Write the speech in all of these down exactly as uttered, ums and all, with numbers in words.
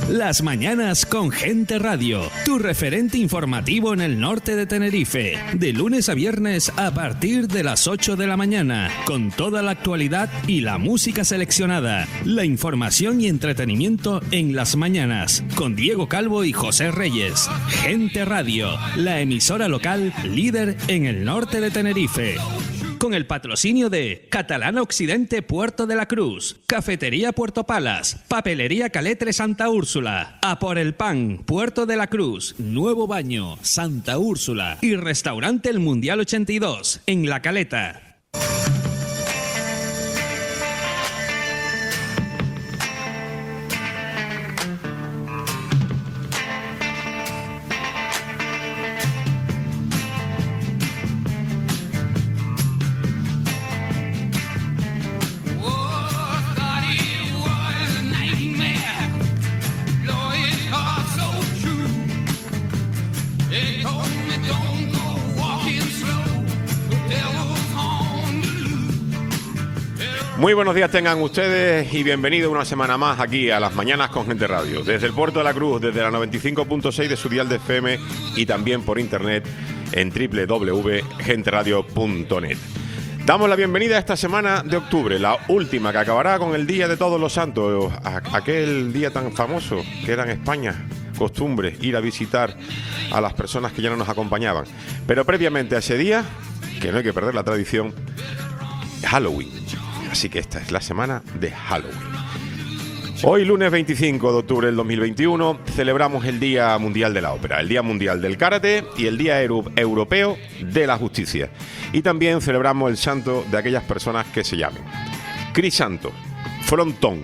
Las mañanas con Gente Radio, tu referente informativo en el norte de Tenerife, de lunes a viernes a partir de las ocho de la mañana, con toda la actualidad y la música seleccionada, la información y entretenimiento en las mañanas, con Diego Calvo y José Reyes. Gente Radio, la emisora local líder en el norte de Tenerife. Con el patrocinio de Catalán Occidente Puerto de la Cruz, Cafetería Puerto Palas, Papelería Caletre Santa Úrsula, A por el Pan, Puerto de la Cruz, Nuevo Baño, Santa Úrsula y Restaurante El Mundial ochenta y dos, en La Caleta. Muy buenos días tengan ustedes y bienvenidos una semana más aquí a Las Mañanas con Gente Radio. Desde el Puerto de la Cruz, desde la noventa y cinco punto seis de su dial de F M y también por internet en doble u doble u doble u punto gente radio punto net. Damos la bienvenida a esta semana de octubre, la última que acabará con el Día de Todos los Santos, aquel día tan famoso que era en España costumbre ir a visitar a las personas que ya no nos acompañaban. Pero previamente a ese día, que no hay que perder la tradición, Halloween. Así que esta es la semana de Halloween. Hoy, lunes veinticinco de octubre del dos mil veintiuno, celebramos el Día Mundial de la Ópera, el Día Mundial del Karate y el Día Euro- Europeo de la Justicia. Y también celebramos el santo de aquellas personas que se llamen Crisanto, Frontón,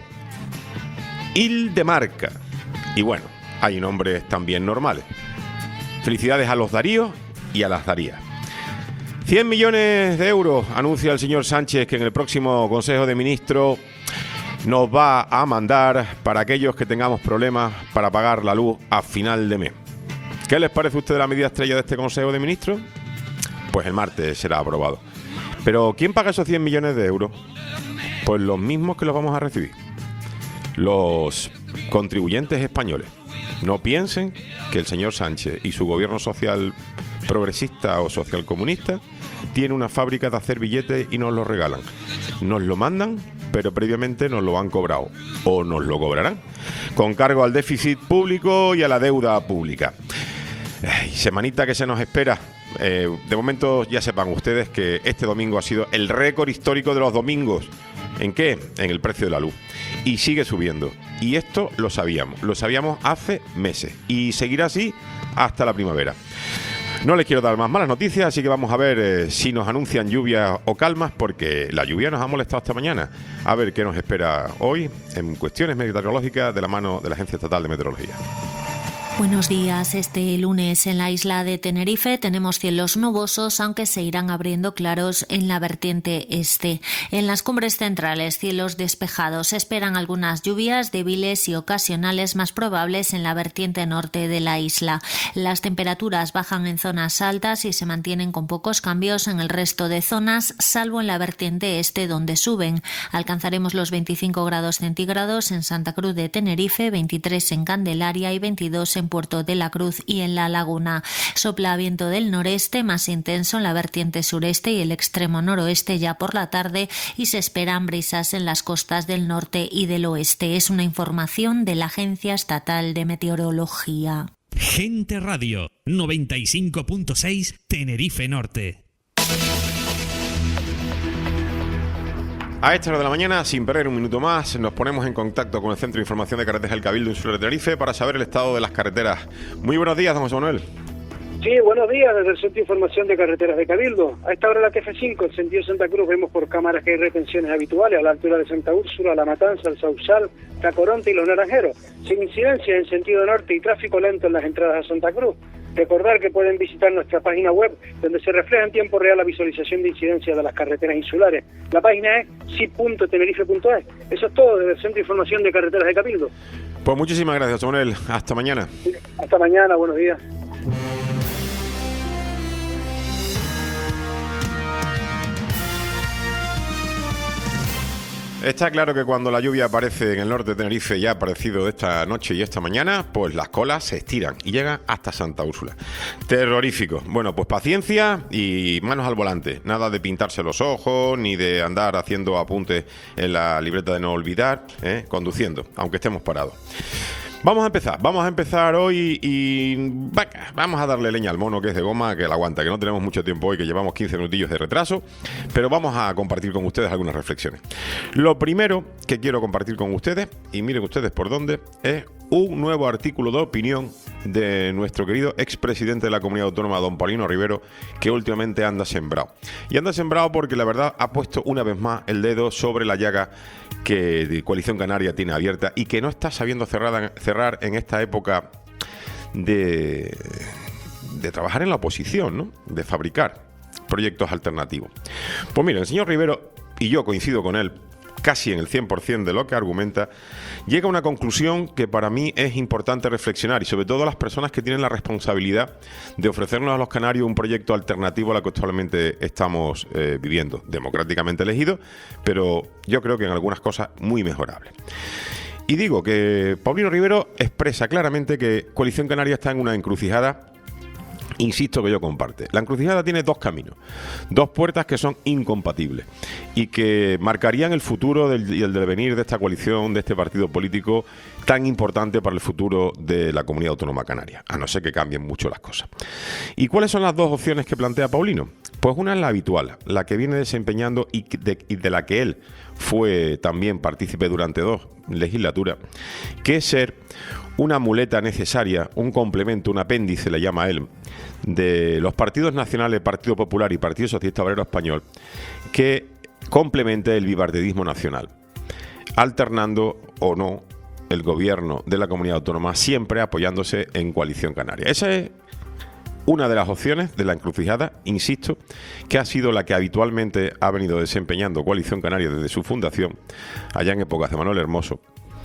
Hildemarca y bueno, hay nombres también normales. Felicidades a los Daríos y a las Darías. cien millones de euros anuncia el señor Sánchez que en el próximo Consejo de Ministros nos va a mandar para aquellos que tengamos problemas para pagar la luz a final de mes. ¿Qué les parece a ustedes la medida estrella de este Consejo de Ministros? Pues el martes será aprobado. Pero ¿quién paga esos cien millones de euros? Pues los mismos que los vamos a recibir. Los contribuyentes españoles. No piensen que el señor Sánchez y su gobierno social progresista o socialcomunista tiene una fábrica de hacer billetes y nos lo regalan. Nos lo mandan, pero previamente nos lo han cobrado o nos lo cobrarán con cargo al déficit público y a la deuda pública. Ay, semanita que se nos espera. Eh, de momento ya sepan ustedes que este domingo ha sido el récord histórico de los domingos. ¿En qué? En el precio de la luz. Y sigue subiendo. Y esto lo sabíamos. Lo sabíamos hace meses. Y seguirá así hasta la primavera. No les quiero dar más malas noticias, así que vamos a ver eh, si nos anuncian lluvias o calmas, porque la lluvia nos ha molestado esta mañana. A ver qué nos espera hoy en cuestiones meteorológicas de la mano de la Agencia Estatal de Meteorología. Buenos días. Este lunes en la isla de Tenerife tenemos cielos nubosos, aunque se irán abriendo claros en la vertiente este. En las cumbres centrales, cielos despejados. Se esperan algunas lluvias débiles y ocasionales más probables en la vertiente norte de la isla. Las temperaturas bajan en zonas altas y se mantienen con pocos cambios en el resto de zonas, salvo en la vertiente este, donde suben. Alcanzaremos los veinticinco grados centígrados en Santa Cruz de Tenerife, veintitrés en Candelaria y veintidós en Puerto de la Cruz y en La Laguna. Sopla viento del noreste más intenso en la vertiente sureste y el extremo noroeste ya por la tarde, y se esperan brisas en las costas del norte y del oeste. Es una información de la Agencia Estatal de Meteorología. Gente Radio, noventa y cinco punto seis, Tenerife Norte. A esta hora de la mañana, sin perder un minuto más, nos ponemos en contacto con el Centro de Información de Carreteras del Cabildo Insular de Tenerife para saber el estado de las carreteras. Muy buenos días, don José Manuel. Sí, buenos días, desde el Centro de Información de Carreteras de Cabildo. A esta hora la T F cinco, en sentido Santa Cruz, vemos por cámaras que hay retenciones habituales a la altura de Santa Úrsula, La Matanza, El Sausal, Tacoronte y Los Naranjeros, sin incidencia en sentido norte y tráfico lento en las entradas a Santa Cruz. Recordar que pueden visitar nuestra página web, donde se refleja en tiempo real la visualización de incidencia de las carreteras insulares. La página es s i p punto tenerife punto e s. Eso es todo desde el Centro de Información de Carreteras de Cabildo. Pues muchísimas gracias, José Manuel. Hasta mañana. Hasta mañana, buenos días. está claro que cuando la lluvia aparece en el norte de Tenerife, ya ha aparecido esta noche y esta mañana, pues las colas se estiran y llegan hasta Santa Úrsula. Terrorífico. Bueno, pues paciencia y manos al volante. Nada de pintarse los ojos, ni de andar haciendo apuntes en la libreta de no olvidar, ¿eh? Conduciendo, aunque estemos parados. Vamos a empezar, vamos a empezar hoy y vaca, vamos a darle leña al mono, que es de goma, que la aguanta, que no tenemos mucho tiempo hoy, que llevamos quince minutillos de retraso, pero vamos a compartir con ustedes algunas reflexiones. Lo primero que quiero compartir con ustedes, y miren ustedes por dónde, es un nuevo artículo de opinión de nuestro querido expresidente de la Comunidad Autónoma, don Paulino Rivero, que últimamente anda sembrado. Y anda sembrado porque la verdad ha puesto una vez más el dedo sobre la llaga que Coalición Canaria tiene abierta y que no está sabiendo cerrar, cerrar en esta época de, de trabajar en la oposición, ¿no? De fabricar proyectos alternativos. Pues miren, el señor Rivero, y yo coincido con él, casi en el cien por ciento de lo que argumenta, llega a una conclusión que para mí es importante reflexionar, y sobre todo a las personas que tienen la responsabilidad de ofrecernos a los canarios un proyecto alternativo a lo que actualmente estamos eh, viviendo, democráticamente elegido, pero yo creo que en algunas cosas muy mejorable. Y digo que Paulino Rivero expresa claramente que Coalición Canaria está en una encrucijada. Insisto que yo comparte. La encrucijada tiene dos caminos, dos puertas que son incompatibles y que marcarían el futuro del, y el devenir de esta coalición, de este partido político tan importante para el futuro de la Comunidad Autónoma Canaria, a no ser que cambien mucho las cosas. ¿Y cuáles son las dos opciones que plantea Paulino? Pues una es la habitual, la que viene desempeñando y de, y de la que él fue también partícipe durante dos legislaturas, que es ser una muleta necesaria, un complemento, un apéndice, le llama él, de los partidos nacionales, Partido Popular y Partido Socialista Obrero Español, que complemente el bipartidismo nacional, alternando o no el gobierno de la comunidad autónoma, siempre apoyándose en Coalición Canaria. Esa es una de las opciones de la encrucijada, insisto, que ha sido la que habitualmente ha venido desempeñando Coalición Canaria desde su fundación, allá en épocas de Manuel Hermoso.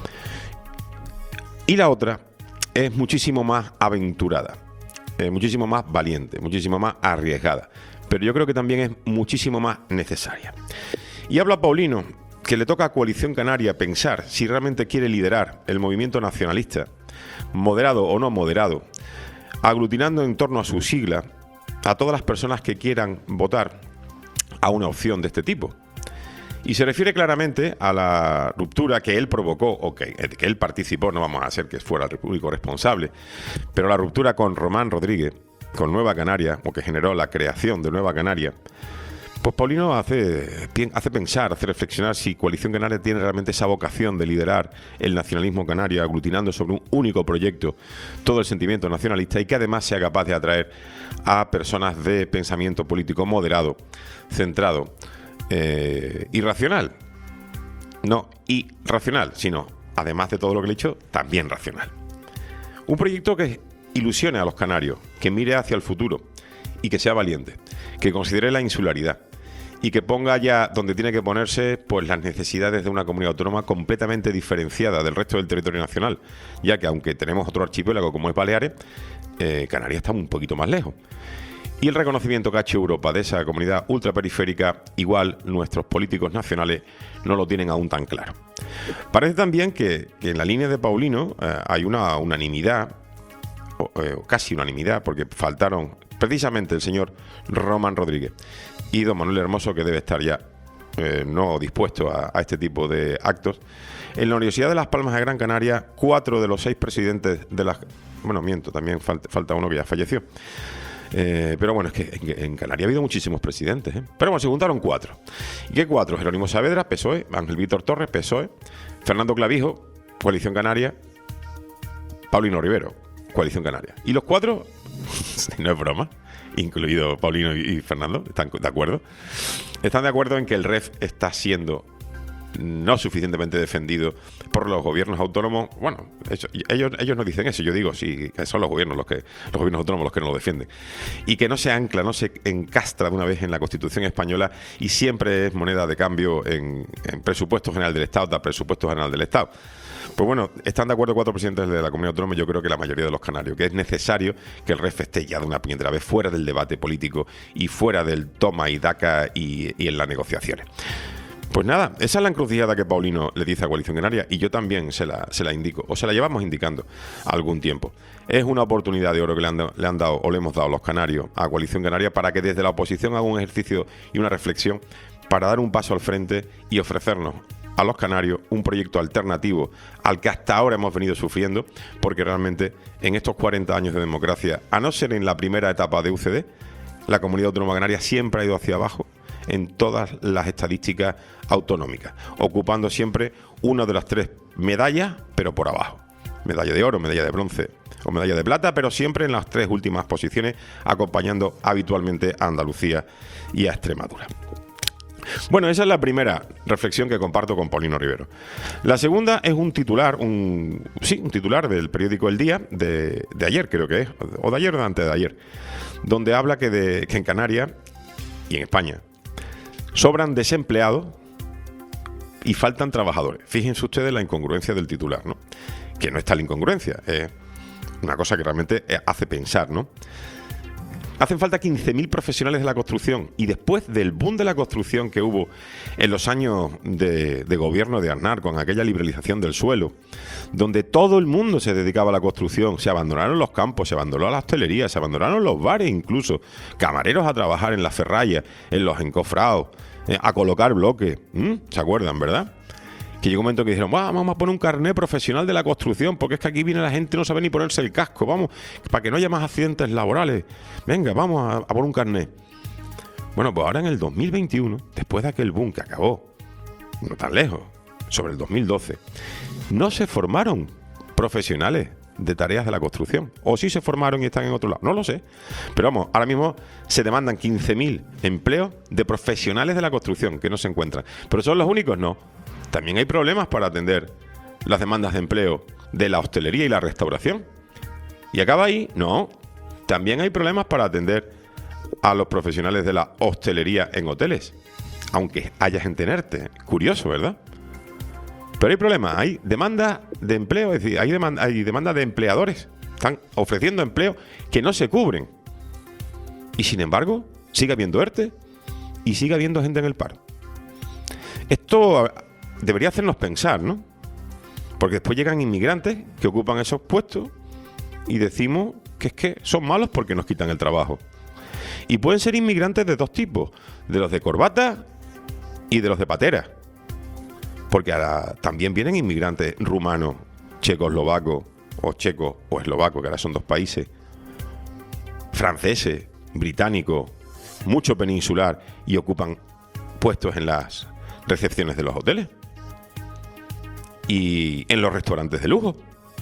Y la otra es muchísimo más aventurada, eh, muchísimo más valiente, muchísimo más arriesgada, pero yo creo que también es muchísimo más necesaria. Y habla a Paulino, que le toca a Coalición Canaria pensar si realmente quiere liderar el movimiento nacionalista, moderado o no moderado, aglutinando en torno a su sigla a todas las personas que quieran votar a una opción de este tipo. Y se refiere claramente a la ruptura que él provocó, o que, que él participó, no vamos a hacer que fuera el único responsable, pero la ruptura con Román Rodríguez, con Nueva Canaria, o que generó la creación de Nueva Canaria. Pues Paulino hace, hace pensar, hace reflexionar si Coalición Canaria tiene realmente esa vocación de liderar el nacionalismo canario, aglutinando sobre un único proyecto todo el sentimiento nacionalista y que además sea capaz de atraer a personas de pensamiento político moderado, centrado, eh, y racional. No irracional, sino, además de todo lo que le he dicho, también racional. Un proyecto que ilusione a los canarios, que mire hacia el futuro y que sea valiente, que considere la insularidad y que ponga ya donde tiene que ponerse pues las necesidades de una comunidad autónoma completamente diferenciada del resto del territorio nacional, ya que aunque tenemos otro archipiélago como es Baleares, eh, Canarias está un poquito más lejos. Y el reconocimiento que ha hecho Europa de esa comunidad ultraperiférica, igual nuestros políticos nacionales no lo tienen aún tan claro. Parece también que, que en la línea de Paulino eh, hay una unanimidad, o eh, casi unanimidad, porque faltaron precisamente el señor Román Rodríguez y don Manuel Hermoso, que debe estar ya eh, no dispuesto a, a este tipo de actos. En la Universidad de Las Palmas de Gran Canaria, cuatro de los seis presidentes de las... Bueno, miento, también falta, falta uno que ya falleció. Eh, pero bueno, es que en, en Canarias ha habido muchísimos presidentes, ¿eh? Pero bueno, se juntaron cuatro. ¿Y qué cuatro? Jerónimo Saavedra, P S O E, Ángel Víctor Torres, P S O E, Fernando Clavijo, Coalición Canaria, Paulino Rivero, Coalición Canaria. Y los cuatro, no es broma, incluido Paulino y, y Fernando, están de acuerdo. Están de acuerdo en que el R E F está siendo no suficientemente defendido por los gobiernos autónomos. Bueno, eso, ellos, ellos no dicen eso, yo digo, sí, que son los gobiernos los que los gobiernos autónomos los que no lo defienden. Y que no se ancla, no se encastra de una vez en la Constitución española y siempre es moneda de cambio en, en presupuesto general del Estado, da presupuesto general del Estado. Pues bueno, están de acuerdo cuatro presidentes de la comunidad autónoma, yo creo que la mayoría de los canarios, que es necesario que el R E F esté ya de una puñetera vez fuera del debate político y fuera del toma y daca y, y en las negociaciones. Pues nada, esa es la encrucijada que Paulino le dice a Coalición Canaria, y yo también se la, se la indico, o se la llevamos indicando algún tiempo. Es una oportunidad de oro que le han, le han dado, o le hemos dado los canarios a Coalición Canaria, para que desde la oposición haga un ejercicio y una reflexión para dar un paso al frente y ofrecernos a los canarios un proyecto alternativo al que hasta ahora hemos venido sufriendo, porque realmente en estos cuarenta años de democracia, a no ser en la primera etapa de U C D, la Comunidad Autónoma Canaria siempre ha ido hacia abajo en todas las estadísticas autonómicas, ocupando siempre una de las tres medallas, pero por abajo. Medalla de oro, medalla de bronce o medalla de plata, pero siempre en las tres últimas posiciones, acompañando habitualmente a Andalucía y a Extremadura. Bueno, esa es la primera reflexión que comparto con Paulino Rivero. La segunda es un titular, un sí, un titular del periódico El Día de, de ayer, creo que es, o de ayer o de antes de ayer, donde habla que, de, que en Canarias y en España sobran desempleados y faltan trabajadores. Fíjense ustedes la incongruencia del titular, ¿no? Que no es tal incongruencia, es una cosa que realmente hace pensar, ¿no? Hacen falta quince mil profesionales de la construcción, y después del boom de la construcción que hubo en los años de, de gobierno de Aznar, con aquella liberalización del suelo, donde todo el mundo se dedicaba a la construcción, se abandonaron los campos, se abandonó la hostelería, se abandonaron los bares incluso, camareros a trabajar en las ferrallas, en los encofrados, eh, a colocar bloques. ¿Mm? ¿Se acuerdan, verdad? Que llegó un momento que dijeron, vamos a poner un carnet profesional de la construcción, porque es que aquí viene la gente, no sabe ni ponerse el casco, vamos, para que no haya más accidentes laborales. Venga, vamos a, a poner un carnet. Bueno, pues ahora en el dos mil veintiuno, después de aquel boom que acabó, no tan lejos, sobre el dos mil doce, no se formaron profesionales de tareas de la construcción. O sí se formaron y están en otro lado, no lo sé. Pero vamos, ahora mismo se demandan quince mil empleos de profesionales de la construcción que no se encuentran. ¿Pero son los únicos? No. También hay problemas para atender las demandas de empleo de la hostelería y la restauración. ¿Y acaba ahí? No. También hay problemas para atender a los profesionales de la hostelería en hoteles, aunque haya gente en ERTE. Curioso, ¿verdad? Pero hay problemas, hay demanda de empleo, es decir, hay demanda, hay demanda de empleadores. Están ofreciendo empleo que no se cubren. Y sin embargo, sigue habiendo ERTE y sigue habiendo gente en el paro. Esto debería hacernos pensar, ¿no? Porque después llegan inmigrantes que ocupan esos puestos y decimos que es que son malos porque nos quitan el trabajo. Y pueden ser inmigrantes de dos tipos, de los de corbata y de los de patera. Porque ahora también vienen inmigrantes rumanos, checoslovacos, o checos o eslovacos, que ahora son dos países, franceses, británicos, mucho peninsular, y ocupan puestos en las recepciones de los hoteles y en los restaurantes de lujo.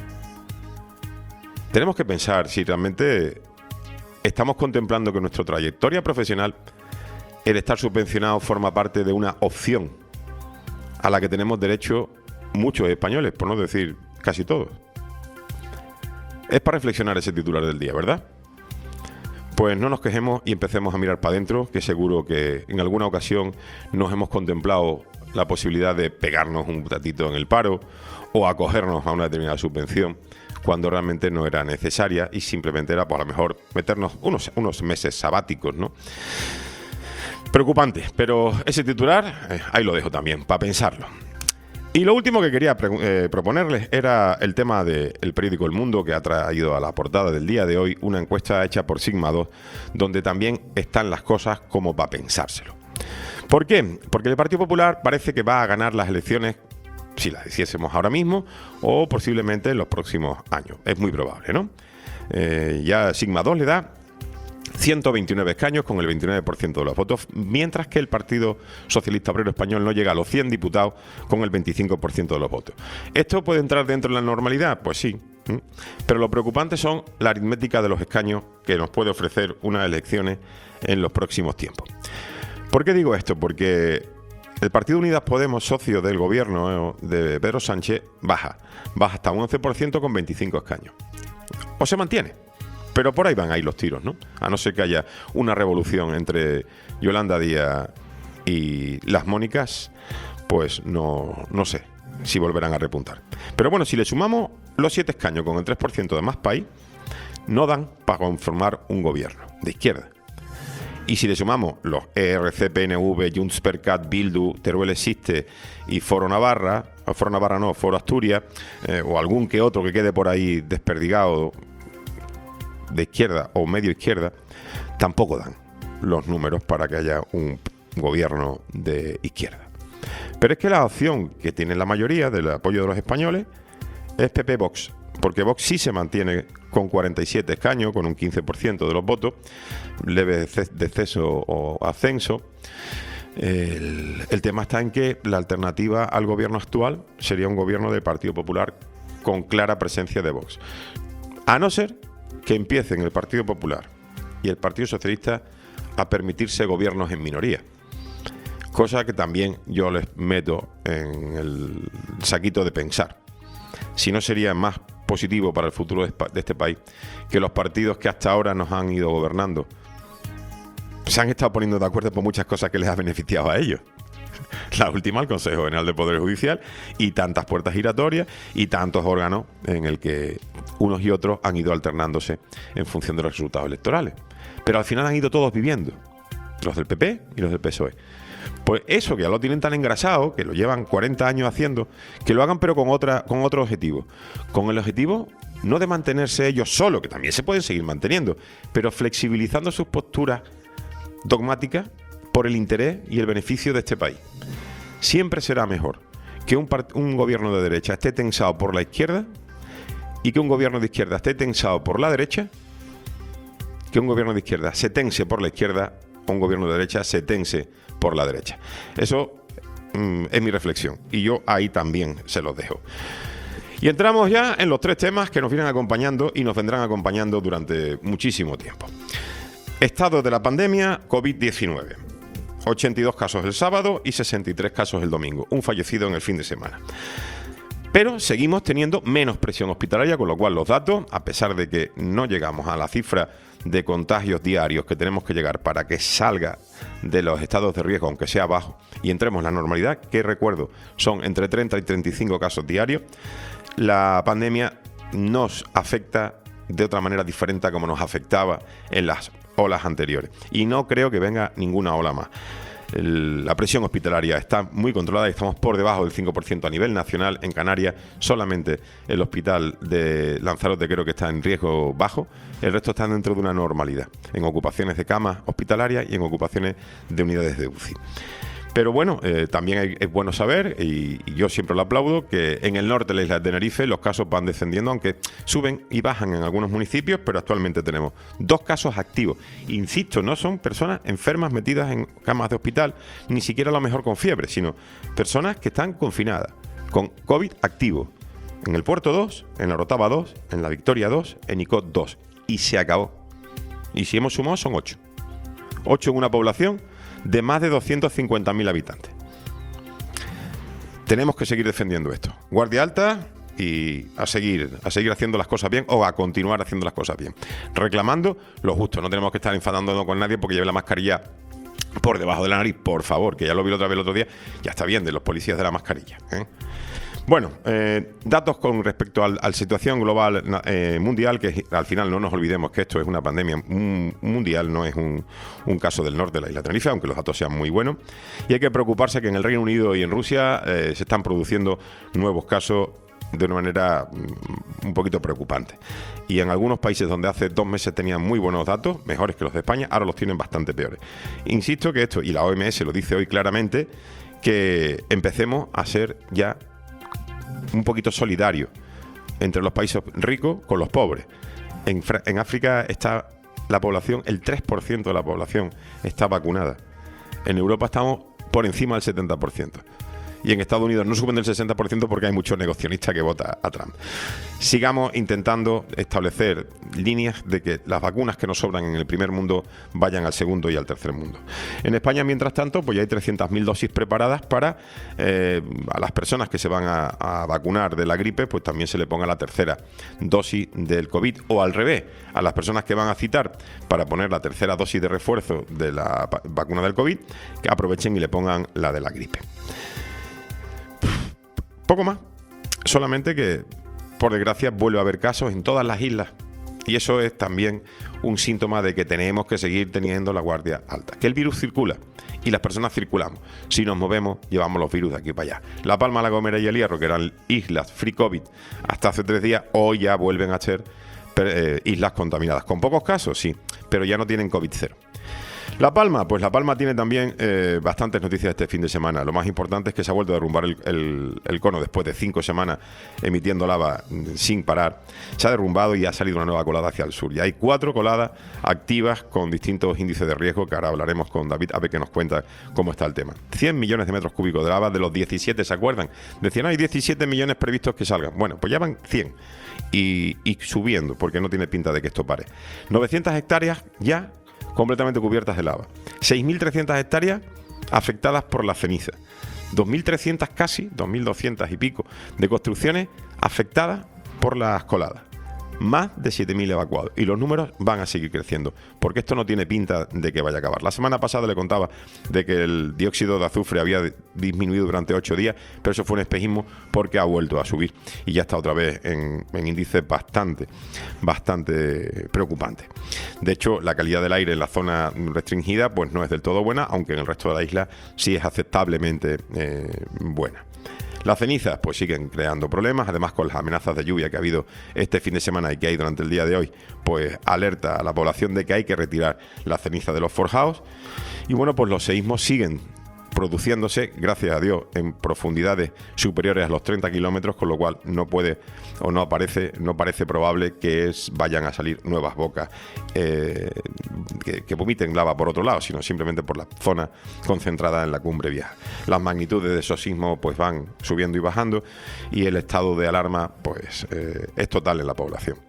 Tenemos que pensar si realmente estamos contemplando que nuestra trayectoria profesional, el estar subvencionado, forma parte de una opción a la que tenemos derecho muchos españoles, por no decir casi todos. Es para reflexionar ese titular del día, ¿verdad? Pues no nos quejemos y empecemos a mirar para adentro, que seguro que en alguna ocasión nos hemos contemplado la posibilidad de pegarnos un ratito en el paro o acogernos a una determinada subvención cuando realmente no era necesaria y simplemente era, pues a lo mejor, meternos unos, unos meses sabáticos, ¿no? Preocupante, pero ese titular, eh, ahí lo dejo también, para pensarlo. Y lo último que quería eh, proponerles era el tema del periódico El Mundo, que ha traído a la portada del día de hoy una encuesta hecha por Sigma dos, donde también están las cosas como para pensárselo. ¿Por qué? Porque el Partido Popular parece que va a ganar las elecciones, si las hiciésemos ahora mismo, o posiblemente en los próximos años. Es muy probable, ¿no? Eh, ya Sigma dos le da ciento veintinueve escaños con el veintinueve por ciento de los votos, mientras que el Partido Socialista Obrero Español no llega a los cien diputados con el veinticinco por ciento de los votos. ¿Esto puede entrar dentro de la normalidad? Pues sí. Pero lo preocupante son la aritmética de los escaños que nos puede ofrecer unas elecciones en los próximos tiempos. ¿Por qué digo esto? Porque el Partido Unidas Podemos, socio del gobierno de Pedro Sánchez, baja. Baja hasta un once por ciento con veinticinco escaños. O se mantiene. Pero por ahí van ahí los tiros, ¿no? A no ser que haya una revolución entre Yolanda Díaz y las Mónicas, pues no, no sé si volverán a repuntar. Pero bueno, si le sumamos los siete escaños con el tres por ciento de Más País, no dan para conformar un gobierno de izquierda. Y si le sumamos los E R C, P N V, Junts per Cat, Bildu, Teruel Existe y Foro Navarra, o Foro Navarra no, Foro Asturias, eh, o algún que otro que quede por ahí desperdigado de izquierda o medio izquierda, tampoco dan los números para que haya un gobierno de izquierda. Pero es que la opción que tiene la mayoría del apoyo de los españoles es P P Vox, porque Vox sí se mantiene con cuarenta y siete escaños, con un quince por ciento de los votos, leve descenso o ascenso. El, el tema está en que la alternativa al gobierno actual sería un gobierno del Partido Popular con clara presencia de Vox. A no ser que empiecen el Partido Popular y el Partido Socialista a permitirse gobiernos en minoría. Cosa que también yo les meto en el saquito de pensar. Si no sería más positivo para el futuro de este país que los partidos que hasta ahora nos han ido gobernando se han estado poniendo de acuerdo por muchas cosas que les ha beneficiado a ellos. La última, el Consejo General del Poder Judicial, y tantas puertas giratorias y tantos órganos en el que unos y otros han ido alternándose en función de los resultados electorales. Pero al final han ido todos viviendo, los del P P y los del P S O E. Pues eso, que ya lo tienen tan engrasado, que lo llevan cuarenta años haciendo, que lo hagan pero con otra, con otro objetivo. Con el objetivo no de mantenerse ellos solos, que también se pueden seguir manteniendo, pero flexibilizando sus posturas dogmáticas por el interés y el beneficio de este país. Siempre será mejor que un, part- un gobierno de derecha esté tensado por la izquierda y que un gobierno de izquierda esté tensado por la derecha, que un gobierno de izquierda se tense por la izquierda o un gobierno de derecha se tense por la derecha. Eso mm, es mi reflexión y yo ahí también se los dejo. Y entramos ya en los tres temas que nos vienen acompañando y nos vendrán acompañando durante muchísimo tiempo. Estado de la pandemia COVID diecinueve. ochenta y dos casos el sábado y sesenta y tres casos el domingo. Un fallecido en el fin de semana. Pero seguimos teniendo menos presión hospitalaria, con lo cual los datos, a pesar de que no llegamos a la cifra de contagios diarios que tenemos que llegar para que salga de los estados de riesgo, aunque sea bajo, y entremos en la normalidad, que recuerdo, son entre treinta y treinta y cinco casos diarios, la pandemia nos afecta de otra manera diferente a como nos afectaba en las olas anteriores. Y no creo que venga ninguna ola más. El, la presión hospitalaria está muy controlada y estamos por debajo del cinco por ciento a nivel nacional. En Canarias solamente el hospital de Lanzarote creo que está en riesgo bajo, el resto está dentro de una normalidad, en ocupaciones de camas hospitalarias y en ocupaciones de unidades de U C I. Pero bueno, eh, también hay, es bueno saber, y, y yo siempre lo aplaudo, que en el norte de la isla de Tenerife los casos van descendiendo, aunque suben y bajan en algunos municipios, pero actualmente tenemos dos casos activos. Insisto, no son personas enfermas metidas en camas de hospital, ni siquiera a lo mejor con fiebre, sino personas que están confinadas, con COVID activo. En el Puerto dos, en la Orotava dos, en la Victoria dos, en Icod dos. Y se acabó. Y si hemos sumado son ocho. ocho en una población de más de doscientos cincuenta mil habitantes. Tenemos que seguir defendiendo esto. Guardia alta y a seguir, a seguir haciendo las cosas bien o a continuar haciendo las cosas bien. Reclamando lo justo. No tenemos que estar enfadándonos con nadie porque lleve la mascarilla por debajo de la nariz, por favor, que ya lo vi otra vez el otro día. Ya está bien de los policías de la mascarilla, ¿eh? Bueno, eh, datos con respecto a la situación global eh, mundial, que al final no nos olvidemos que esto es una pandemia mundial, no es un, un caso del norte de la isla de Tenerife, aunque los datos sean muy buenos. Y hay que preocuparse que en el Reino Unido y en Rusia eh, se están produciendo nuevos casos de una manera un poquito preocupante. Y en algunos países donde hace dos meses tenían muy buenos datos, mejores que los de España, ahora los tienen bastante peores. Insisto que esto, y la O M S lo dice hoy claramente, que empecemos a ser ya un poquito solidario entre los países ricos con los pobres. En, en África está la población, el tres por ciento de la población está vacunada. En Europa estamos por encima del setenta por ciento. Y en Estados Unidos no suben del sesenta por ciento porque hay muchos negacionistas que votan a Trump. Sigamos intentando establecer líneas de que las vacunas que nos sobran en el primer mundo vayan al segundo y al tercer mundo. En España, mientras tanto, pues ya hay trescientas mil dosis preparadas para eh, a las personas que se van a, a vacunar de la gripe, pues también se le ponga la tercera dosis del COVID, o al revés, a las personas que van a citar para poner la tercera dosis de refuerzo de la vacuna del COVID, que aprovechen y le pongan la de la gripe. Poco más, solamente que por desgracia vuelve a haber casos en todas las islas Y eso es también un síntoma de que tenemos que seguir teniendo la guardia alta. Que el virus circula y las personas circulamos. Si nos movemos, llevamos los virus de aquí para allá. La Palma, La Gomera y El Hierro, que eran islas free COVID hasta hace tres días, hoy ya vuelven a ser eh, islas contaminadas. Con pocos casos, sí, pero ya no tienen COVID cero. La Palma, pues La Palma tiene también eh, bastantes noticias este fin de semana. Lo más importante es que se ha vuelto a derrumbar el, el, el cono después de cinco semanas emitiendo lava sin parar. Se ha derrumbado y ha salido una nueva colada hacia el sur. Y hay cuatro coladas activas con distintos índices de riesgo, que ahora hablaremos con David a ver qué nos cuenta cómo está el tema. cien millones de metros cúbicos de lava de los diecisiete, ¿se acuerdan? Decían, hay diecisiete millones previstos que salgan. Bueno, pues ya van cien y, y subiendo, porque no tiene pinta de que esto pare. novecientas hectáreas ya completamente cubiertas de lava. seis mil trescientas hectáreas afectadas por la ceniza. dos mil trescientas casi, dos mil doscientas y pico de construcciones afectadas por las coladas. Más de siete mil evacuados. Y los números van a seguir creciendo, porque esto no tiene pinta de que vaya a acabar. La semana pasada le contaba de que el dióxido de azufre había disminuido durante ocho días, pero eso fue un espejismo porque ha vuelto a subir y ya está otra vez en, en índices bastante, bastante preocupantes. De hecho, la calidad del aire en la zona restringida pues no es del todo buena, aunque en el resto de la isla sí es aceptablemente eh, buena. Las cenizas pues siguen creando problemas, además con las amenazas de lluvia que ha habido este fin de semana y que hay durante el día de hoy, pues alerta a la población de que hay que retirar la ceniza de los forjados. Y bueno, pues los seísmos siguen produciéndose, gracias a Dios, en profundidades superiores a los treinta kilómetros, con lo cual no puede o no aparece, no parece probable que es, vayan a salir nuevas bocas eh, que, que vomiten lava por otro lado, sino simplemente por la zona concentrada en la cumbre vieja. Las magnitudes de esos sismos pues van subiendo y bajando y el estado de alarma pues eh, es total en la población.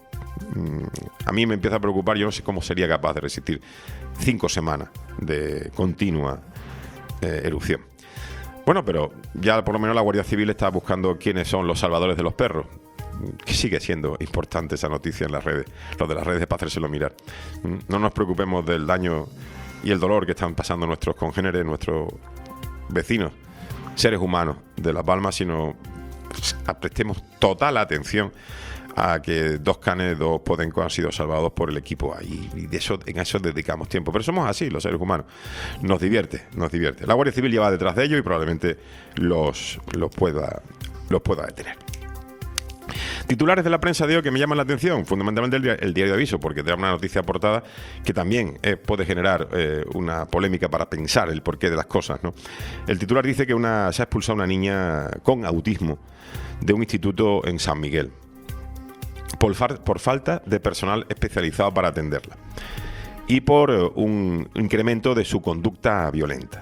A mí me empieza a preocupar, yo no sé cómo sería capaz de resistir cinco semanas de continua Eh, erupción. Bueno, pero ya por lo menos la Guardia Civil está buscando quiénes son los salvadores de los perros, que sigue siendo importante esa noticia en las redes, los de las redes, para hacérselo mirar. No nos preocupemos del daño y el dolor que están pasando nuestros congéneres, nuestros vecinos, seres humanos de La Palma, sino prestemos total atención a que dos canes, dos podencos han sido salvados por el equipo ahí, y de eso, en eso dedicamos tiempo. Pero somos así, los seres humanos. Nos divierte, nos divierte. La Guardia Civil lleva detrás de ellos y probablemente los, los, pueda, los pueda detener. Titulares de la prensa de hoy que me llaman la atención, fundamentalmente el, el diario de Aviso, porque te da una noticia portada que también eh, puede generar eh, una polémica para pensar el porqué de las cosas, ¿no? El titular dice que una, se ha expulsado una niña con autismo de un instituto en San Miguel por, far, por falta de personal especializado para atenderla y por eh, un incremento de su conducta violenta.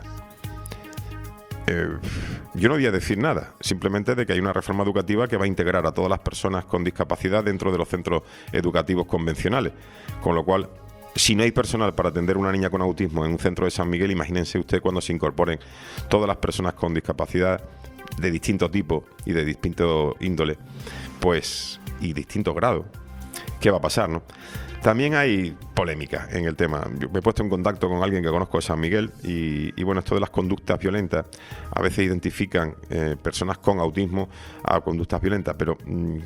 Eh, yo no voy a decir nada, simplemente de que hay una reforma educativa que va a integrar a todas las personas con discapacidad dentro de los centros educativos convencionales, con lo cual, si no hay personal para atender a una niña con autismo en un centro de San Miguel, imagínense usted cuando se incorporen todas las personas con discapacidad de distinto tipo y de distinto índole, pues, y distintos grados, ¿qué va a pasar, no? También hay polémica en el tema. Yo me he puesto en contacto con alguien que conozco de San Miguel y, y bueno, esto de las conductas violentas, a veces identifican eh, personas con autismo a conductas violentas, pero mmm,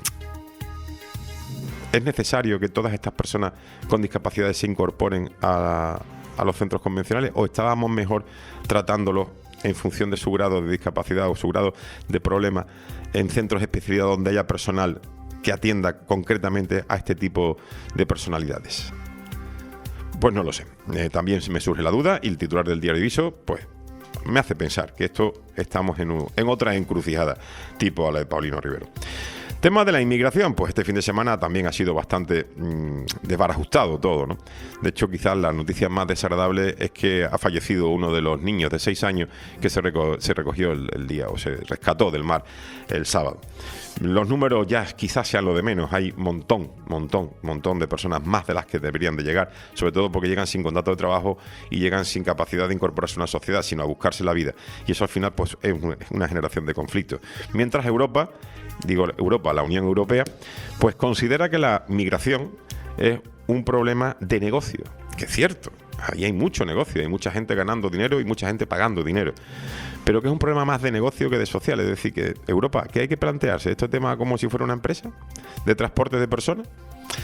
es necesario que todas estas personas con discapacidades se incorporen a, a los centros convencionales, o estábamos mejor tratándolos en función de su grado de discapacidad o su grado de problema en centros especializados donde haya personal que atienda concretamente a este tipo de personalidades. Pues no lo sé. Eh, también me surge la duda y el titular del diario Aviso, pues me hace pensar que esto estamos en, un, en otra encrucijada tipo a la de Paulino Rivero. Tema de la inmigración, pues este fin de semana también ha sido bastante mmm, desbarajustado todo, ¿no? De hecho, quizás la noticia más desagradable es que ha fallecido uno de los niños de seis años que se, reco- se recogió el, el día, o se rescató del mar el sábado. Los números ya quizás sean lo de menos, hay montón, montón, montón de personas más de las que deberían de llegar, sobre todo porque llegan sin contrato de trabajo y llegan sin capacidad de incorporarse a una sociedad, sino a buscarse la vida. Y eso al final pues es una generación de conflictos. Mientras Europa, digo Europa, la Unión Europea, pues considera que la migración es un problema de negocio, que es cierto, ahí hay mucho negocio, hay mucha gente ganando dinero y mucha gente pagando dinero, pero que es un problema más de negocio que de social. Es decir, que Europa, ¿qué hay que plantearse? ¿Este tema como si fuera una empresa de transporte de personas?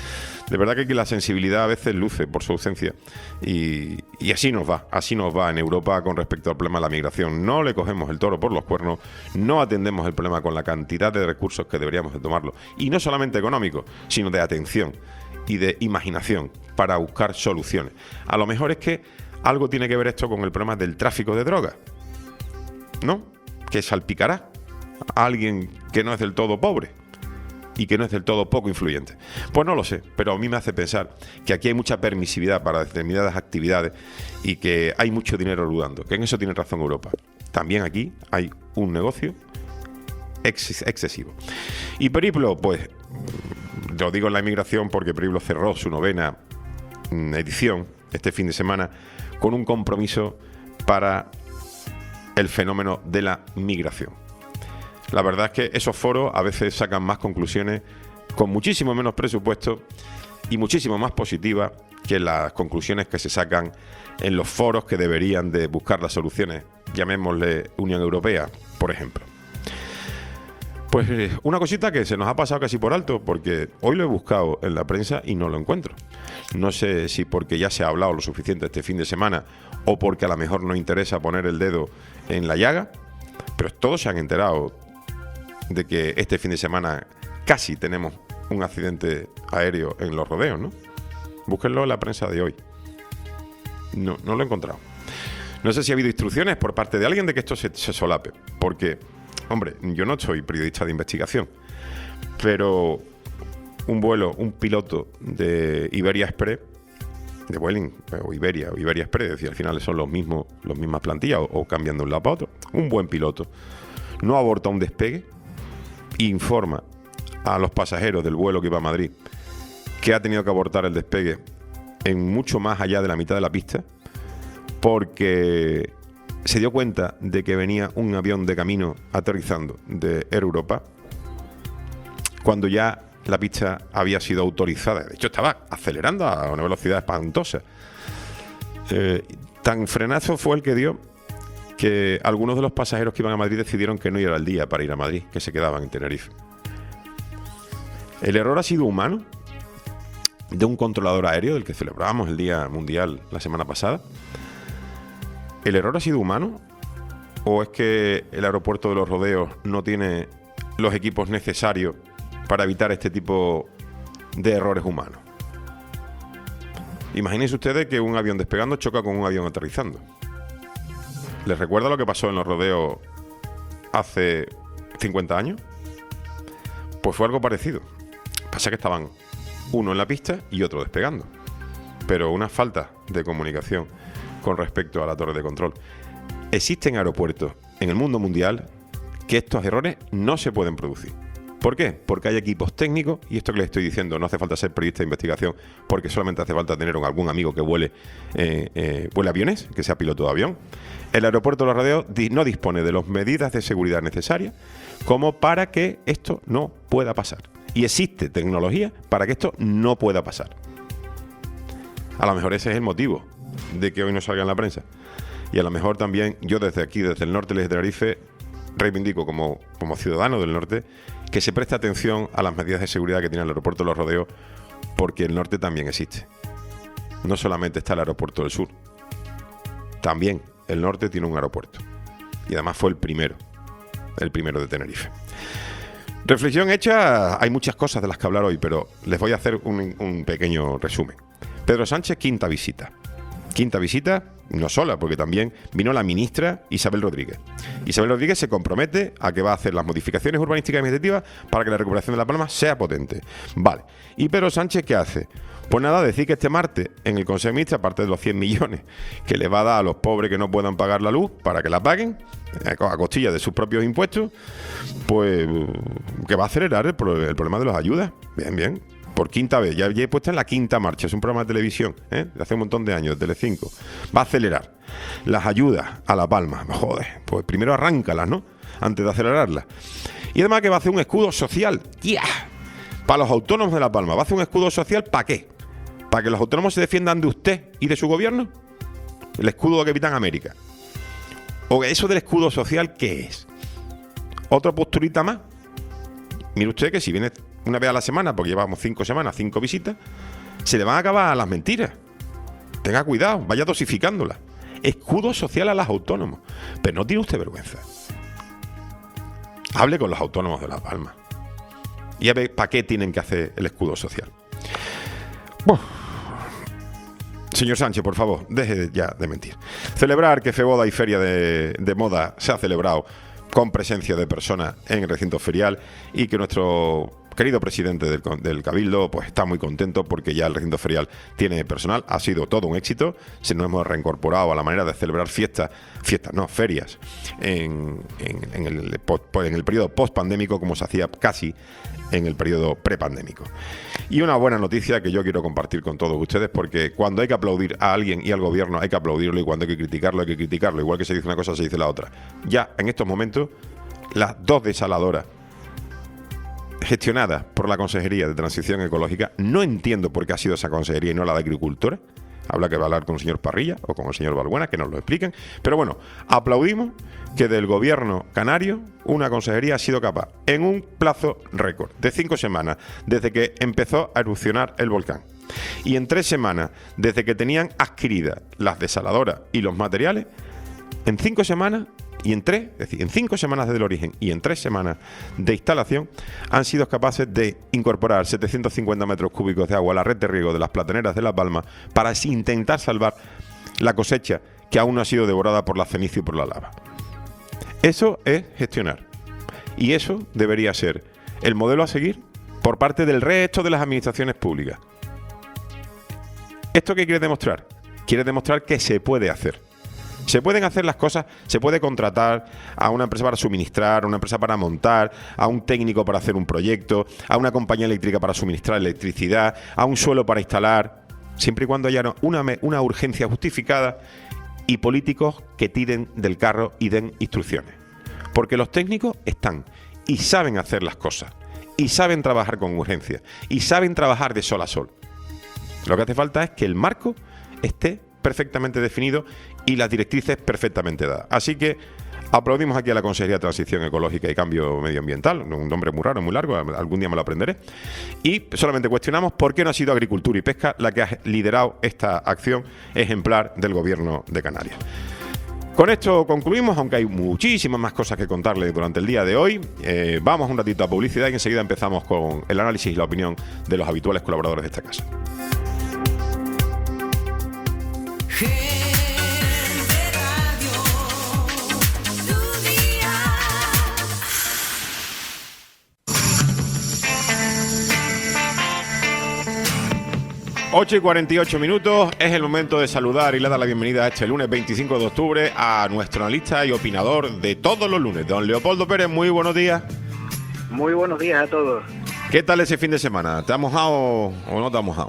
De verdad que la sensibilidad a veces luce por su ausencia y, y así nos va, así nos va en Europa con respecto al problema de la migración. No le cogemos el toro por los cuernos, no atendemos el problema con la cantidad de recursos que deberíamos de tomarlo. Y no solamente económicos, sino de atención y de imaginación para buscar soluciones. A lo mejor es que algo tiene que ver esto con el problema del tráfico de drogas, ¿no? Que salpicará a alguien que no es del todo pobre y que no es del todo poco influyente. Pues no lo sé, pero a mí me hace pensar que aquí hay mucha permisividad para determinadas actividades y que hay mucho dinero rodando, que en eso tiene razón Europa. También aquí hay un negocio ex- excesivo. Y Periplo, pues, lo digo en la inmigración porque Periplo cerró su novena edición este fin de semana con un compromiso para el fenómeno de la migración. La verdad es que esos foros a veces sacan más conclusiones con muchísimo menos presupuesto y muchísimo más positivas que las conclusiones que se sacan en los foros que deberían de buscar las soluciones, llamémosle Unión Europea, por ejemplo. Pues eh, una cosita que se nos ha pasado casi por alto, porque hoy lo he buscado en la prensa y no lo encuentro. No sé si porque ya se ha hablado lo suficiente este fin de semana o porque a lo mejor no interesa poner el dedo en la llaga, pero todos se han enterado de que este fin de semana casi tenemos un accidente aéreo en Los Rodeos, ¿no? Búsquenlo en la prensa de hoy. No, no lo he encontrado. No sé si ha habido instrucciones por parte de alguien de que esto se, se solape, porque, hombre, yo no soy periodista de investigación, pero un vuelo, un piloto de Iberia Express, de Vueling, o Iberia, o Iberia Express, es decir, al final son los mismos, los mismas plantillas, o, o cambian de un lado para otro, un buen piloto, no aborta un despegue, informa a los pasajeros del vuelo que iba a Madrid que ha tenido que abortar el despegue en mucho más allá de la mitad de la pista porque se dio cuenta de que venía un avión de camino aterrizando de Air Europa cuando ya la pista había sido autorizada. De hecho, estaba acelerando a una velocidad espantosa. Eh, tan frenazo fue el que dio que algunos de los pasajeros que iban a Madrid decidieron que no era el día para ir a Madrid, que se quedaban en Tenerife. El error ha sido humano de un controlador aéreo del que celebrábamos el Día Mundial la semana pasada. ¿El error ha sido humano? ¿O es que el aeropuerto de Los Rodeos no tiene los equipos necesarios para evitar este tipo de errores humanos? Imagínense ustedes que un avión despegando choca con un avión aterrizando. ¿Les recuerda lo que pasó en Los Rodeos hace cincuenta años? Pues fue algo parecido. Pasa que estaban uno en la pista y otro despegando. Pero una falta de comunicación con respecto a la torre de control. Existen aeropuertos en el mundo mundial que estos errores no se pueden producir. ¿Por qué? Porque hay equipos técnicos, y esto que les estoy diciendo, no hace falta ser periodista de investigación, porque solamente hace falta tener algún amigo que vuele, eh, eh, vuele aviones, que sea piloto de avión. El aeropuerto de Los Rodeos no dispone de las medidas de seguridad necesarias como para que esto no pueda pasar. Y existe tecnología para que esto no pueda pasar. A lo mejor ese es el motivo de que hoy no salga en la prensa. Y a lo mejor también yo desde aquí, desde el norte de Tenerife, reivindico como, como ciudadano del norte que se preste atención a las medidas de seguridad que tiene el aeropuerto de Los Rodeos, porque el norte también existe. No solamente está el aeropuerto del sur, también el norte tiene un aeropuerto. Y además fue el primero, el primero de Tenerife. Reflexión hecha, hay muchas cosas de las que hablar hoy, pero les voy a hacer un, un pequeño resumen. Pedro Sánchez, quinta visita. Quinta visita, no sola, porque también vino la ministra Isabel Rodríguez. Isabel Rodríguez se compromete a que va a hacer las modificaciones urbanísticas y administrativas para que la recuperación de La Palma sea potente. Vale. ¿Y Pedro Sánchez qué hace? Pues nada, decir que este martes en el Consejo de Ministros, aparte de los cien millones que le va a dar a los pobres que no puedan pagar la luz para que la paguen, a costilla de sus propios impuestos, pues que va a acelerar el, pro- el problema de las ayudas. Bien, bien. Por quinta vez, ya, ya he puesto en la quinta marcha, es un programa de televisión, ¿eh? de hace un montón de años, de Telecinco. Va a acelerar las ayudas a La Palma. Joder, pues primero arráncalas, ¿no? Antes de acelerarlas. Y además que va a hacer un escudo social, ¡yeah!, para los autónomos de La Palma. ¿Va a hacer un escudo social para qué? ¿Para que los autónomos se defiendan de usted y de su gobierno? El escudo de Capitán América. ¿O eso del escudo social qué es? ¿Otra posturita más? Mire usted que si viene una vez a la semana, porque llevamos cinco semanas, cinco visitas, Se le van a acabar las mentiras. Tenga cuidado, vaya dosificándolas. Escudo social a los autónomos. Pero no tiene usted vergüenza. Hable con los autónomos de Las Palmas y a ver para qué tienen que hacer el escudo social. Bueno, señor Sánchez, por favor, deje ya de mentir. Celebrar que Feboda y Feria de, de Moda se ha celebrado con presencia de personas en el recinto ferial y que nuestro querido presidente del, del Cabildo pues está muy contento porque ya el recinto ferial tiene personal. Ha sido todo un éxito. Se nos hemos reincorporado a la manera de celebrar fiestas, fiestas no, ferias en, en, en, el, en el periodo post-pandémico como se hacía casi en el periodo prepandémico. Y una buena noticia que yo quiero compartir con todos ustedes, porque cuando hay que aplaudir a alguien y al gobierno hay que aplaudirlo, y cuando hay que criticarlo hay que criticarlo, igual que se dice una cosa se dice la otra. Ya en estos momentos las dos desaladoras gestionada por la Consejería de Transición Ecológica, no entiendo por qué ha sido esa consejería y no la de Agricultura. Habrá que hablar con el señor Parrilla o con el señor Balbuena, que nos lo expliquen. Pero bueno, aplaudimos que del gobierno canario una consejería ha sido capaz, en un plazo récord de cinco semanas, desde que empezó a erupcionar el volcán, y en tres semanas, desde que tenían adquiridas las desaladoras y los materiales, en cinco semanas y en tres, es decir, en cinco semanas desde el origen y en tres semanas de instalación, han sido capaces de incorporar setecientos cincuenta metros cúbicos de agua a la red de riego de las plataneras de Las Palmas para intentar salvar la cosecha que aún no ha sido devorada por la ceniza y por la lava. Eso es gestionar. Y eso debería ser el modelo a seguir por parte del resto de las administraciones públicas. ¿Esto qué quiere demostrar? Quiere demostrar que se puede hacer. Se pueden hacer las cosas, se puede contratar a una empresa para suministrar, a una empresa para montar, a un técnico para hacer un proyecto, a una compañía eléctrica para suministrar electricidad, a un suelo para instalar, siempre y cuando haya una, una urgencia justificada y políticos que tiren del carro y den instrucciones. Porque los técnicos están y saben hacer las cosas, y saben trabajar con urgencia, y saben trabajar de sol a sol. Lo que hace falta es que el marco esté perfectamente definido y las directrices perfectamente dadas. Así que aplaudimos aquí a la Consejería de Transición Ecológica y Cambio Medioambiental, un nombre muy raro, muy largo, algún día me lo aprenderé, y solamente cuestionamos por qué no ha sido Agricultura y Pesca la que ha liderado esta acción ejemplar del Gobierno de Canarias. Con esto concluimos, aunque hay muchísimas más cosas que contarles durante el día de hoy. Eh, vamos un ratito a publicidad y enseguida empezamos con el análisis y la opinión de los habituales colaboradores de esta casa. ocho y cuarenta y ocho minutos, es el momento de saludar y le dar la bienvenida a este lunes veinticinco de octubre a nuestro analista y opinador de todos los lunes, don Leopoldo Pérez. Muy buenos días. Muy buenos días a todos. ¿Qué tal ese fin de semana? ¿Te has mojado o no te has mojado?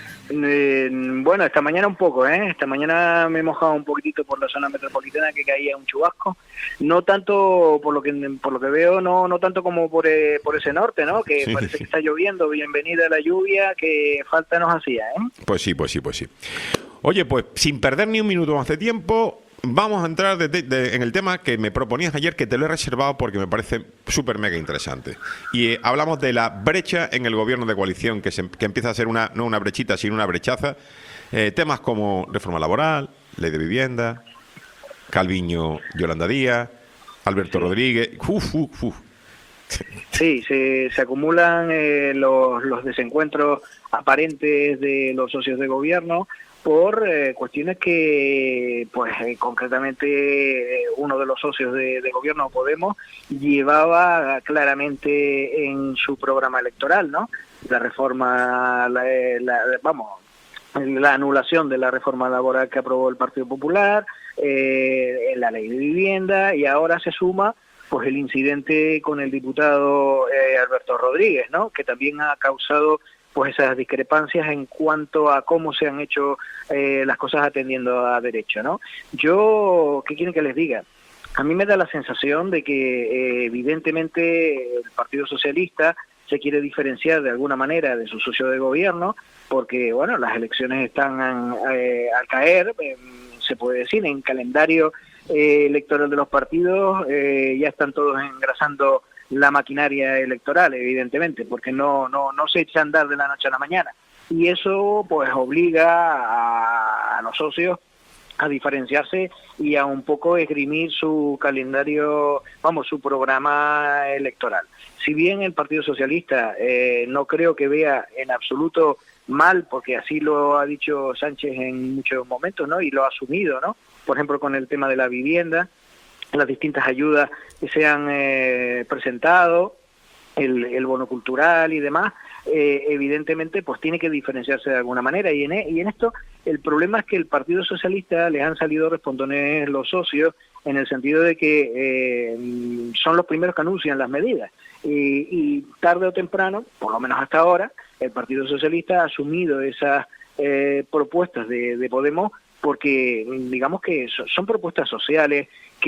Eh, bueno, esta mañana un poco, ¿eh? Esta mañana me he mojado un poquitito por la zona metropolitana, que caía un chubasco. No tanto, por lo que por lo que veo, no no tanto como por eh, por ese norte, ¿no? Que sí, parece sí. que está lloviendo. Bienvenida a la lluvia, que falta nos hacía, ¿eh? Pues sí, pues sí, pues sí. Oye, pues sin perder ni un minuto más de tiempo, vamos a entrar de, de, de, en el tema que me proponías ayer, que te lo he reservado porque me parece súper mega interesante. Y eh, hablamos de la brecha en el gobierno de coalición, que, se, que empieza a ser una no una brechita, sino una brechaza. Eh, temas como reforma laboral, ley de vivienda, Calviño, Yolanda Díaz, Alberto sí. Rodríguez. Uf, uf, uf. Sí, se, se acumulan eh, los, los desencuentros aparentes de los socios de gobierno por eh, cuestiones que, pues eh, concretamente, eh, uno de los socios de, de gobierno, Podemos, llevaba claramente en su programa electoral, ¿no? La reforma, la, la, vamos, la anulación de la reforma laboral que aprobó el Partido Popular, eh, la ley de vivienda, y ahora se suma pues el incidente con el diputado eh, Alberto Rodríguez, ¿no? Que también ha causado pues esas discrepancias en cuanto a cómo se han hecho eh, las cosas atendiendo a derecho, ¿no? Yo, ¿qué quieren que les diga? A mí me da la sensación de que eh, evidentemente el Partido Socialista se quiere diferenciar de alguna manera de su socio de gobierno, porque, bueno, las elecciones están eh, al caer, eh, se puede decir, en calendario eh, electoral de los partidos, eh, ya están todos engrasando la maquinaria electoral, evidentemente, porque no no no se echa a andar de la noche a la mañana. y eso pues obliga a, a los socios a diferenciarse y a un poco esgrimir su calendario, vamos, su programa electoral. Si bien el Partido Socialista eh, no creo que vea en absoluto mal, porque así lo ha dicho Sánchez en muchos momentos, ¿no? Y lo ha asumido, ¿no? Por ejemplo, con el tema de la vivienda, las distintas ayudas que se han eh, presentado, el, el bono cultural y demás, eh, evidentemente pues tiene que diferenciarse de alguna manera, y en, y en esto el problema es que el Partido Socialista le han salido respondones los socios, en el sentido de que eh, son los primeros que anuncian las medidas, y, y tarde o temprano, por lo menos hasta ahora, el Partido Socialista ha asumido esas eh, propuestas de, de Podemos, porque digamos que son, son propuestas sociales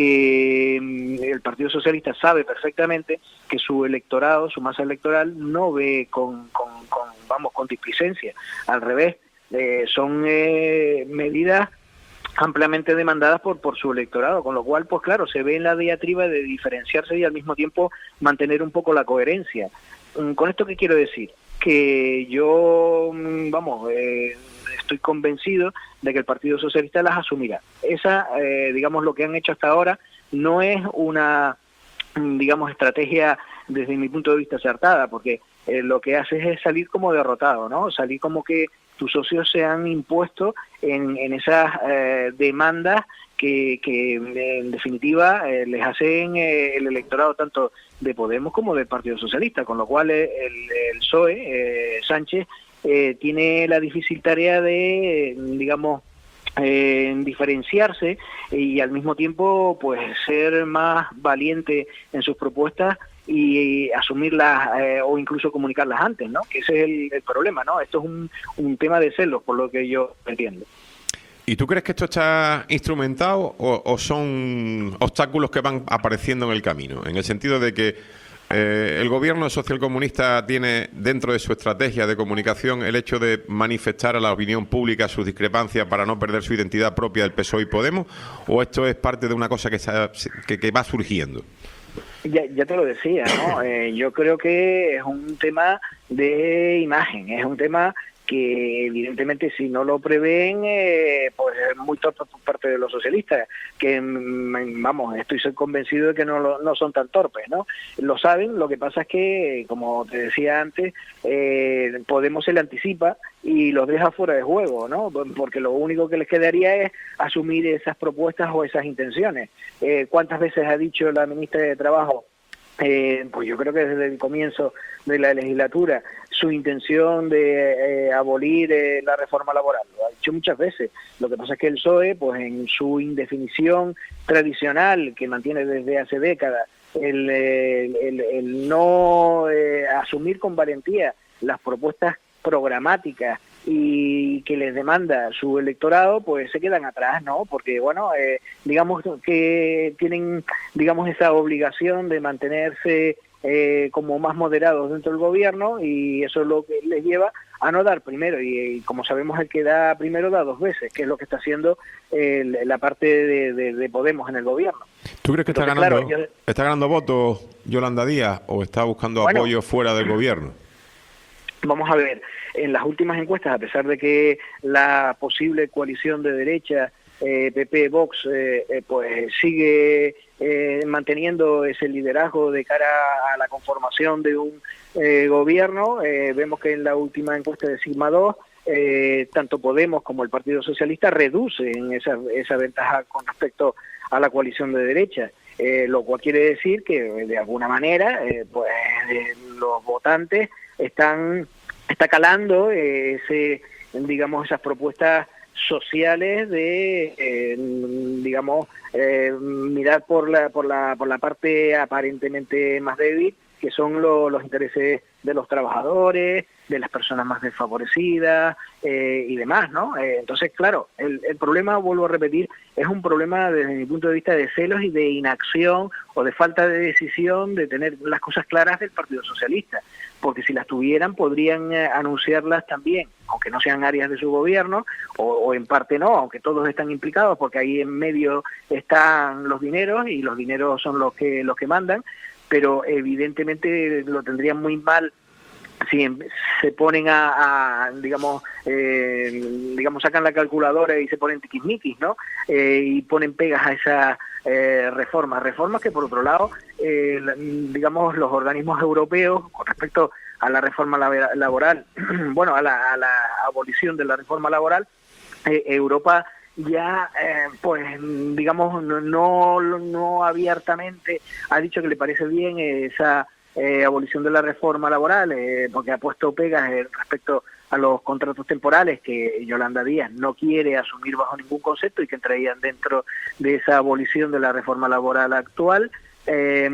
que el Partido Socialista sabe perfectamente que su electorado, su masa electoral, no ve con, con, con vamos, con displicencia. Al revés, eh, son eh, medidas ampliamente demandadas por por su electorado, con lo cual, pues claro, se ve en la diatriba de diferenciarse y al mismo tiempo mantener un poco la coherencia. ¿Con esto qué quiero decir? Que yo, vamos, eh, estoy convencido de que el Partido Socialista las asumirá. Esa, eh, digamos, lo que han hecho hasta ahora no es una, digamos, estrategia desde mi punto de vista acertada, porque eh, lo que hace es salir como derrotado, ¿no? Salir como que tus socios se han impuesto en, en esas eh, demandas que, que en definitiva eh, les hacen eh, el electorado tanto de Podemos como del Partido Socialista, con lo cual el, el P S O E, eh, Sánchez, eh, tiene la difícil tarea de, digamos, eh, diferenciarse y al mismo tiempo pues ser más valiente en sus propuestas y asumirlas eh, o incluso comunicarlas antes, ¿no? Que ese es el, el problema, ¿no? Esto es un, un tema de celos, por lo que yo entiendo. ¿Y tú crees que esto está instrumentado o, o son obstáculos que van apareciendo en el camino? En el sentido de que eh, el gobierno socialcomunista tiene dentro de su estrategia de comunicación el hecho de manifestar a la opinión pública sus discrepancias para no perder su identidad propia del P S O E y Podemos, ¿o esto es parte de una cosa que, está, que, que va surgiendo? Ya, ya te lo decía, ¿no? Eh, yo creo que es un tema de imagen, es un tema que evidentemente si no lo prevén, eh, pues es muy torpe por parte de los socialistas, que vamos, estoy convencido de que no, lo, no son tan torpes, ¿no? Lo saben, lo que pasa es que, como te decía antes, eh, Podemos se le anticipa y los deja fuera de juego, ¿no? Porque lo único que les quedaría es asumir esas propuestas o esas intenciones. Eh, ¿Cuántas veces ha dicho la ministra de Trabajo? Eh, pues yo creo que desde el comienzo de la legislatura su intención de eh, abolir eh, la reforma laboral, lo ha dicho muchas veces. Lo que pasa es que el P S O E, pues en su indefinición tradicional que mantiene desde hace décadas, el, el, el, el no eh, asumir con valentía las propuestas programáticas y que les demanda su electorado, pues se quedan atrás, ¿no? Porque, bueno, eh, digamos que tienen, digamos, esa obligación de mantenerse eh, como más moderados dentro del gobierno, y eso es lo que les lleva a no dar primero, y, y como sabemos el que da primero da dos veces, que es lo que está haciendo eh, la parte de, de, de Podemos en el gobierno. ¿Tú crees que Entonces, está ganando claro, yo... está ganando votos Yolanda Díaz o está buscando bueno, apoyo fuera del gobierno? Vamos a ver, en las últimas encuestas, a pesar de que la posible coalición de derecha, eh, P P, Vox, eh, eh, pues sigue eh, manteniendo ese liderazgo de cara a la conformación de un eh, gobierno, eh, vemos que en la última encuesta de Sigma dos, eh, tanto Podemos como el Partido Socialista reducen esa, esa ventaja con respecto a la coalición de derecha. Eh, lo cual quiere decir que de alguna manera eh, pues eh, los votantes están está calando eh, ese digamos esas propuestas sociales de eh, digamos eh, mirar por la por la por la parte aparentemente más débil, que son lo, los intereses de los trabajadores, de las personas más desfavorecidas eh, y demás, ¿no? Eh, entonces, claro, el, el problema, vuelvo a repetir, es un problema desde mi punto de vista de celos y de inacción o de falta de decisión de tener las cosas claras del Partido Socialista, porque si las tuvieran podrían eh, anunciarlas también, aunque no sean áreas de su gobierno, o, o en parte no, aunque todos están implicados, porque ahí en medio están los dineros y los dineros son los que los que mandan, pero evidentemente lo tendrían muy mal si se ponen a, a digamos, eh, digamos, sacan la calculadora y se ponen tiquismiquis, ¿no? Eh, y ponen pegas a esa eh, reforma, reformas que por otro lado, eh, digamos, los organismos europeos con respecto a la reforma laboral, bueno, a la, a la abolición de la reforma laboral, eh, Europa ya, eh, pues, digamos, no, no, no abiertamente ha dicho que le parece bien esa eh, abolición de la reforma laboral, eh, porque ha puesto pegas eh, respecto a los contratos temporales que Yolanda Díaz no quiere asumir bajo ningún concepto y que entrarían dentro de esa abolición de la reforma laboral actual. Eh,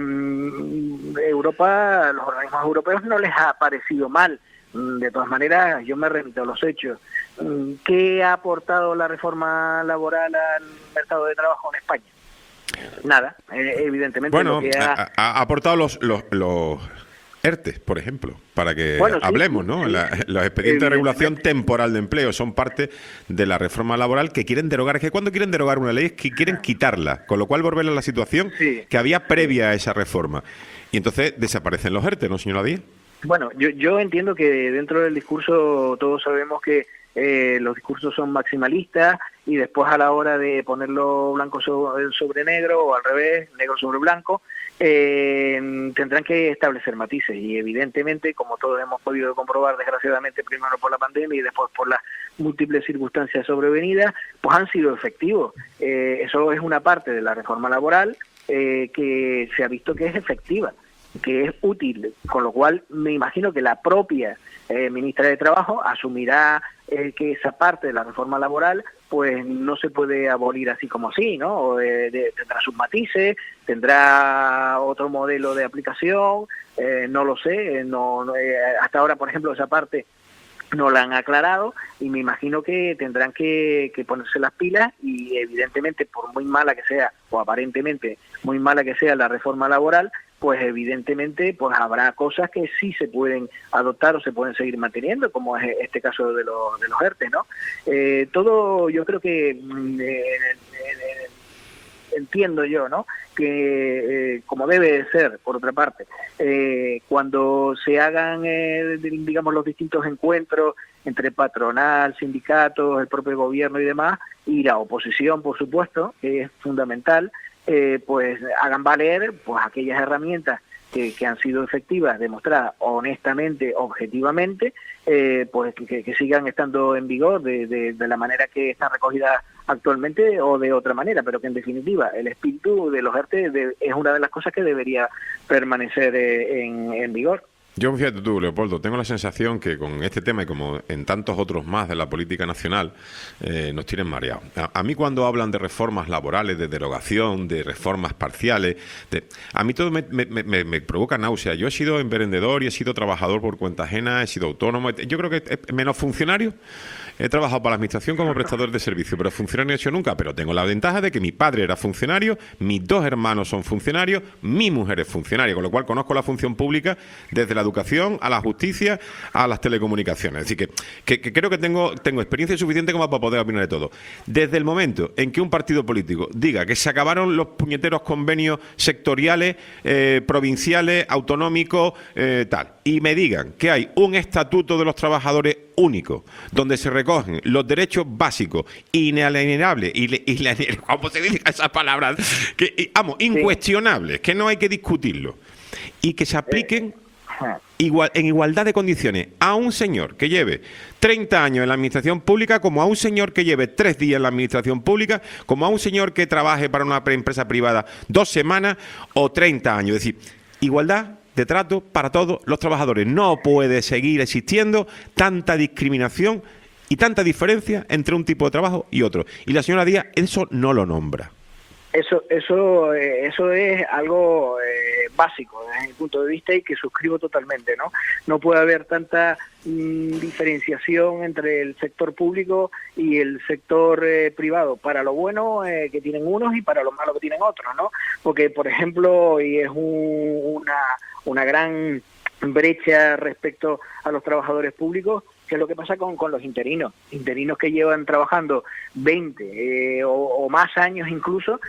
Europa, los organismos europeos no les ha parecido mal. De todas maneras, yo me remito a los hechos. ¿Qué ha aportado la reforma laboral al mercado de trabajo en España? Nada, eh, evidentemente. Bueno, lo que ha... ha, ha aportado los, los, los ERTE, por ejemplo, para que bueno, sí, hablemos, ¿no? Sí. La, los expedientes de regulación temporal de empleo son parte de la reforma laboral que quieren derogar. Es que cuando quieren derogar una ley es que quieren quitarla, con lo cual volver a la situación sí. que había previa a esa reforma. Y entonces desaparecen los ERTE, ¿no, señora Díaz? Bueno, yo, yo entiendo que dentro del discurso todos sabemos que eh, los discursos son maximalistas y después a la hora de ponerlo blanco sobre, sobre negro o al revés, negro sobre blanco, eh, tendrán que establecer matices y evidentemente, como todos hemos podido comprobar desgraciadamente primero por la pandemia y después por las múltiples circunstancias sobrevenidas, pues han sido efectivos. Eh, eso es una parte de la reforma laboral eh, que se ha visto que es efectiva, que es útil, con lo cual me imagino que la propia eh, ministra de Trabajo asumirá eh, que esa parte de la reforma laboral pues no se puede abolir así como así, ¿no? O de, de, tendrá sus matices, tendrá otro modelo de aplicación, eh, no lo sé, no, no eh, hasta ahora, por ejemplo, esa parte no la han aclarado y me imagino que tendrán que, que ponerse las pilas y evidentemente por muy mala que sea o aparentemente muy mala que sea la reforma laboral, pues evidentemente pues habrá cosas que sí se pueden adoptar o se pueden seguir manteniendo, como es este caso de los de los ERTE, ¿no? Eh, todo yo creo que eh, eh, entiendo yo, ¿no? Que eh, como debe de ser, por otra parte, eh, cuando se hagan, eh, digamos, los distintos encuentros entre patronal, sindicatos, el propio gobierno y demás, y la oposición, por supuesto, que es fundamental, eh, pues hagan valer pues aquellas herramientas que, que han sido efectivas, demostradas honestamente, objetivamente, eh, pues que, que sigan estando en vigor de, de, de la manera que están recogidas actualmente o de otra manera, pero que en definitiva el espíritu de los ERTE de, es una de las cosas que debería permanecer eh, en, en vigor. Yo, fíjate tú, Leopoldo, tengo la sensación que con este tema y como en tantos otros más de la política nacional eh, nos tienen mareados. A, a mí cuando hablan de reformas laborales, de derogación, de reformas parciales, de, a mí todo me, me, me, me provoca náusea. Yo he sido emprendedor y he sido trabajador por cuenta ajena, he sido autónomo. Yo creo que es menos funcionario. He trabajado para la administración como prestador de servicio, pero funcionario no he hecho nunca, pero tengo la ventaja de que mi padre era funcionario, mis dos hermanos son funcionarios, mi mujer es funcionaria, con lo cual conozco la función pública desde la educación a la justicia a las telecomunicaciones. Así que, que, que creo que tengo, tengo experiencia suficiente como para poder opinar de todo. Desde el momento en que un partido político diga que se acabaron los puñeteros convenios sectoriales, eh, provinciales, autonómicos, eh, tal, y me digan que hay un estatuto de los trabajadores único, donde se recogen los derechos básicos, inalienables, y ¿cómo se dice esas palabras? Que, vamos, incuestionables, que no hay que discutirlo, y que se apliquen igual, en igualdad de condiciones a un señor que lleve treinta años en la administración pública, como a un señor que lleve tres días en la administración pública, como a un señor que trabaje para una empresa privada dos semanas o treinta años. Es decir, igualdad de trato para todos los trabajadores. No puede seguir existiendo tanta discriminación y tanta diferencia entre un tipo de trabajo y otro. Y la señora Díaz eso no lo nombra. Eso eso eh, eso es algo eh, básico desde mi punto de vista y que suscribo totalmente, ¿no? No puede haber tanta mm, diferenciación entre el sector público y el sector eh, privado, para lo bueno eh, que tienen unos y para lo malo que tienen otros, ¿no? Porque, por ejemplo, y es un, una, una gran brecha respecto a los trabajadores públicos, ¿Qué es lo que pasa con, con los interinos? Interinos que llevan trabajando veinte eh, o, o más años incluso,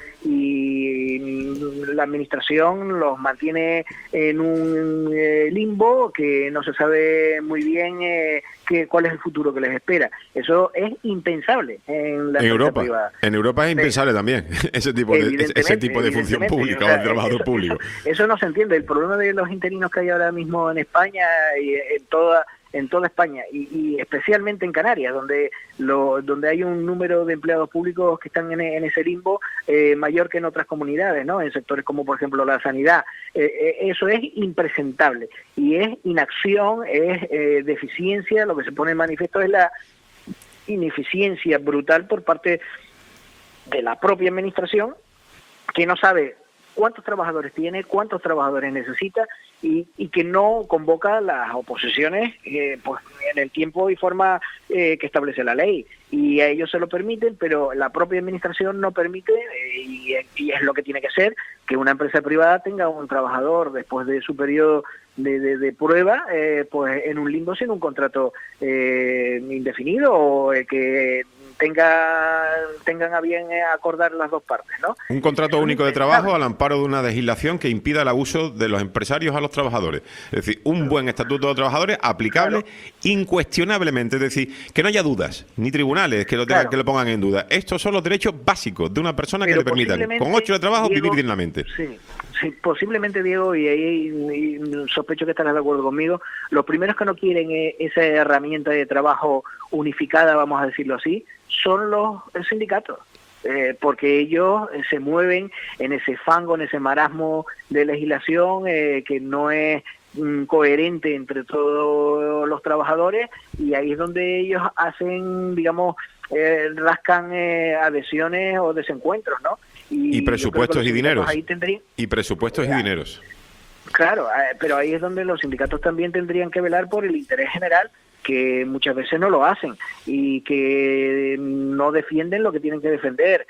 y la administración los mantiene en un eh, limbo que no se sabe muy bien eh, que, cuál es el futuro que les espera. Eso es impensable en la en Europa privada. En Europa es impensable sí. también ese tipo de ese tipo de función pública, o sea, o de trabajador eso, público. Eso, eso no se entiende. El problema de los interinos que hay ahora mismo en España y en toda en toda España y, y especialmente en Canarias, donde lo, donde hay un número de empleados públicos que están en, en ese limbo eh, mayor que en otras comunidades, ¿no? En sectores como por ejemplo la sanidad. Eh, eh, eso es impresentable y es inacción, es eh, deficiencia. Lo que se pone en manifiesto es la ineficiencia brutal por parte de la propia administración, que no sabe cuántos trabajadores tiene, cuántos trabajadores necesita y, y que no convoca las oposiciones eh, pues en el tiempo y forma eh, que establece la ley. Y a ellos se lo permiten, pero la propia administración no permite, eh, y, y es lo que tiene que ser, que una empresa privada tenga un trabajador después de su periodo de, de, de prueba, eh, pues en un limbo sin un contrato eh, indefinido o eh, que tenga tengan a bien acordar las dos partes, ¿no? Un contrato único de trabajo al amparo de una legislación que impida el abuso de los empresarios a los trabajadores. Es decir, un buen estatuto de trabajadores aplicable claro. incuestionablemente. Es decir, que no haya dudas, ni tribunales que lo, tengan, claro. que lo pongan en duda. Estos son los derechos básicos de una persona Pero que le permitan, con ocho de trabajo, Diego, vivir dignamente. Sí. Sí, posiblemente, Diego, y ahí sospecho que estarás de acuerdo conmigo, los primeros que no quieren esa herramienta de trabajo unificada, vamos a decirlo así, son los sindicatos, eh, porque ellos eh, se mueven en ese fango, en ese marasmo de legislación eh, que no es mm, coherente entre todos los trabajadores, y ahí es donde ellos hacen, digamos, eh, rascan eh, adhesiones o desencuentros, ¿no? Y, y presupuestos y dineros. Ahí tendrían, y presupuestos ya, y dineros. Claro, eh, pero ahí es donde los sindicatos también tendrían que velar por el interés general, que muchas veces no lo hacen y que no defienden lo que tienen que defender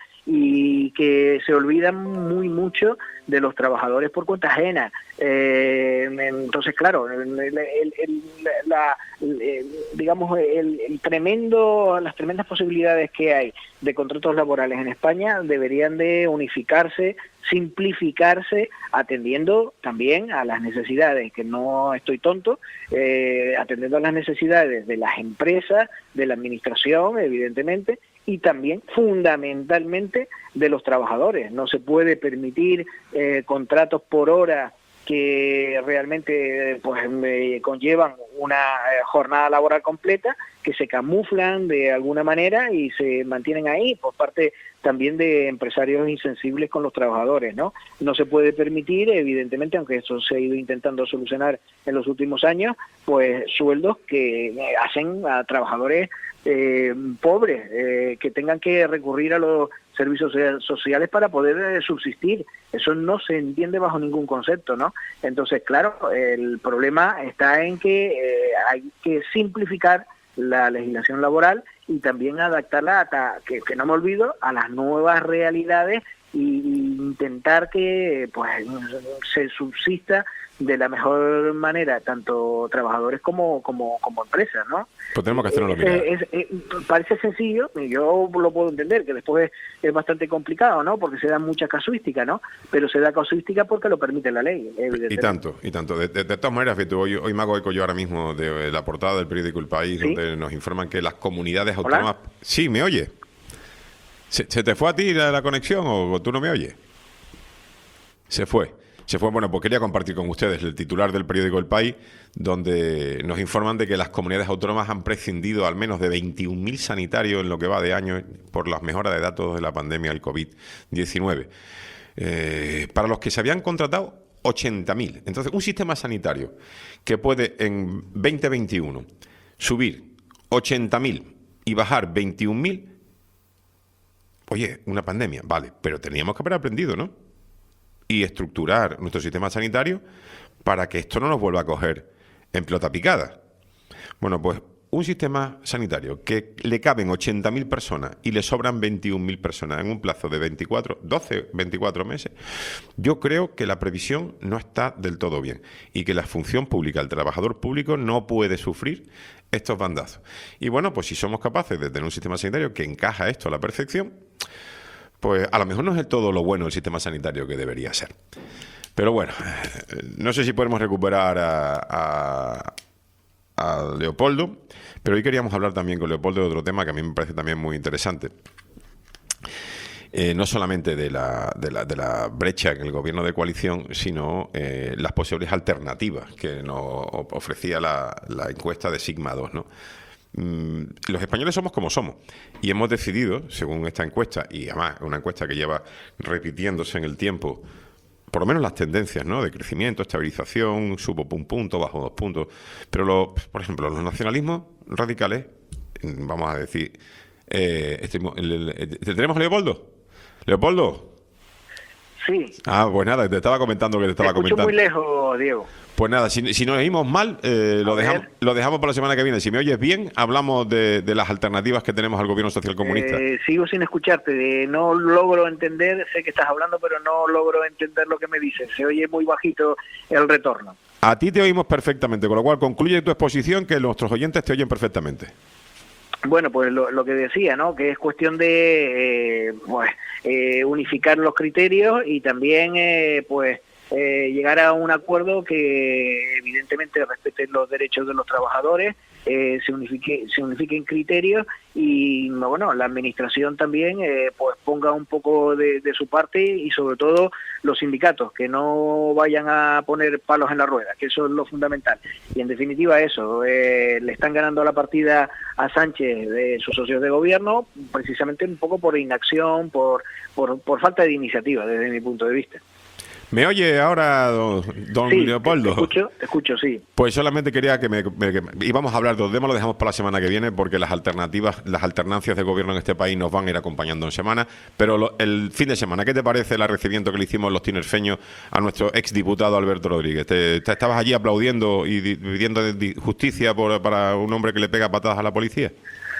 y que se olvidan muy mucho de los trabajadores por cuenta ajena. Eh, entonces, claro, el, el, el, la, el, digamos, el, el tremendo, las tremendas posibilidades que hay de contratos laborales en España deberían de unificarse, simplificarse, atendiendo también a las necesidades, que no estoy tonto, eh, atendiendo a las necesidades de las empresas, de la administración, evidentemente, y también fundamentalmente de los trabajadores. No se puede permitir eh, contratos por hora que realmente pues eh, conllevan una eh, jornada laboral completa, que se camuflan de alguna manera y se mantienen ahí por parte también de empresarios insensibles con los trabajadores, ¿no? No se puede permitir, evidentemente, aunque eso se ha ido intentando solucionar en los últimos años, pues sueldos que hacen a trabajadores eh, pobres, eh, que tengan que recurrir a los servicios sociales para poder eh, subsistir. Eso no se entiende bajo ningún concepto, ¿no? Entonces, claro, el problema está en que eh, hay que simplificar la legislación laboral y también adaptarla, hasta, que, que no me olvido, a las nuevas realidades e intentar que pues se subsista de la mejor manera tanto trabajadores como como como empresas, ¿no? Pues tenemos que hacerlo lo que es, es, parece sencillo, yo lo puedo entender, que después es, es bastante complicado, ¿no? Porque se da mucha casuística, ¿no? Pero se da casuística porque lo permite la ley, evidentemente. Y tanto, y tanto. De, de, de todas maneras, fíjate, hoy, hoy me hago eco yo ahora mismo de la portada del periódico El País, ¿sí? Donde nos informan que las comunidades autónomas... ¿Hola? Sí, ¿me oye? ¿Se, ¿Se te fue a ti la, la conexión o tú no me oyes? Se fue. Se fue, bueno, pues quería compartir con ustedes el titular del periódico El País, donde nos informan de que las comunidades autónomas han prescindido al menos de veintiún mil sanitarios en lo que va de año por las mejoras de datos de la pandemia del COVID diecinueve. Eh, para los que se habían contratado ochenta mil. Entonces, un sistema sanitario que puede en veinte veintiuno subir ochenta mil y bajar veintiún mil, oye, una pandemia, vale, pero teníamos que haber aprendido, ¿no? Y estructurar nuestro sistema sanitario para que esto no nos vuelva a coger en pelota picada. Bueno, pues un sistema sanitario que le caben ochenta mil personas y le sobran veintiún mil personas en un plazo de veinticuatro, doce, veinticuatro meses, yo creo que la previsión no está del todo bien y que la función pública, el trabajador público, no puede sufrir estos bandazos. Y bueno, pues si somos capaces de tener un sistema sanitario que encaja esto a la perfección, pues a lo mejor no es del todo lo bueno el sistema sanitario que debería ser. Pero bueno, no sé si podemos recuperar a... a a Leopoldo, pero hoy queríamos hablar también con Leopoldo de otro tema que a mí me parece también muy interesante. Eh, no solamente de la, de, la, de la brecha en el gobierno de coalición, sino eh, las posibles alternativas que nos ofrecía la, la encuesta de Sigma dos, ¿no? Mm, los españoles somos como somos y hemos decidido, según esta encuesta, y además una encuesta que lleva repitiéndose en el tiempo, por lo menos las tendencias, ¿no?, de crecimiento, estabilización, subo un punto, bajo dos puntos. Pero, lo, por ejemplo, los nacionalismos radicales, vamos a decir... Eh, este, el, el, ¿Tenemos a Leopoldo? ¿Leopoldo? Sí. Ah, pues nada, te estaba comentando que te estaba te escucho comentando. Muy lejos, Diego. Pues nada, si, si nos oímos mal, eh, lo, dejamos, lo dejamos para la semana que viene. Si me oyes bien, hablamos de, de las alternativas que tenemos al gobierno social comunista. Eh, sigo sin escucharte, de, no logro entender, sé que estás hablando, pero no logro entender lo que me dices. Se oye muy bajito el retorno. A ti te oímos perfectamente, con lo cual concluye tu exposición que nuestros oyentes te oyen perfectamente. Bueno, pues lo, lo que decía, ¿no?, que es cuestión de eh, pues, eh, unificar los criterios y también, eh, pues, Eh, llegar a un acuerdo que evidentemente respete los derechos de los trabajadores, eh, se unifique, se unifiquen criterios y bueno, la administración también eh, pues ponga un poco de, de su parte y sobre todo los sindicatos que no vayan a poner palos en la rueda, que eso es lo fundamental. Y en definitiva eso, eh, le están ganando la partida a Sánchez de sus socios de gobierno precisamente un poco por inacción, por, por, por falta de iniciativa desde mi punto de vista. ¿Me oye ahora, don, don sí, Leopoldo? Te escucho, te escucho, sí. Pues solamente quería que me, me que, íbamos a hablar de los temas, lo dejamos para la semana que viene porque las alternativas, las alternancias de gobierno en este país nos van a ir acompañando en semana. Pero lo, el fin de semana, ¿qué te parece el recibimiento que le hicimos los tinerfeños a nuestro exdiputado Alberto Rodríguez? ¿Te, te estabas allí aplaudiendo y pidiendo justicia por, para un hombre que le pega patadas a la policía?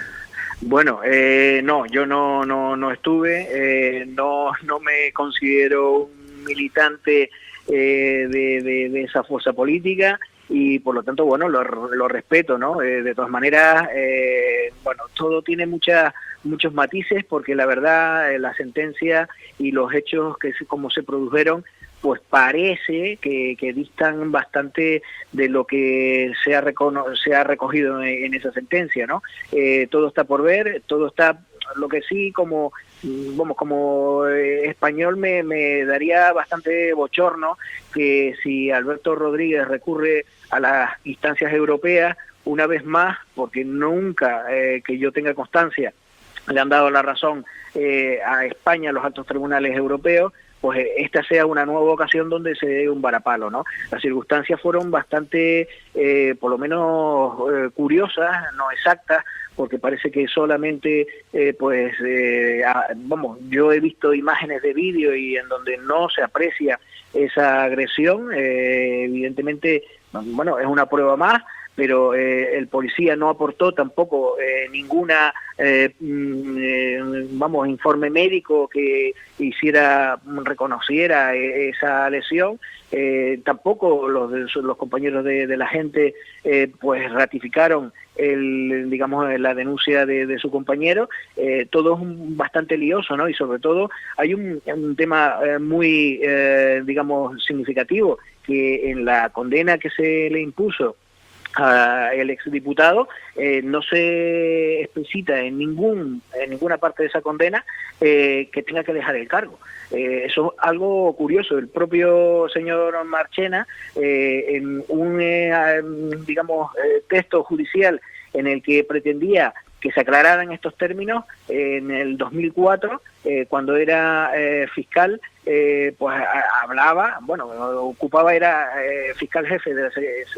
Bueno, eh, no, yo no, no, no estuve, eh, no, no me considero un militante eh, de, de, de esa fuerza política y por lo tanto, bueno, lo, lo respeto, ¿no? Eh, de todas maneras, eh, bueno, todo tiene muchas muchos matices porque la verdad, eh, la sentencia y los hechos que se, como se produjeron, pues parece que, que distan bastante de lo que se ha, recono se ha recogido en, en esa sentencia, ¿no? Eh, todo está por ver, todo está... Lo que sí, como vamos, como eh, español me, me daría bastante bochorno que si Alberto Rodríguez recurre a las instancias europeas una vez más, porque nunca eh, que yo tenga constancia le han dado la razón eh, a España los altos tribunales europeos, pues esta sea una nueva ocasión donde se dé un varapalo, ¿no? Las circunstancias fueron bastante, eh, por lo menos, eh, curiosas, no exactas, porque parece que solamente, eh, pues, eh, a, vamos, yo he visto imágenes de vídeo y en donde no se aprecia esa agresión, eh, evidentemente, bueno, es una prueba más, pero eh, el policía no aportó tampoco eh, ninguna, eh, eh, vamos, informe médico que hiciera, reconociera esa lesión, eh, tampoco los, los compañeros de, de la gente eh, pues ratificaron el, digamos, la denuncia de, de su compañero, eh, todo es un, bastante lioso, ¿no? Y sobre todo hay un, un tema eh, muy, eh, digamos, significativo, que en la condena que se le impuso Uh, el exdiputado eh, no se explicita en ningún en ninguna parte de esa condena eh, que tenga que dejar el cargo. Eh, eso es algo curioso. El propio señor Marchena, eh, en un eh, digamos eh, texto judicial en el que pretendía que se aclararan estos términos, eh, en el dos mil cuatro, eh, cuando era eh, fiscal, eh, pues a, hablaba, bueno, ocupaba, era eh, fiscal jefe de la,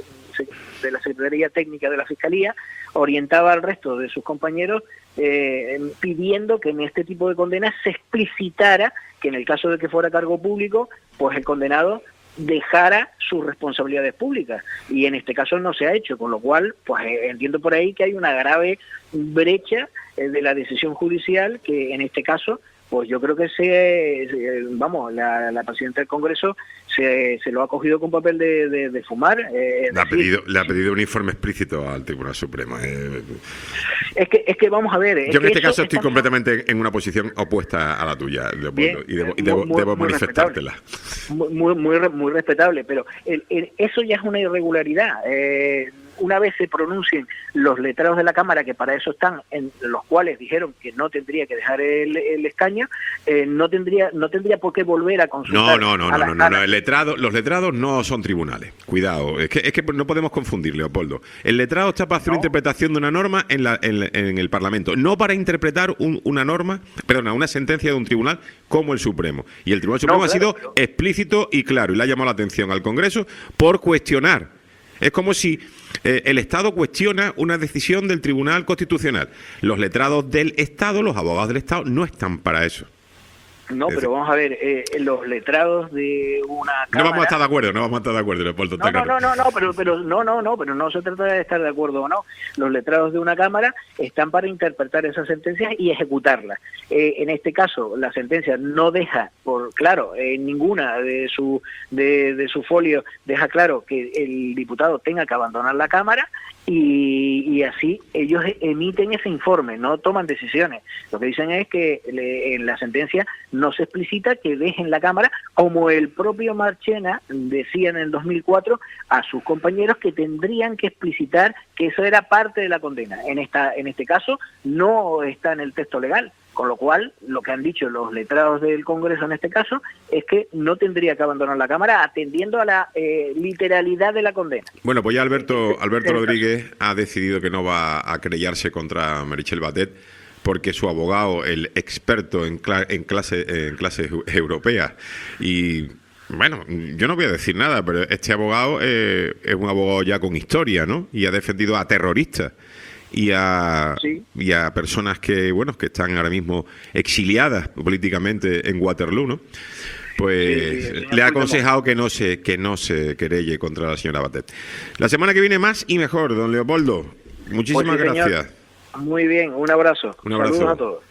de la Secretaría Técnica de la Fiscalía, orientaba al resto de sus compañeros eh, pidiendo que en este tipo de condenas se explicitara que en el caso de que fuera cargo público, pues el condenado dejara sus responsabilidades públicas, y en este caso no se ha hecho, con lo cual pues eh, entiendo por ahí que hay una grave brecha eh, de la decisión judicial, que en este caso pues yo creo que se, se vamos, la, la presidenta del Congreso se, se lo ha cogido con papel de, de, de fumar. Eh, le, ha decir, pedido, le ha pedido un informe explícito al Tribunal Supremo. Eh. Es que, es que vamos a ver. Yo en este eso, caso estoy estamos... completamente en una posición opuesta a la tuya, Leopoldo, Bien, y debo, y muy, debo, muy, debo muy manifestártela. Muy, muy, muy, muy respetable, pero el, el, eso ya es una irregularidad. Eh, una vez se pronuncien los letrados de la Cámara, que para eso están, en los cuales dijeron que no tendría que dejar el, el escaño, eh, no tendría no tendría por qué volver a consultar. No, no, no, no, no, no, no, el letrado, los letrados no son tribunales. Cuidado, es que es que no podemos confundir, Leopoldo. El letrado está para hacer no. una interpretación de una norma en, la, en, en el Parlamento, no para interpretar un, una norma, perdona, una sentencia de un tribunal como el Supremo. Y el Tribunal Supremo no, claro, ha sido pero... explícito y claro, y le ha llamado la atención al Congreso por cuestionar. Es como si eh, el Estado cuestiona una decisión del Tribunal Constitucional. Los letrados del Estado, los abogados del Estado, no están para eso. No, pero vamos a ver, eh, los letrados de una Cámara... No vamos a estar de acuerdo, no vamos a estar de acuerdo, Leopoldo. No, no, no, no, no, pero, pero no, no, no, pero no se trata de estar de acuerdo o no. Los letrados de una Cámara están para interpretar esas sentencias y ejecutarlas. Eh, en este caso, la sentencia no deja, por claro, en eh, ninguna de su de, de su folio deja claro que el diputado tenga que abandonar la Cámara. Y, y así ellos emiten ese informe, no toman decisiones. Lo que dicen es que le, en la sentencia no se explicita que dejen la Cámara, como el propio Marchena decía en el dos mil cuatro a sus compañeros que tendrían que explicitar que eso era parte de la condena. En esta en este caso no está en el texto legal. Con lo cual, lo que han dicho los letrados del Congreso en este caso es que no tendría que abandonar la Cámara atendiendo a la eh, literalidad de la condena. Bueno, pues ya Alberto, Alberto Rodríguez ha decidido que no va a querellarse contra Meritxell Batet porque su abogado, el experto en, cla en, clase, en clases europeas y... Bueno, yo no voy a decir nada, pero este abogado eh, es un abogado ya con historia, ¿no? Y ha defendido a terroristas. Y a, sí. y a personas que bueno que están ahora mismo exiliadas políticamente en Waterloo, ¿no? Pues sí, sí, le ha aconsejado que no se que no se querelle contra la señora Batet. La semana que viene más y mejor, don Leopoldo. Muchísimas pues sí, gracias. Señor. Muy bien, un abrazo. Un abrazo. Saludos a todos.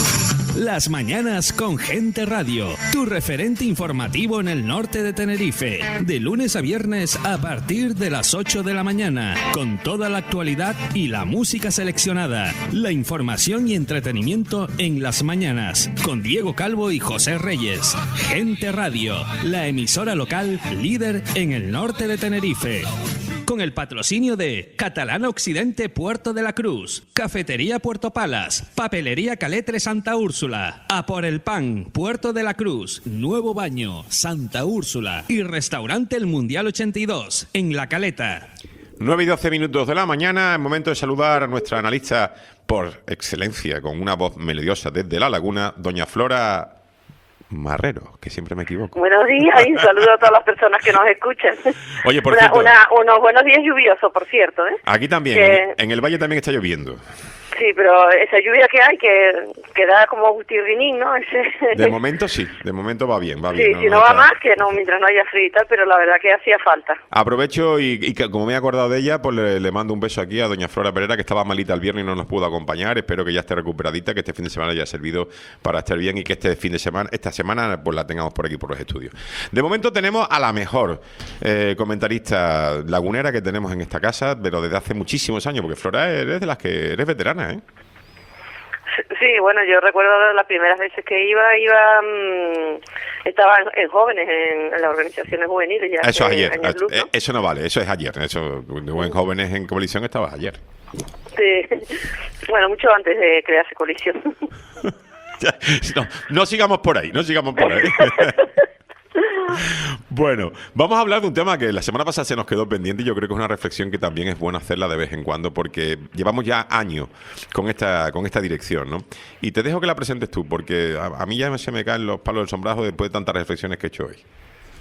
Las mañanas con Gente Radio, tu referente informativo en el norte de Tenerife, de lunes a viernes a partir de las ocho de la mañana, con toda la actualidad y la música seleccionada, la información y entretenimiento en las mañanas, con Diego Calvo y José Reyes. Gente Radio, la emisora local líder en el norte de Tenerife. Con el patrocinio de Catalana Occidente Puerto de la Cruz, Cafetería Puerto Palas, Papelería Caletre Santa Úrsula, A por el Pan, Puerto de la Cruz, Nuevo Baño, Santa Úrsula y Restaurante El Mundial ochenta y dos, en La Caleta. nueve y doce minutos de la mañana, es momento de saludar a nuestra analista por excelencia, con una voz melodiosa desde La Laguna, doña Flora Marrero, que siempre me equivoco. Buenos días y un saludo a todas las personas que nos escuchan. Oye, por una, cierto... Una, unos buenos días lluviosos, por cierto, ¿eh? Aquí también, que... en el valle también está lloviendo. Sí, pero esa lluvia que hay, que, que da como gustirrinín, ¿no? Ese... De momento sí, de momento va bien, va sí, bien. Sí, no, si no, no va está... más, que no, mientras no haya frío y tal, pero la verdad que hacía falta. Aprovecho y, y que, como me he acordado de ella, pues le, le mando un beso aquí a doña Flora Pereira, que estaba malita el viernes y no nos pudo acompañar. Espero que ya esté recuperadita, que este fin de semana haya servido para estar bien y que este fin de semana, esta semana, pues la tengamos por aquí, por los estudios. De momento tenemos a la mejor eh, comentarista lagunera que tenemos en esta casa, pero desde hace muchísimos años, porque Flora eres de las que eres veterana, ¿eh? Sí, bueno, yo recuerdo las primeras veces que iba, iba mmm, estaba en, en jóvenes, en, en las organizaciones juveniles. Ya eso es ayer, años luz, ¿no? Eso no vale, eso es ayer, eso en jóvenes en Colisión estabas ayer. Sí, bueno, mucho antes de crearse Colisión. no, no sigamos por ahí, no sigamos por ahí. Bueno, vamos a hablar de un tema que la semana pasada se nos quedó pendiente y yo creo que es una reflexión que también es bueno hacerla de vez en cuando porque llevamos ya años con esta con esta dirección, ¿no? Y te dejo que la presentes tú porque a, a mí ya se me caen los palos del sombrajo después de tantas reflexiones que he hecho hoy.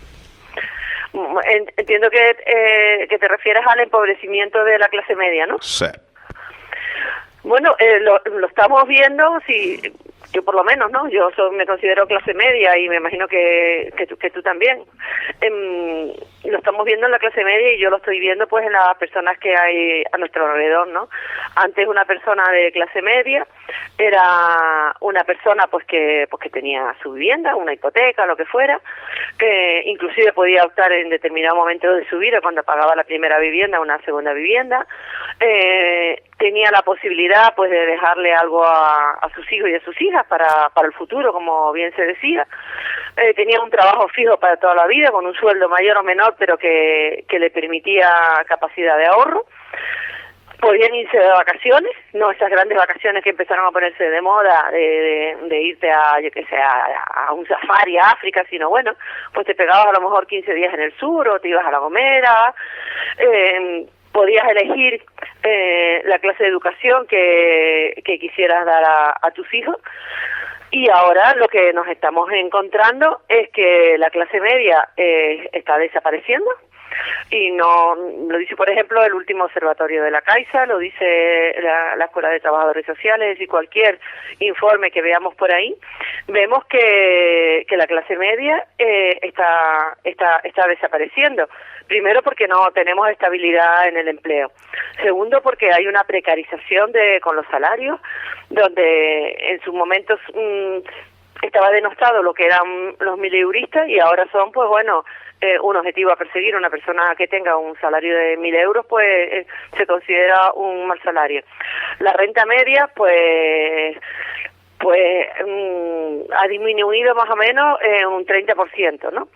Entiendo que, eh, que te refieres al empobrecimiento de la clase media, ¿no? Sí. Bueno, eh, lo, lo estamos viendo, sí, yo por lo menos, ¿no? Yo soy, me considero clase media y me imagino que, que, tú, que tú también. Eh, lo estamos viendo en la clase media y yo lo estoy viendo pues en las personas que hay a nuestro alrededor, ¿no? Antes una persona de clase media era una persona pues que pues que tenía su vivienda, una hipoteca, lo que fuera, que inclusive podía optar en determinado momento de su vida cuando pagaba la primera vivienda, una segunda vivienda, eh, tenía la posibilidad pues de dejarle algo a, a sus hijos y a sus hijas para, para el futuro, como bien se decía. Eh, tenía un trabajo fijo para toda la vida, con un sueldo mayor o menor, pero que, que le permitía capacidad de ahorro. Podían irse de vacaciones, no esas grandes vacaciones que empezaron a ponerse de moda, de, de, de irte a, yo qué sé, a, a un safari a África, sino bueno, pues te pegabas a lo mejor quince días en el sur, o te ibas a La Gomera, eh, podías elegir eh, la clase de educación que, que quisieras dar a, a tus hijos. Y ahora lo que nos estamos encontrando es que la clase media eh, está desapareciendo. Y no lo dice, por ejemplo, el último observatorio de la Caixa, lo dice la, la Escuela de Trabajadores Sociales, y cualquier informe que veamos por ahí, vemos que, que la clase media eh, está, está, está desapareciendo. Primero, porque no tenemos estabilidad en el empleo. Segundo, porque hay una precarización de con los salarios, donde en sus momentos mmm, estaba denostado lo que eran los mileuristas y ahora son, pues bueno, Eh, un objetivo a perseguir. Una persona que tenga un salario de mil euros pues eh, se considera un mal salario. La renta media pues pues mmm, ha disminuido más o menos en eh, un treinta por ciento, ¿no?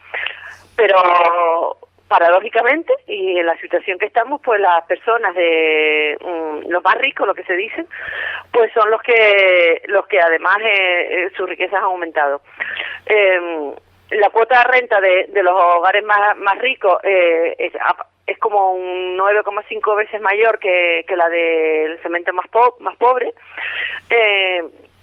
Pero paradójicamente, y en la situación que estamos, pues las personas de um, los más ricos, lo que se dice, pues son los que los que además eh, eh, sus riquezas han aumentado. Eh, La cuota de renta de, de los hogares más, más ricos eh, es, es como un nueve coma cinco veces mayor que, que la del segmento más, po, más pobre. Eh,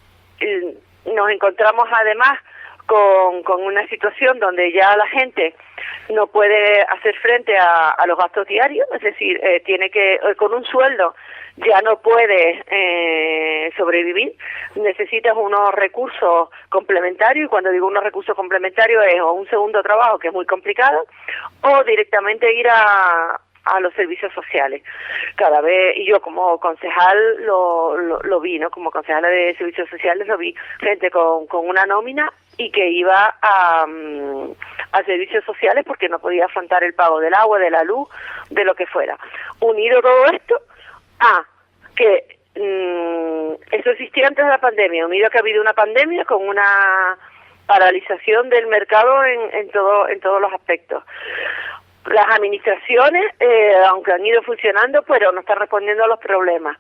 nos encontramos además con, con una situación donde ya la gente no puede hacer frente a, a los gastos diarios, es decir, eh, tiene que, eh, con un sueldo ya no puede eh, sobrevivir, necesitas unos recursos complementarios, y cuando digo unos recursos complementarios es o un segundo trabajo, que es muy complicado, o directamente ir a, a los servicios sociales. Cada vez, y yo como concejal lo, lo, lo vi, ¿no? Como concejala de servicios sociales lo vi, gente con, con una nómina y que iba a, a servicios sociales porque no podía afrontar el pago del agua, de la luz, de lo que fuera. Unido todo esto a que mmm, eso existía antes de la pandemia, unido a que ha habido una pandemia con una paralización del mercado en, en todo en todos los aspectos. Las administraciones, eh, aunque han ido funcionando, pero no están respondiendo a los problemas.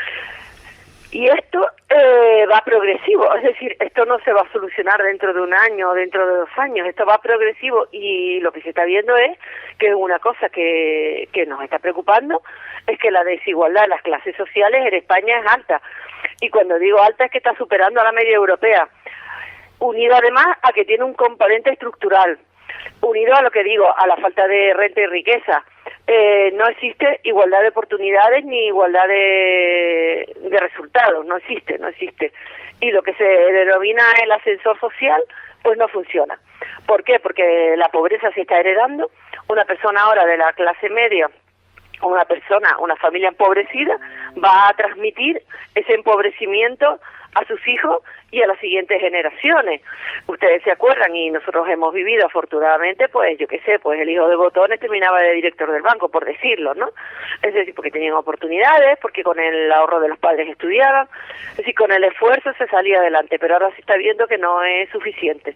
Y esto eh, va progresivo, es decir, esto no se va a solucionar dentro de un año o dentro de dos años, esto va progresivo, y lo que se está viendo es que una cosa que, que nos está preocupando es que la desigualdad de las clases sociales en España es alta. Y cuando digo alta es que está superando a la media europea, unido además a que tiene un componente estructural, unido a lo que digo, a la falta de renta y riqueza. Eh, no existe igualdad de oportunidades ni igualdad de, de resultados, no existe, no existe. Y lo que se denomina el ascensor social, pues no funciona. ¿Por qué? Porque la pobreza se está heredando. Una persona ahora de la clase media, una persona, una familia empobrecida, va a transmitir ese empobrecimiento a sus hijos y a las siguientes generaciones. Ustedes se acuerdan, y nosotros hemos vivido afortunadamente, pues yo qué sé, pues el hijo de Botones terminaba de director del banco, por decirlo, ¿no? Es decir, porque tenían oportunidades, porque con el ahorro de los padres estudiaban, es decir, con el esfuerzo se salía adelante, pero ahora se está viendo que no es suficiente.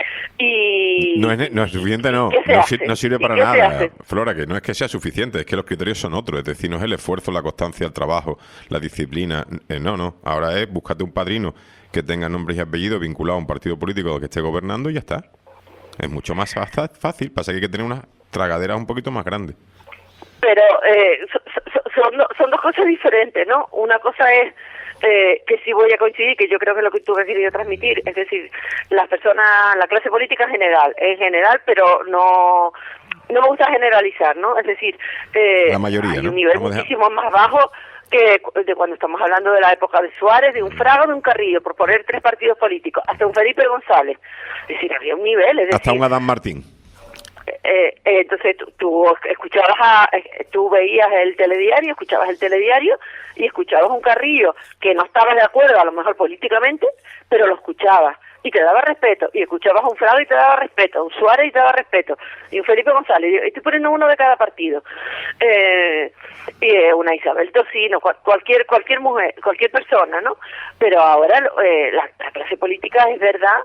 Y no es, no es suficiente, no, no, sir, no sirve para nada, Flora, que no es que sea suficiente, es que los criterios son otros, es decir, no es el esfuerzo, la constancia, el trabajo, la disciplina, eh, no, no, ahora es búscate un padrino que tenga nombres y apellidos vinculado a un partido político que esté gobernando y ya está. Es mucho más fácil, pasa que hay que tener unas tragaderas un poquito más grandes. Pero eh, son, son, son dos cosas diferentes, ¿no? Una cosa es eh, que sí voy a coincidir, que yo creo que es lo que tú has querido transmitir, es decir, las personas, la clase política en general, en general, pero no no me gusta generalizar, ¿no? Es decir, eh, la mayoría, hay ¿no? un nivel Vamos muchísimo más bajo que de cuando estamos hablando de la época de Suárez, de un Fraga, de un Carrillo, por poner tres partidos políticos, hasta un Felipe González. Es decir, había un nivel. Es decir, hasta un Adán Martín. Eh, eh, entonces tú, tú escuchabas a, tú veías el telediario, escuchabas el telediario y escuchabas un Carrillo que no estaba de acuerdo a lo mejor políticamente, pero lo escuchabas y te daba respeto, y escuchabas a un Fraga y te daba respeto, a un Suárez y te daba respeto, y un Felipe González, y estoy poniendo uno de cada partido, eh, y eh, una Isabel Tocino, cual, cualquier cualquier mujer, cualquier persona, ¿no? Pero ahora eh, la, la clase política es verdad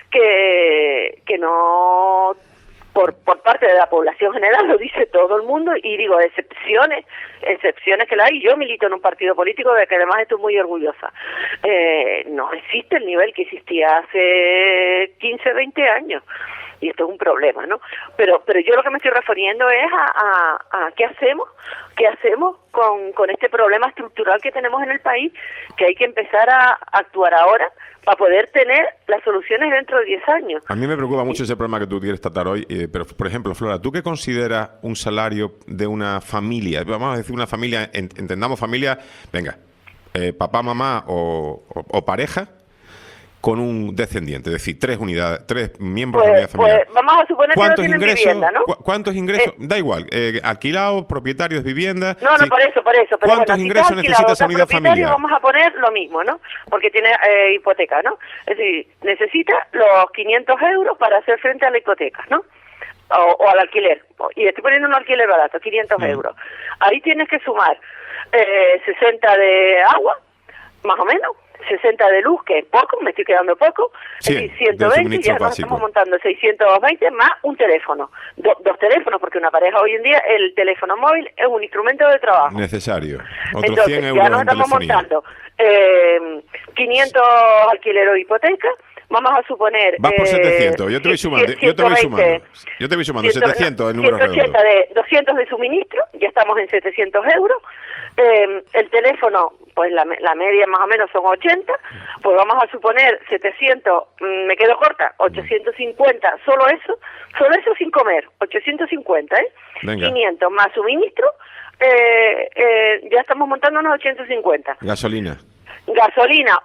que que no Por, por parte de la población general, lo dice todo el mundo, y digo, excepciones, excepciones que la hay. Yo milito en un partido político de que además estoy muy orgullosa. Eh, no existe el nivel que existía hace quince, veinte años, y esto es un problema, ¿no? Pero pero yo lo que me estoy refiriendo es a, a, a qué hacemos, qué hacemos con, con este problema estructural que tenemos en el país, que hay que empezar a actuar ahora para poder tener las soluciones dentro de diez años. A mí me preocupa mucho ese problema que tú quieres tratar hoy, eh, pero, por ejemplo, Flora, ¿tú qué consideras un salario de una familia? Vamos a decir una familia, ent entendamos familia, venga, eh, papá, mamá o, o, o pareja, con un descendiente, es decir, tres unidades, tres miembros pues, de la unidad familiar. Pues vamos a suponer que no tienen ingresos, vivienda, ¿no? ¿cu ¿Cuántos ingresos? Eh, da igual, eh, alquilados, propietarios, viviendas... No, no, sí. por eso, por eso. Pero ¿Cuántos bueno, ingresos si necesita esa unidad familiar? Vamos a poner lo mismo, ¿no? Porque tiene eh, hipoteca, ¿no? Es decir, necesita los quinientos euros para hacer frente a la hipoteca, ¿no? O, o al alquiler. Y estoy poniendo un alquiler barato, quinientos mm. euros. Ahí tienes que sumar eh, sesenta de agua, más o menos, sesenta de luz, que es poco, me estoy quedando poco, sí, es decir, ciento veinte, ya nos básico. Estamos montando seiscientos veinte más un teléfono, Do, dos teléfonos, porque una pareja hoy en día, el teléfono móvil es un instrumento de trabajo. Necesario. Otros Entonces, cien euros ya nos en estamos telefonía. montando eh, quinientos alquiler o hipoteca, vamos a suponer... Vas por eh, setecientos, yo te voy sumando, yo te voy sumando, yo te voy sumando, ciento, setecientos el número ciento ochenta redondo. de doscientos de suministro, ya estamos en setecientos euros. Eh, el teléfono, pues la, la media más o menos son ochenta, pues vamos a suponer setecientos, mmm, me quedo corta, ochocientos cincuenta, solo eso, solo eso sin comer, ochocientos cincuenta, ¿eh? Venga. quinientos más suministro, eh, eh, ya estamos montando unos ochocientos cincuenta. Gasolina. Gasolina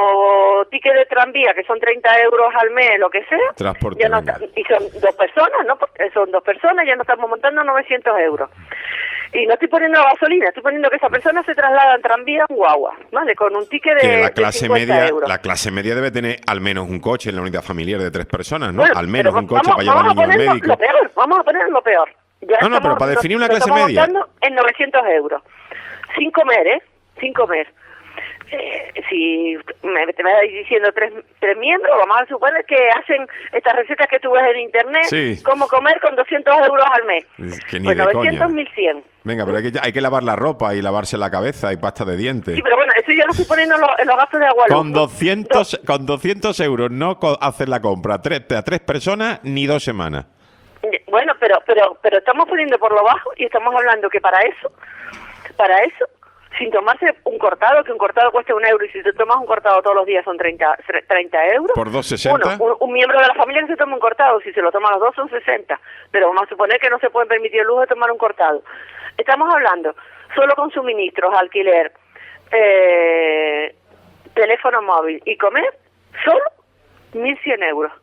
o ticket de tranvía, que son treinta euros al mes, lo que sea. Transporte, ya no venga. está, y son dos personas, ¿no? Porque son dos personas, ya nos estamos montando novecientos euros. Y no estoy poniendo gasolina, estoy poniendo que esa persona se traslada en tranvía en guagua, ¿vale? Con un ticket de, Que la de clase cincuenta media, euros. la clase media debe tener al menos un coche en la unidad familiar de tres personas, ¿no? Bueno, al menos pero un coche vamos, para llevar vamos niños a al poner médico. Lo peor, vamos a poner lo peor. Ya No, no, pero para definir una lo clase estamos media. montando en novecientos euros. Sin comer, ¿eh? Sin comer. Eh, si me, te me vais diciendo tres, tres miembros, vamos a suponer que hacen estas recetas que tú ves en internet, Sí. cómo comer con doscientos euros al mes. Que ni Pues de novecientos, coña. mil cien. Venga, pero hay que, hay que lavar la ropa y lavarse la cabeza y pasta de dientes. Sí, pero bueno, eso yo lo estoy poniendo en los, en los gastos de agua. Con luz, ¿no? doscientos, con doscientos euros no co- hacer la compra tres, a tres personas ni dos semanas. Bueno, pero pero pero estamos poniendo por lo bajo y estamos hablando que para eso, para eso, sin tomarse un cortado, que un cortado cueste un euro y si te tomas un cortado todos los días son treinta, treinta euros. Por dos sesenta. Uno, un, un miembro de la familia que se toma un cortado, si se lo toman los dos son sesenta, pero vamos a suponer que no se pueden permitir el lujo de tomar un cortado. Estamos hablando solo con suministros, alquiler, eh, teléfono móvil y comer, solo mil cien euros.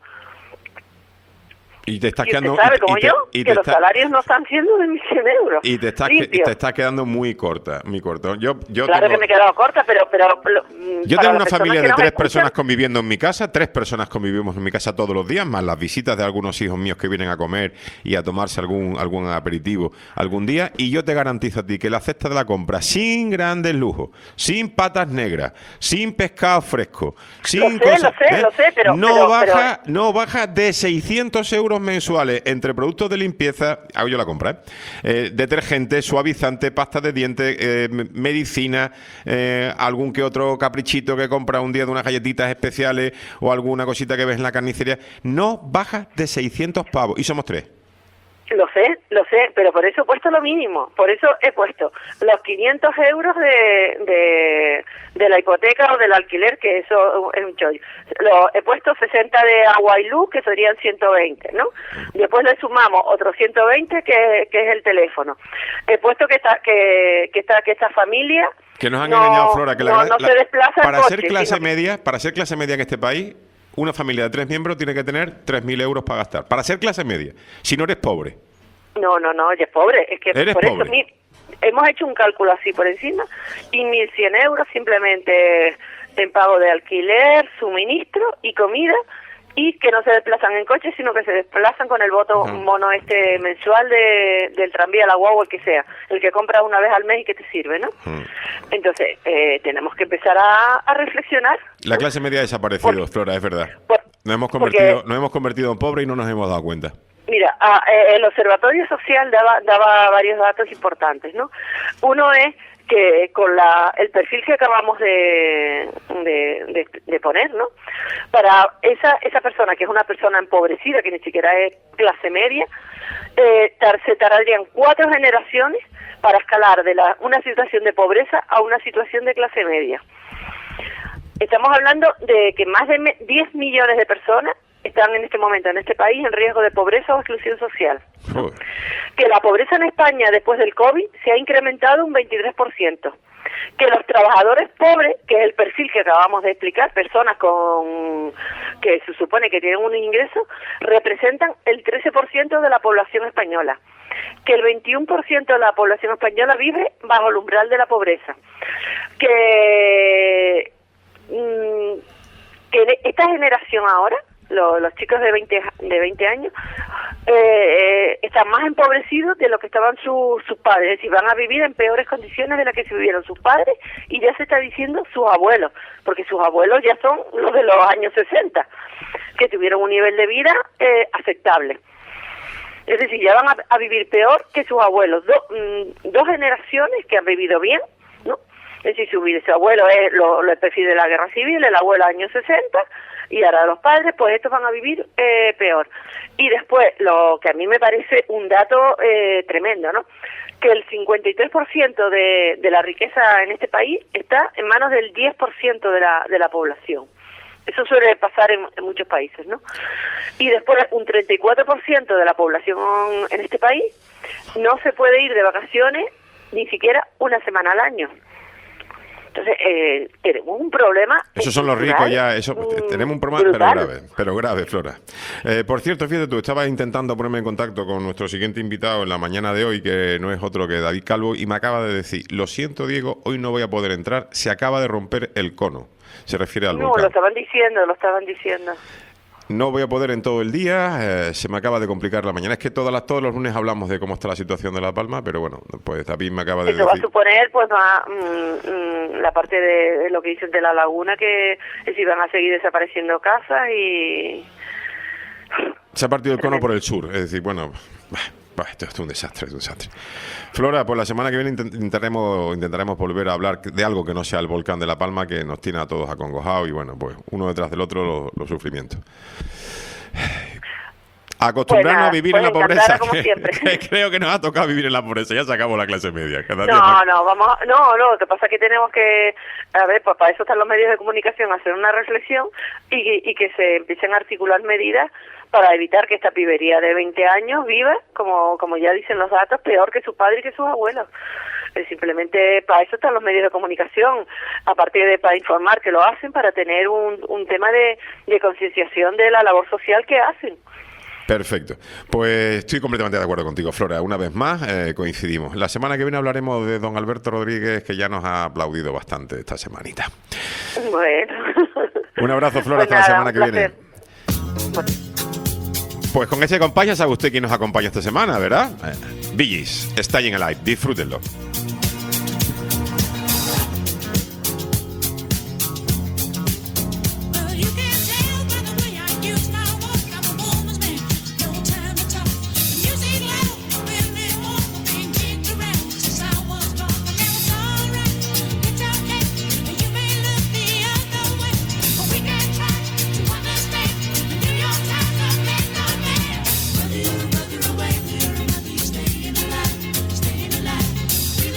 Y te estás Y usted quedando sabe, y- como y te- yo, y que te los está- salarios no están siendo de mil cien euros. y te estás que- y limpios. te estás quedando muy corta, muy corto. Yo yo Claro tengo, que me he quedado corta, pero... pero lo- mm, yo para tengo una las personas familia que de nos tres escuchan, personas conviviendo en mi casa, tres personas convivimos en mi casa todos los días, más las visitas de algunos hijos míos que vienen a comer y a tomarse algún algún aperitivo algún día, y yo te garantizo a ti que la cesta de la compra, sin grandes lujos, sin patas negras, sin pescado fresco, sin Lo sé, cosas, lo sé, ¿eh? lo sé, pero- no pero- baja, no baja de seiscientos euros mensuales entre productos de limpieza, hago yo la compra, ¿eh? Eh, detergente, suavizante, pasta de dientes, eh, m- medicina, eh, algún que otro caprichito que compra un día de unas galletitas especiales o alguna cosita que ves en la carnicería, no baja de seiscientos pavos y somos tres. Lo sé, lo sé, pero por eso he puesto lo mínimo, por eso he puesto los quinientos euros de, de, de la hipoteca o del alquiler, que eso es un chollo. Lo, he puesto sesenta de agua y luz, que serían ciento veinte, ¿no? Después le sumamos otros ciento veinte, que, que es el teléfono. He puesto que esta, que, que esta, que esta familia Que nos han no, engañado, Flora, que la, no, no la, se desplaza para en ser coche, clase sino... media, para ser clase media en este país, una familia de tres miembros tiene que tener tres mil euros para gastar. Para ser clase media, si no eres pobre. No, no, no, eres pobre. Es que Eres por pobre. eso mi, hemos hecho un cálculo así por encima y mil cien euros simplemente en pago de alquiler, suministro y comida, y que no se desplazan en coche, sino que se desplazan con el voto Uh-huh. mono este mensual de, del tranvía, la guagua, el que sea, el que compras una vez al mes y que te sirve, ¿no? Uh-huh. Entonces, eh, tenemos que empezar a, a reflexionar. La clase media ha desaparecido, Por- Flora, es verdad. por- Nos hemos porque- convertido, nos hemos convertido en pobres y no nos hemos dado cuenta. Mira, a, eh, el Observatorio Social daba, daba varios datos importantes, ¿no? Uno es que con la, el perfil que acabamos de, de, de, de poner, ¿no? Para esa, esa persona, que es una persona empobrecida, que ni siquiera es clase media, eh, tar, se tardarían cuatro generaciones para escalar de la, una situación de pobreza a una situación de clase media. Estamos hablando de que más de me, diez millones de personas están en este momento en este país en riesgo de pobreza o exclusión social. Joder. Que la pobreza en España después del COVID se ha incrementado un veintitrés por ciento. Que los trabajadores pobres, que es el perfil que acabamos de explicar, personas con que se supone que tienen un ingreso, representan el trece por ciento de la población española. Que el veintiuno por ciento de la población española vive bajo el umbral de la pobreza. Que, mmm, que de esta generación ahora, Los, los chicos de veinte, de veinte años eh, eh, están más empobrecidos de lo que estaban su, sus padres, es decir, van a vivir en peores condiciones de las que se vivieron sus padres, y ya se está diciendo sus abuelos, porque sus abuelos ya son los de los años sesenta, que tuvieron un nivel de vida eh, aceptable. Es decir, ya van a, a vivir peor que sus abuelos, Do, mm, dos generaciones que han vivido bien, ¿no? Es decir, su, su abuelo es lo, lo perfil de la guerra civil, el abuelo años sesenta, y ahora los padres, pues estos van a vivir eh, peor. Y después, lo que a mí me parece un dato eh, tremendo, ¿no? Que el cincuenta y tres por ciento de, de la riqueza en este país está en manos del diez por ciento de la, de la población. Eso suele pasar en, en muchos países, ¿no? Y después, un treinta y cuatro por ciento de la población en este país no se puede ir de vacaciones ni siquiera una semana al año. Entonces, eh, tenemos un problema. Esos son los ricos ya, eso, mm, tenemos un problema, brutal. pero grave, pero grave, Flora. Eh, por cierto, fíjate tú, estabas intentando ponerme en contacto con nuestro siguiente invitado en la mañana de hoy, que no es otro que David Calvo, y me acaba de decir, lo siento, Diego, hoy no voy a poder entrar, se acaba de romper el cono. Se refiere al No, volcán. lo estaban diciendo, lo estaban diciendo. No voy a poder en todo el día, eh, se me acaba de complicar la mañana. Es que todas las, todos los lunes hablamos de cómo está la situación de La Palma, pero bueno, pues David me acaba de Esto va a decir... suponer, pues, va, mm, mm, la parte de, de lo que dicen de la laguna, que es si van a seguir desapareciendo casas y... Se ha partido el cono por el sur, es decir, bueno... bah, bah, esto es un desastre, es un desastre. Flora, pues la semana que viene intent- intentaremos, intentaremos volver a hablar de algo que no sea el volcán de La Palma, que nos tiene a todos acongojados y bueno, pues uno detrás del otro los, los sufrimientos. Acostumbrarnos Pues nada, a vivir pues en la pobreza, encantada como que, siempre. que creo que nos ha tocado vivir en la pobreza, ya se acabó la clase media. Cada día No, más- no, vamos, a- no, no, lo que pasa es que tenemos que, a ver, pues para eso están los medios de comunicación, hacer una reflexión y, y que se empiecen a articular medidas para evitar que esta pibería de veinte años viva, como como ya dicen los datos, peor que su padre y que sus abuelos. Eh, Simplemente para eso están los medios de comunicación, aparte de para informar, que lo hacen para tener un, un tema de, de concienciación de la labor social que hacen. Perfecto. Pues estoy completamente de acuerdo contigo, Flora. Una vez más, eh, coincidimos. La semana que viene hablaremos de don Alberto Rodríguez, que ya nos ha aplaudido bastante esta semanita. Bueno. Un abrazo, Flora, Pues hasta nada, la semana que un viene. placer. Pues con ese compás ya sabe usted quién nos acompaña esta semana, ¿verdad? Eh, Bee Gees, Staying Alive. Disfrútenlo. Staying alive, staying alive.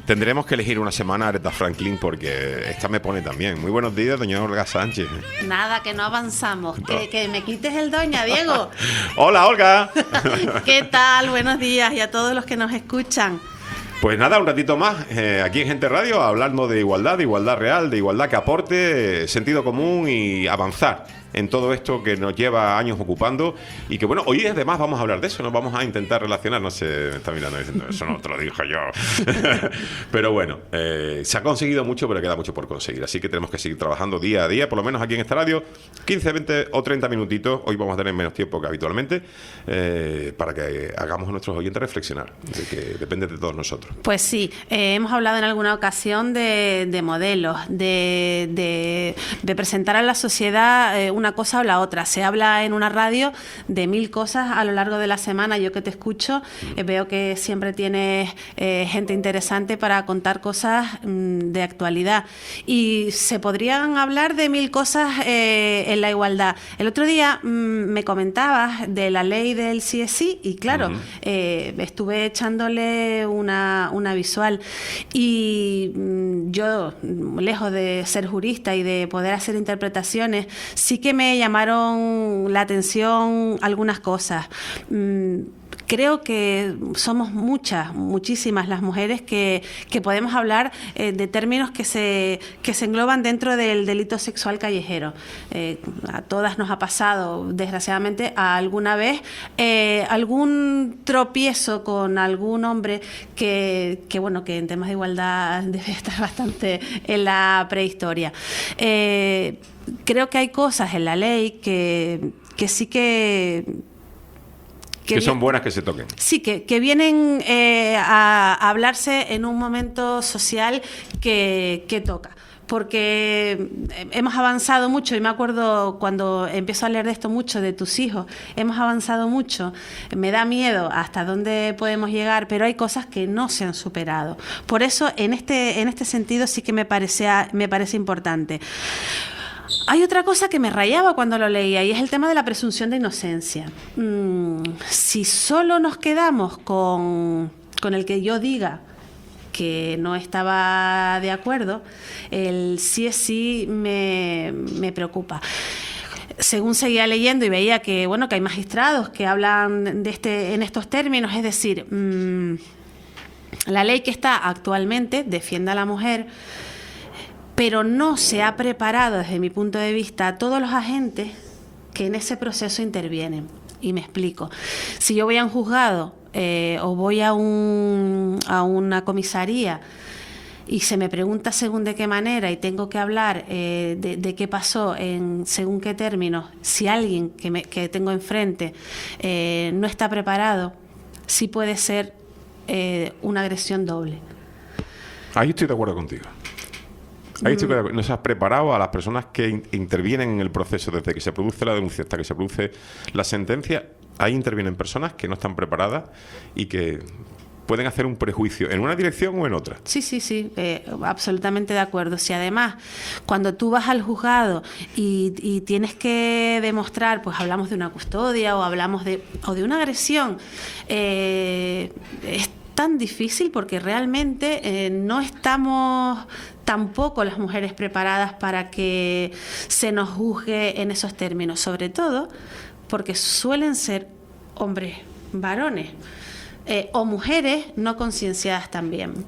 Tendremos que elegir una semana a Aretha Franklin porque esta me pone también. Muy buenos días, doña Olga Sánchez. Nada, que no avanzamos. No. Que, que me quites el doña, Diego. Hola, Olga. ¿Qué tal? Buenos días y a todos los que nos escuchan. Pues nada, un ratito más eh, aquí en Gente Radio, hablando de igualdad, de igualdad real, de igualdad que aporte eh, sentido común y avanzar en todo esto que nos lleva años ocupando y que bueno, hoy además vamos a hablar de eso, nos vamos a intentar relacionar, no sé, me está mirando diciendo, eso no te lo dije yo. Pero bueno, eh, se ha conseguido mucho, pero queda mucho por conseguir, así que tenemos que seguir trabajando día a día, por lo menos aquí en esta radio, quince, veinte o treinta minutitos, hoy vamos a tener menos tiempo que habitualmente, eh, para que hagamos a nuestros oyentes reflexionar, de que depende de todos nosotros. Pues sí, eh, hemos hablado en alguna ocasión de, de modelos, de, de, de presentar a la sociedad eh, una cosa o la otra. Se habla en una radio de mil cosas a lo largo de la semana. Yo que te escucho, eh, veo que siempre tienes eh, gente interesante para contar cosas mmm, de actualidad. Y se podrían hablar de mil cosas eh, en la igualdad. El otro día mmm, me comentabas de la ley del sí es sí y claro, uh-huh. eh, estuve echándole una, una visual y mmm, yo, lejos de ser jurista y de poder hacer interpretaciones, sí que me llamaron la atención algunas cosas. Mm, creo que somos muchas, muchísimas las mujeres que, que podemos hablar eh, de términos que se, que se engloban dentro del delito sexual callejero. Eh, a todas nos ha pasado, desgraciadamente, a alguna vez eh, algún tropiezo con algún hombre que, que, bueno, que en temas de igualdad debe estar bastante en la prehistoria. Eh, Creo que hay cosas en la ley que, que sí que... Que, que son buenas que se toquen. Sí, que, que vienen eh, a, a hablarse en un momento social que, que toca. Porque hemos avanzado mucho, y me acuerdo cuando empiezo a leer de esto mucho, de tus hijos, hemos avanzado mucho, me da miedo hasta dónde podemos llegar, pero hay cosas que no se han superado. Por eso, en este, en este sentido, sí que me parece, me parece importante. Hay otra cosa que me rayaba cuando lo leía y es el tema de la presunción de inocencia. Mm, si solo nos quedamos con, con el que yo diga que no estaba de acuerdo, el sí es sí me, me preocupa. Según seguía leyendo y veía que, bueno, que hay magistrados que hablan de este, en estos términos, es decir, mmm, la ley que está actualmente defiende a la mujer, pero no se ha preparado, desde mi punto de vista, a todos los agentes que en ese proceso intervienen. Y me explico. Si yo voy a un juzgado eh, o voy a, un, a una comisaría y se me pregunta según de qué manera y tengo que hablar eh, de, de qué pasó en según qué términos, si alguien que, me, que tengo enfrente eh, no está preparado, sí puede ser eh, una agresión doble. Ahí estoy de acuerdo contigo. Ahí estoy de acuerdo. ¿No se has preparado a las personas que in- intervienen en el proceso desde que se produce la denuncia hasta que se produce la sentencia? Ahí intervienen personas que no están preparadas y que pueden hacer un prejuicio en una dirección o en otra. Sí, sí, sí, eh, absolutamente de acuerdo. Si además, cuando tú vas al juzgado y, y tienes que demostrar, pues hablamos de una custodia o hablamos de, o de una agresión, eh, es tan difícil porque realmente eh, no estamos tampoco las mujeres preparadas para que se nos juzgue en esos términos, sobre todo porque suelen ser hombres varones eh, o mujeres no concienciadas también.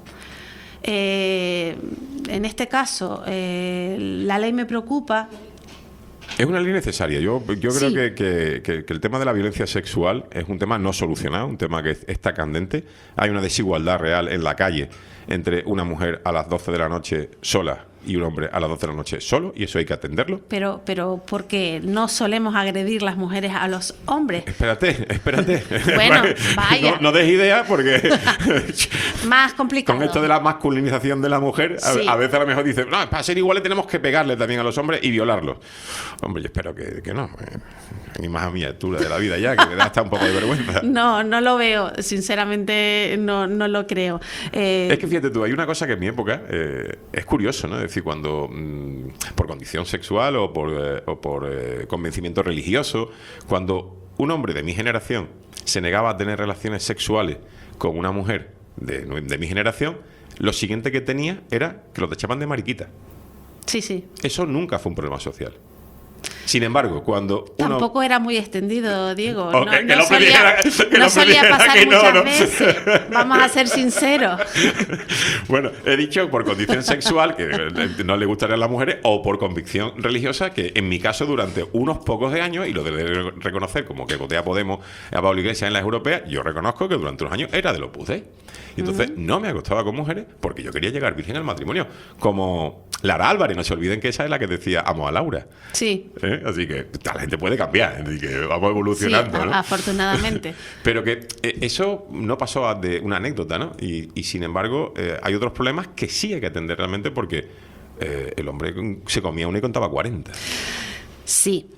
Eh, en este caso, eh, la ley me preocupa. Es una ley necesaria. Yo, yo creo Sí. que, que, que, que el tema de la violencia sexual es un tema no solucionado, un tema que está candente. Hay una desigualdad real en la calle entre una mujer a las doce de la noche sola y un hombre a las doce de la noche solo, y eso hay que atenderlo. Pero, pero porque no solemos agredir las mujeres a los hombres. Espérate, espérate. Bueno, vaya. No, no des idea porque Más complicado. con esto de la masculinización de la mujer, a, Sí. a veces a lo mejor dicen, no, para ser iguales tenemos que pegarle también a los hombres y violarlos. Hombre, yo espero que, que no. Eh, Ni más a mi altura de la vida ya, que me da hasta un poco de vergüenza. No, no lo veo. Sinceramente, no, no lo creo. Eh, Es que fíjate tú, hay una cosa que en mi época eh, es curioso, ¿no? Es decir, cuando mmm, por condición sexual o por, eh, o por eh, convencimiento religioso, cuando un hombre de mi generación se negaba a tener relaciones sexuales con una mujer de, de mi generación, lo siguiente que tenía era que lo tachaban de mariquita. Sí, sí. Eso nunca fue un problema social. Sin embargo, cuando uno... Tampoco era muy extendido, Diego. Oh, no que, que no solía, dijera, que no solía pasar no, muchas no. veces. Vamos a ser sinceros. Bueno, he dicho por condición sexual, que no le gustaría a las mujeres, o por convicción religiosa, que en mi caso durante unos pocos de años, y lo de reconocer como que voté a Podemos, a Pablo Iglesias en las europeas, yo reconozco que durante unos años era del Opus Dei. Y entonces uh-huh. no me acostaba con mujeres porque yo quería llegar virgen al matrimonio. Como Lara Álvarez, no se olviden que esa es la que decía amo a Laura. Sí. ¿Eh? Así que la gente puede cambiar, así que vamos evolucionando. Sí, ¿no? Afortunadamente. Pero que eh, eso no pasó de una anécdota, ¿no? Y, y sin embargo, eh, hay otros problemas que sí hay que atender realmente porque eh, el hombre se comía uno y contaba cuarenta. Sí.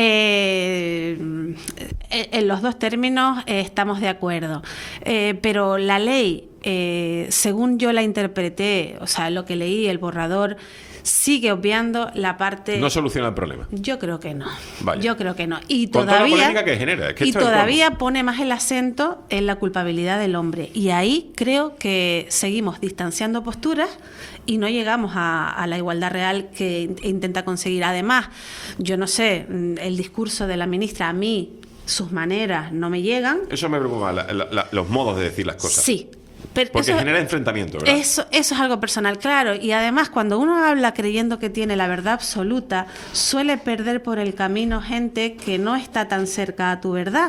Eh, en los dos términos eh, estamos de acuerdo, eh, pero la ley, eh, según yo la interpreté, o sea, lo que leí, el borrador, sigue obviando la parte... No soluciona el problema. Yo creo que no. Vaya. Yo creo que no. Y Con todavía, toda la polémica que genera. Es que y esto es todavía como... pone más el acento en la culpabilidad del hombre. Y ahí creo que seguimos distanciando posturas y no llegamos a, a la igualdad real que intenta conseguir. Además, yo no sé, el discurso de la ministra, a mí, sus maneras no me llegan. Eso me preocupa, la, la, la, los modos de decir las cosas. Sí. Pero porque eso, genera enfrentamiento, ¿verdad? Eso, eso es algo personal, claro. Y además, cuando uno habla creyendo que tiene la verdad absoluta, suele perder por el camino gente que no está tan cerca a tu verdad.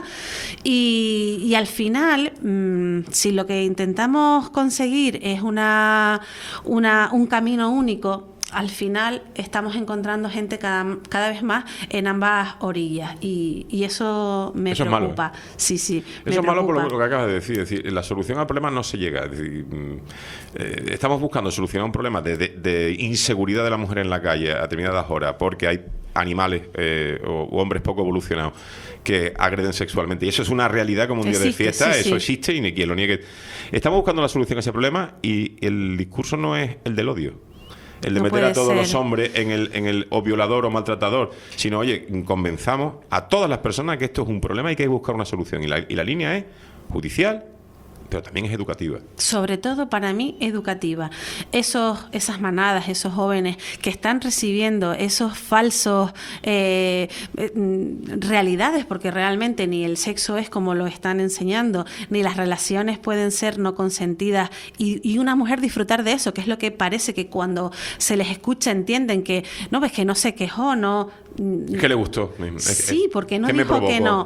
Y, y al final, mmm, si lo que intentamos conseguir es una, una, un camino único, al final estamos encontrando gente cada, cada vez más en ambas orillas y, y eso me eso preocupa. Es malo. Sí, sí. Eso es malo por lo que acabas de decir. Es decir, la solución al problema no se llega. Es decir, eh, estamos buscando solucionar un problema de, de, de inseguridad de la mujer en la calle a determinadas horas porque hay animales eh, o, o hombres poco evolucionados que agreden sexualmente. Y eso es una realidad como un día existe, de fiesta. Sí, eso sí. existe y ni quien lo niegue. Estamos buscando la solución a ese problema y el discurso no es el del odio. El de no meter a todos ser. los hombres en el, en el o violador o maltratador, sino, oye, convenzamos a todas las personas que esto es un problema y que hay que buscar una solución. Y la, y la línea es judicial, pero también es educativa. Sobre todo para mí, educativa. Esos, esas manadas, esos jóvenes que están recibiendo esos falsos eh, realidades, porque realmente ni el sexo es como lo están enseñando, ni las relaciones pueden ser no consentidas, y, y una mujer disfrutar de eso, que es lo que parece que cuando se les escucha entienden que no, ves que no se quejó, no... ¿Qué le gustó? Sí, porque no dijo que no.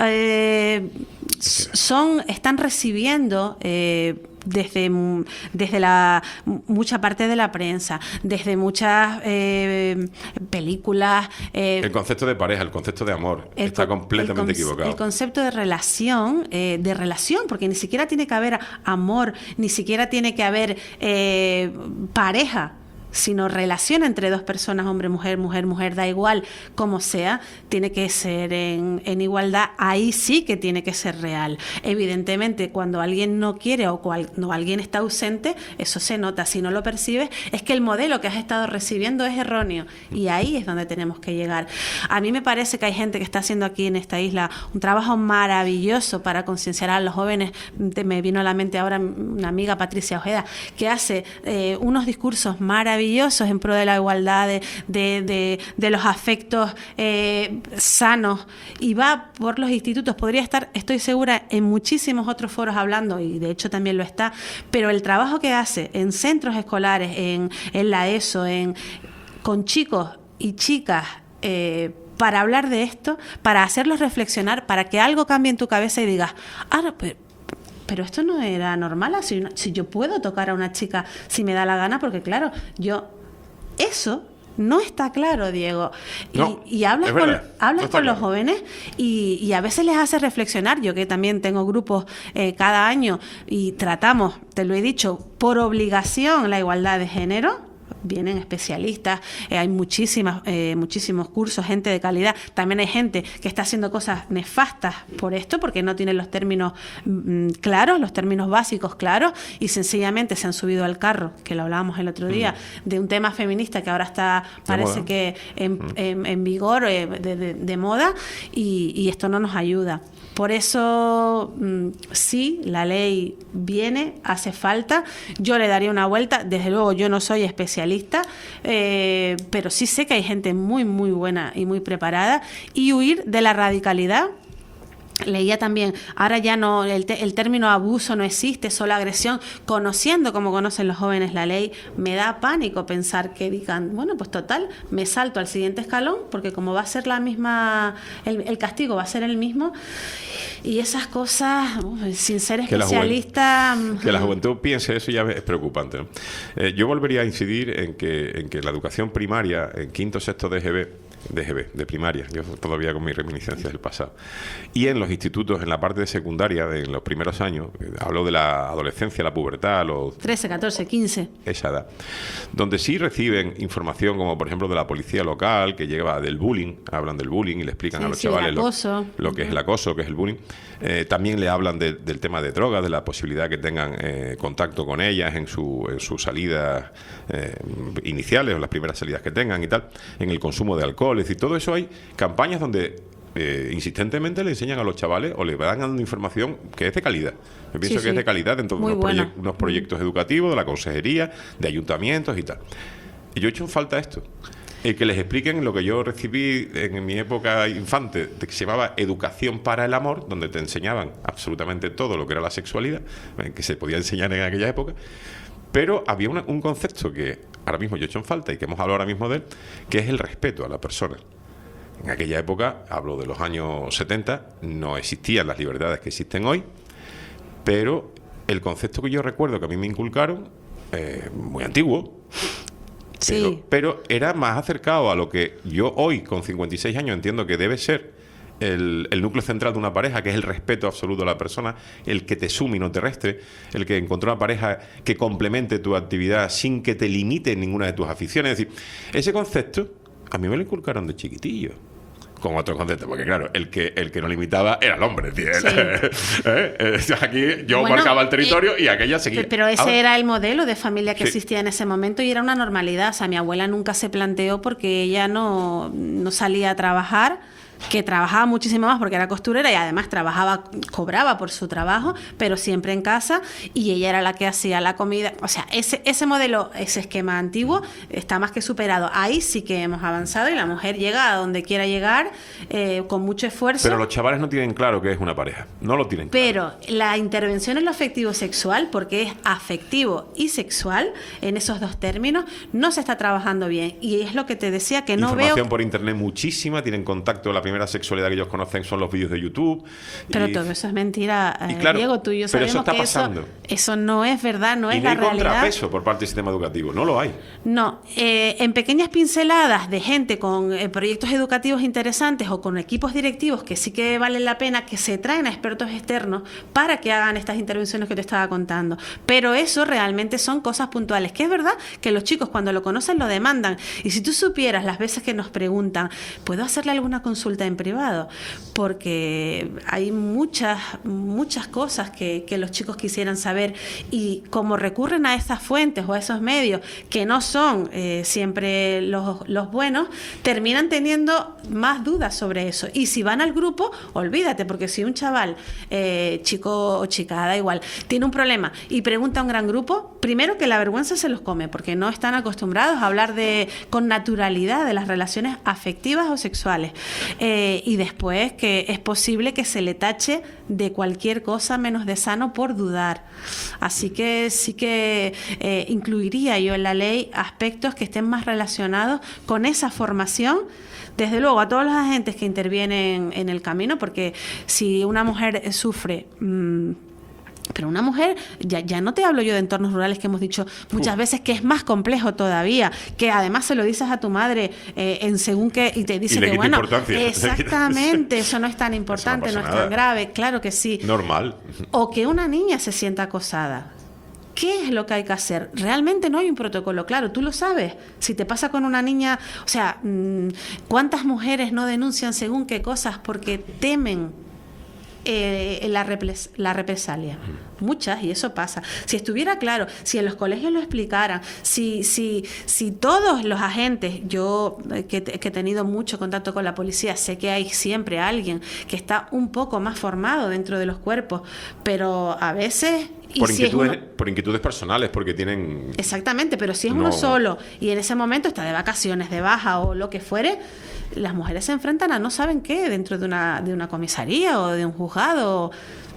Eh, son, están recibiendo eh, desde, desde la mucha parte de la prensa, desde muchas eh, películas. Eh, el concepto de pareja, el concepto de amor, el, está completamente el con, equivocado. El concepto de relación, eh, de relación, porque ni siquiera tiene que haber amor, ni siquiera tiene que haber eh, pareja, sino relación entre dos personas, hombre, mujer, mujer, mujer, da igual como sea, tiene que ser en, en igualdad. Ahí sí que tiene que ser real. Evidentemente, cuando alguien no quiere o cuando alguien está ausente, eso se nota. Si no lo percibes, es que el modelo que has estado recibiendo es erróneo, y ahí es donde tenemos que llegar. A mí me parece que hay gente que está haciendo aquí en esta isla un trabajo maravilloso para concienciar a los jóvenes. Me vino a la mente ahora una amiga, Patricia Ojeda, que hace eh, unos discursos maravillosos maravillosos en pro de la igualdad, de, de, de, de los afectos eh, sanos, y va por los institutos. Podría estar, estoy segura, en muchísimos otros foros hablando, y de hecho también lo está, pero el trabajo que hace en centros escolares, en, en la ESO, en, con chicos y chicas, eh, para hablar de esto, para hacerlos reflexionar, para que algo cambie en tu cabeza y digas, ah, pues, pero esto no era normal, si, si yo puedo tocar a una chica si me da la gana, porque claro, yo, eso no está claro, Diego. Y, no, y hablas con, hablas no con claro. los jóvenes y, y a veces les hace reflexionar. Yo que también tengo grupos eh, cada año y tratamos, te lo he dicho, por obligación la igualdad de género, vienen especialistas, eh, hay muchísimas, eh, muchísimos cursos, gente de calidad. También hay gente que está haciendo cosas nefastas por esto, porque no tienen los términos mm, claros, los términos básicos claros, y sencillamente se han subido al carro, que lo hablábamos el otro día, mm. de un tema feminista que ahora está, parece que en, mm. en, en vigor, eh, de, de, de moda, y, y esto no nos ayuda. Por eso, mmm, sí, la ley viene, hace falta. Yo le daría una vuelta. Desde luego, yo no soy especialista, eh, pero sí sé que hay gente muy, muy buena y muy preparada. Y huir de la radicalidad. Leía también, ahora ya no, el, te, el término abuso no existe, solo agresión. Conociendo como conocen los jóvenes la ley, me da pánico pensar que digan, bueno, pues total, me salto al siguiente escalón, porque como va a ser la misma, el, el castigo va a ser el mismo. Y esas cosas, uh, sin ser especialista... Que la, juventud, que la juventud piense eso ya es preocupante, ¿no? Eh, yo volvería a incidir en que, en que la educación primaria, en quinto, sexto de G B, de G B, de primaria, yo todavía con mis reminiscencias del pasado, y en los institutos, en la parte de secundaria, de, en los primeros años, hablo de la adolescencia, la pubertad, los... trece, catorce, quince. Esa edad. Donde sí reciben información, como por ejemplo de la policía local, que lleva del bullying, hablan del bullying y le explican sí, a los sí, chavales lo, lo que uh-huh. es el acoso, que es el bullying. Eh, también le hablan de, del tema de drogas, de la posibilidad que tengan eh, contacto con ellas en, su, en sus salidas eh, iniciales, o las primeras salidas que tengan y tal, en el consumo de alcohol. Es decir, todo eso hay campañas donde eh, insistentemente le enseñan a los chavales o le van dando información que es de calidad. Yo pienso sí, que sí. es de calidad dentro de unos, proye- unos proyectos educativos de la consejería, de ayuntamientos y tal. Y yo he hecho en falta esto. El que les expliquen lo que yo recibí en mi época infante, de que se llamaba Educación para el Amor, donde te enseñaban absolutamente todo lo que era la sexualidad, que se podía enseñar en aquella época, pero había una, un concepto que ahora mismo yo he hecho en falta y que hemos hablado ahora mismo de él, que es el respeto a la persona. En aquella época, hablo de los años setenta, no existían las libertades que existen hoy, pero el concepto que yo recuerdo que a mí me inculcaron, eh, muy antiguo, Pero, sí. pero era más acercado a lo que yo hoy, con cincuenta y seis años, entiendo que debe ser el, el núcleo central de una pareja, que es el respeto absoluto a la persona, el que te sume y no te restre, el que encontró una pareja que complemente tu actividad sin que te limite en ninguna de tus aficiones. Es decir, ese concepto a mí me lo inculcaron de chiquitillo. Con otro concepto, porque claro, el que el que no limitaba era el hombre, ¿sí? ¿Eh? Aquí yo bueno, marcaba el territorio eh, y aquella seguía. Pero ese Ahora, era el modelo de familia que sí. existía en ese momento y era una normalidad. O sea, mi abuela nunca se planteó porque ella no, no salía a trabajar, que trabajaba muchísimo más porque era costurera y además trabajaba, cobraba por su trabajo, pero siempre en casa, y ella era la que hacía la comida. O sea, ese, ese modelo, ese esquema antiguo está más que superado. Ahí sí que hemos avanzado y la mujer llega a donde quiera llegar eh, con mucho esfuerzo. Pero los chavales no tienen claro qué es una pareja, no lo tienen claro. Pero la intervención en lo afectivo sexual, porque es afectivo y sexual, en esos dos términos, no se está trabajando bien. Y es lo que te decía, que no veo... Información por internet muchísima, tienen contacto, la primera sexualidad que ellos conocen son los vídeos de YouTube. Pero y, todo eso es mentira, y claro, Diego, tú y yo sabemos eso está que pasando. Eso, eso no es verdad, no y es no la hay realidad. contrapeso por parte del sistema educativo, no lo hay. No, eh, en pequeñas pinceladas de gente con eh, proyectos educativos interesantes o con equipos directivos que sí que valen la pena, que se traen a expertos externos para que hagan estas intervenciones que te estaba contando. Pero eso realmente son cosas puntuales, que es verdad que los chicos cuando lo conocen lo demandan. Y si tú supieras las veces que nos preguntan, ¿puedo hacerle alguna consulta en privado? Porque hay muchas, muchas cosas que, que los chicos quisieran saber, y como recurren a esas fuentes o a esos medios que no son eh, siempre los, los buenos, terminan teniendo más dudas sobre eso. Y si van al grupo, olvídate, porque si un chaval, eh, chico o chica, da igual, tiene un problema y pregunta a un gran grupo, primero que la vergüenza se los come, porque no están acostumbrados a hablar de con naturalidad de las relaciones afectivas o sexuales. Eh, y después que es posible que se le tache de cualquier cosa menos de sano por dudar. Así que sí que eh, incluiría yo en la ley aspectos que estén más relacionados con esa formación. Desde luego, a todos los agentes que intervienen en el camino, porque si una mujer sufre... Mmm, Pero una mujer, ya, ya no te hablo yo de entornos rurales que hemos dicho muchas uh. veces que es más complejo todavía, que además se lo dices a tu madre eh, en según qué, y te dice y que bueno, importancia. Exactamente, eso no es tan importante, no, no es tan grave, claro que sí. Normal. O que una niña se sienta acosada. ¿Qué es lo que hay que hacer? Realmente no hay un protocolo claro, tú lo sabes. Si te pasa con una niña, o sea, ¿cuántas mujeres no denuncian según qué cosas porque temen eh, la, repres- la represalia? Muchas, y eso pasa. Si estuviera claro, si en los colegios lo explicaran, si, si, si todos los agentes, yo que, que he tenido mucho contacto con la policía, sé que hay siempre alguien que está un poco más formado dentro de los cuerpos, pero a veces... Y Por, si inquietudes, es uno, por inquietudes personales, porque tienen... Exactamente, pero si es no, uno solo y en ese momento está de vacaciones, de baja o lo que fuere, las mujeres se enfrentan a no saben qué dentro de una, de una comisaría o de un juzgado.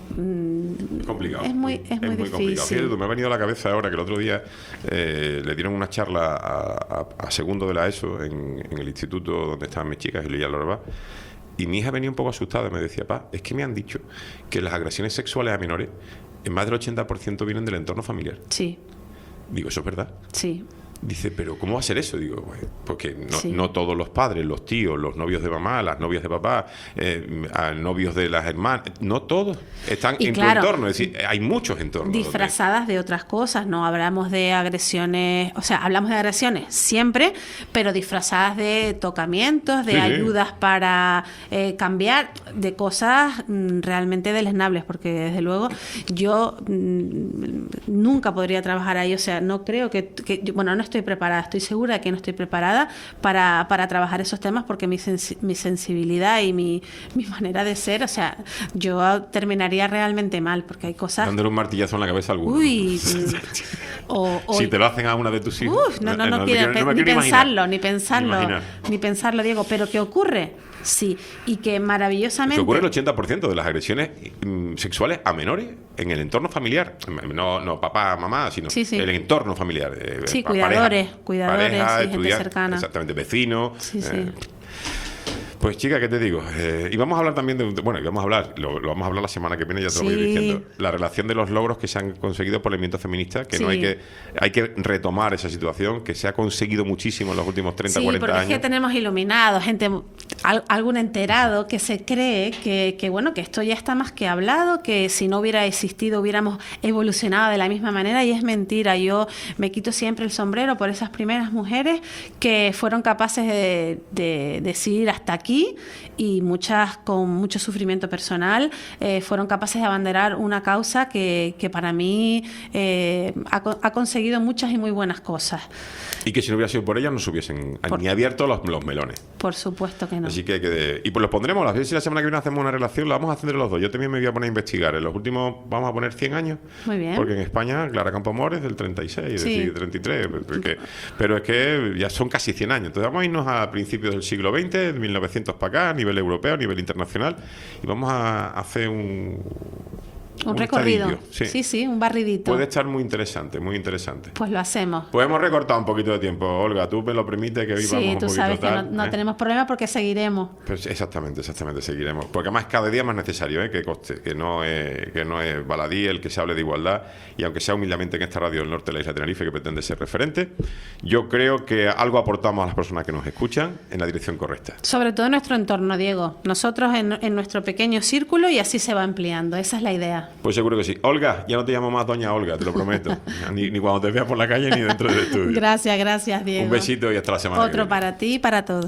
Es complicado. Es muy, es es muy, muy difícil. complicado. Fíjate, me ha venido a la cabeza ahora que el otro día eh, le dieron una charla a, a, a segundo de la ESO en, en el instituto donde estaban mis chicas, Elia Lorba. Y mi hija venía un poco asustada, me decía, pa, es que me han dicho que las agresiones sexuales a menores, en más del ochenta por ciento vienen del entorno familiar. Sí. Digo, ¿eso es verdad? Sí. Dice, ¿pero cómo va a ser eso? Digo, pues, porque no, Sí. no todos los padres, los tíos, los novios de mamá, las novias de papá, eh, a novios de las hermanas, no todos están Y en claro, tu entorno. Es decir, hay muchos entornos. disfrazadas de otras cosas, no hablamos de agresiones, o sea, hablamos de agresiones siempre, pero disfrazadas de tocamientos, de Sí, sí. ayudas para eh, cambiar, de cosas mm, realmente deleznables, porque desde luego yo mm, nunca podría trabajar ahí, o sea, no creo que, que yo- bueno, no estoy preparada, estoy segura de que no estoy preparada para, para trabajar esos temas porque mi, sensi- mi sensibilidad y mi, mi manera de ser, o sea, yo terminaría realmente mal porque hay cosas... Dándole un martillazo en la cabeza a alguno. Uy, o, o- Si te lo hacen a una de tus hijos. Uf, no, no, eh, no, me quiero, quiero- no me ni quiero pensarlo, imaginar. ni pensarlo, Ni imaginar. ni pensarlo, Diego. Pero ¿qué ocurre? Sí, y que Que maravillosamente... ocurre el ochenta por ciento de las agresiones mm, sexuales a menores en el entorno familiar. No, no papá, mamá, sino Sí, sí. el entorno familiar. eh, Sí, pa- cuidadores, pareja, cuidadores, pareja, sí, gente estudiantes, cercana. Exactamente, vecinos. Sí, sí. eh, Pues chica, ¿qué te digo? Eh, y vamos a hablar también de, de- bueno, y vamos a hablar, lo, lo vamos a hablar la semana que viene, ya te lo voy a ir Sí. diciendo, la relación de los logros que se han conseguido por el movimiento feminista, que no Sí. hay que, hay que retomar esa situación, que se ha conseguido muchísimo en los últimos treinta, Sí, cuarenta porque años. es que tenemos iluminados, gente, al- algún enterado que se cree que, que, bueno, que esto ya está más que hablado, que si no hubiera existido hubiéramos evolucionado de la misma manera, y es mentira. Yo me quito siempre el sombrero por esas primeras mujeres que fueron capaces de, de decir hasta aquí, y muchas con mucho sufrimiento personal eh, fueron capaces de abanderar una causa que, que para mí eh, ha, co- ha conseguido muchas y muy buenas cosas. Y que si no hubiera sido por ellas no se hubiesen Por- ni abierto los, los melones. Por supuesto que no. Así que, hay que y pues los pondremos, a ver si la semana que viene hacemos una relación, la vamos a hacer entre los dos. Yo también me voy a poner a investigar. En los últimos vamos a poner cien años. Muy bien. Porque en España Clara Campoamor es del treinta y seis, es Sí. decir, treinta y tres. Porque, pero es que ya son casi cien años. Entonces vamos a irnos a principios del siglo veinte, de mil novecientos para acá, a nivel europeo, a nivel internacional. Y vamos a hacer un... Un recorrido. estadillo, Sí. sí. sí, un barridito. Puede estar muy interesante, muy interesante. Pues lo hacemos. Pues hemos recortado un poquito de tiempo, Olga. Tú me lo permites que hoy vamos Sí, un tú poquito sabes que no, tal, no ¿eh? tenemos problema porque seguiremos. Pues exactamente, exactamente, seguiremos. Porque además cada día es más necesario, ¿eh? Que conste, que no es, que no es baladí el que se hable de igualdad, y aunque sea humildemente en esta radio del norte de la isla de Tenerife, que pretende ser referente, yo creo que algo aportamos a las personas que nos escuchan en la dirección correcta. Sobre todo en nuestro entorno, Diego. Nosotros en, en nuestro pequeño círculo, y así se va ampliando. Esa es la idea. Pues seguro que sí. Olga, ya no te llamo más doña Olga, te lo prometo. ni, ni cuando te veas por la calle ni dentro del estudio. Gracias, gracias, Diego. Un besito y hasta la semana que Otro viene. para ti y para todos.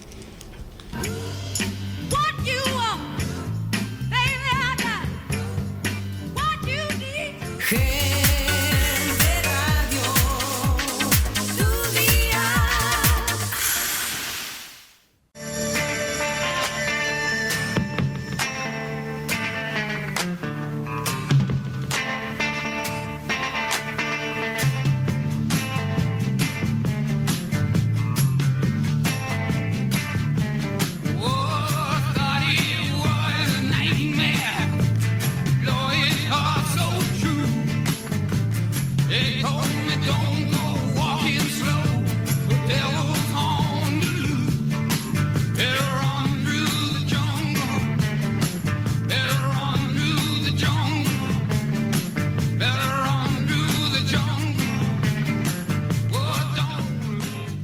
What you want, baby, I got what you need. Gente Radio, tu día.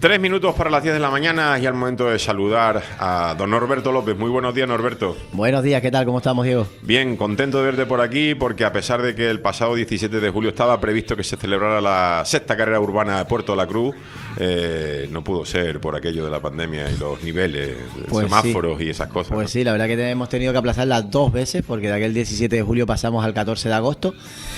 Tres minutos para las diez de la mañana y al momento de saludar a don Norberto López. Muy buenos días, Norberto. Buenos días, ¿qué tal? ¿Cómo estamos, Diego? Bien, contento de verte por aquí porque a pesar de que el pasado diecisiete de julio estaba previsto que se celebrara la sexta carrera urbana de Puerto La Cruz, eh, no pudo ser por aquello de la pandemia y los niveles, Pues semáforos sí. y esas cosas. Pues ¿no? sí, la verdad que hemos tenido que aplazarla dos veces porque de aquel diecisiete de julio pasamos al catorce de agosto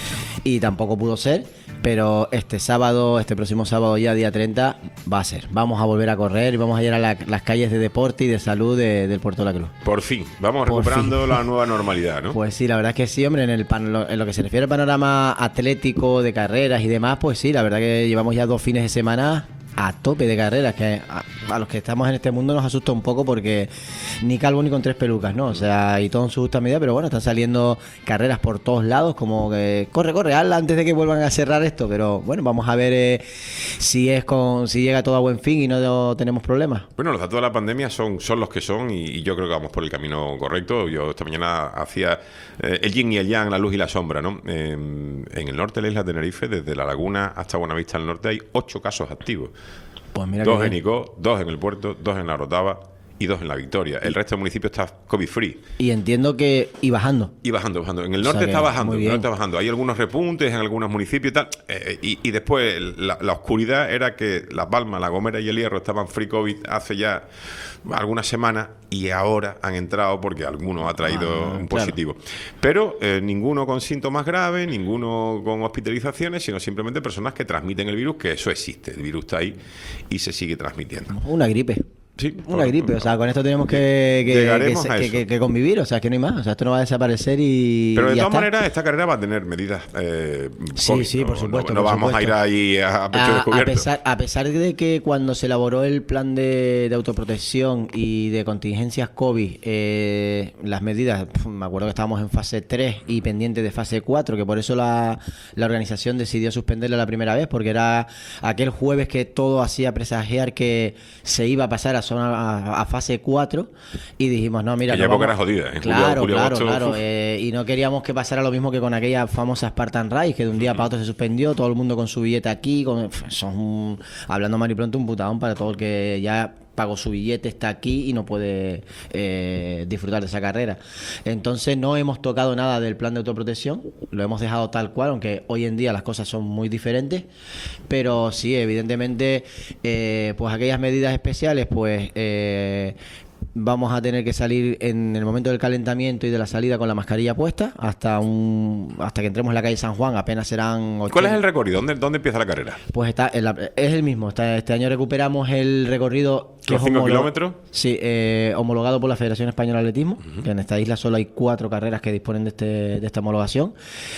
y tampoco pudo ser. Pero este sábado, este próximo sábado ya, día treinta, va a ser. Vamos a volver a correr y vamos a ir a la- las calles de deporte y de salud de- del Puerto de la Cruz. Por fin, vamos Por recuperando fin. la nueva normalidad, ¿no? Pues sí, la verdad es que sí, hombre, en, el pan- lo- en lo que se refiere al panorama atlético, de carreras y demás, pues sí, la verdad que llevamos ya dos fines de semana a tope de carreras, que a, a los que estamos en este mundo nos asusta un poco porque ni calvo ni con tres pelucas, ¿no? O sea, y todo en su justa medida, pero bueno, están saliendo carreras por todos lados, como que corre, corre, hazla antes de que vuelvan a cerrar esto, pero bueno, vamos a ver eh, si es con si llega todo a buen fin y no tenemos problemas. Bueno, los datos de la pandemia son, son los que son y, y yo creo que vamos por el camino correcto. Yo esta mañana hacía eh, el yin y el yang, la luz y la sombra, ¿no? Eh, en el norte de la isla de Tenerife, desde La Laguna hasta Buenavista al norte, hay ocho casos activos. Pues mira Dos que en bien. Icó, dos en el puerto, dos en la Rotava y dos en la Victoria. El resto del municipio está COVID free. Y entiendo que y bajando. Y bajando, bajando. En el O norte sea que está bajando, muy en el bien. norte está bajando. Hay algunos repuntes en algunos municipios y tal. Eh, y, y después la, la oscuridad era que Las Palmas, La Gomera y El Hierro estaban free COVID hace ya algunas semanas y ahora han entrado porque alguno ha traído Ah, un claro. positivo. Pero eh, ninguno con síntomas graves, ninguno con hospitalizaciones, sino simplemente personas que transmiten el virus, que eso existe. El virus está ahí y se sigue transmitiendo. Una gripe. Sí, Una por- gripe, o sea, con esto tenemos que, que, Llegaremos que- a que- eso. que- que convivir, o sea, que no hay más, o sea, esto no va a desaparecer y Pero de y ya todas está. maneras, esta carrera va a tener medidas eh, Sí, COVID, sí, ¿no? por supuesto, No, no por vamos supuesto. a ir ahí a, a pecho a, a descubierto. pesar, a pesar de que cuando se elaboró el plan de, de autoprotección y de contingencias COVID, eh, las medidas, pf, me acuerdo que estábamos en fase tres y pendientes de fase cuatro, que por eso la, la organización decidió suspenderla la primera vez, porque era aquel jueves que todo hacía presagiar que se iba a pasar a, zona, a, a fase cuatro y dijimos, no, mira... Aquella no época vamos- era jodida, ¿eh? Julio- Claro, julio, claro, agosto, claro. uf. eh, y no queríamos que pasara lo mismo que con aquella famosa Spartan Race, que de un día para otro se suspendió, todo el mundo con su billete aquí, con, pf, son un- hablando mal y pronto un putadón para todo el que ya pagó su billete, está aquí y no puede eh, disfrutar de esa carrera. Entonces no hemos tocado nada del plan de autoprotección, lo hemos dejado tal cual, aunque hoy en día las cosas son muy diferentes, pero sí, evidentemente, eh, pues aquellas medidas especiales, pues... eh, vamos a tener que salir en el momento del calentamiento y de la salida con la mascarilla puesta hasta un hasta que entremos en la calle San Juan, apenas serán ¿Cuál es ochenta. el recorrido? ¿Dónde, dónde empieza la carrera? Pues está en la- es el mismo. Está, este año recuperamos el recorrido que ¿Los es cinco homolo- kilómetros? Sí, eh, homologado por la Federación Española de Atletismo, que en esta isla solo hay cuatro carreras que disponen de, este, de esta homologación.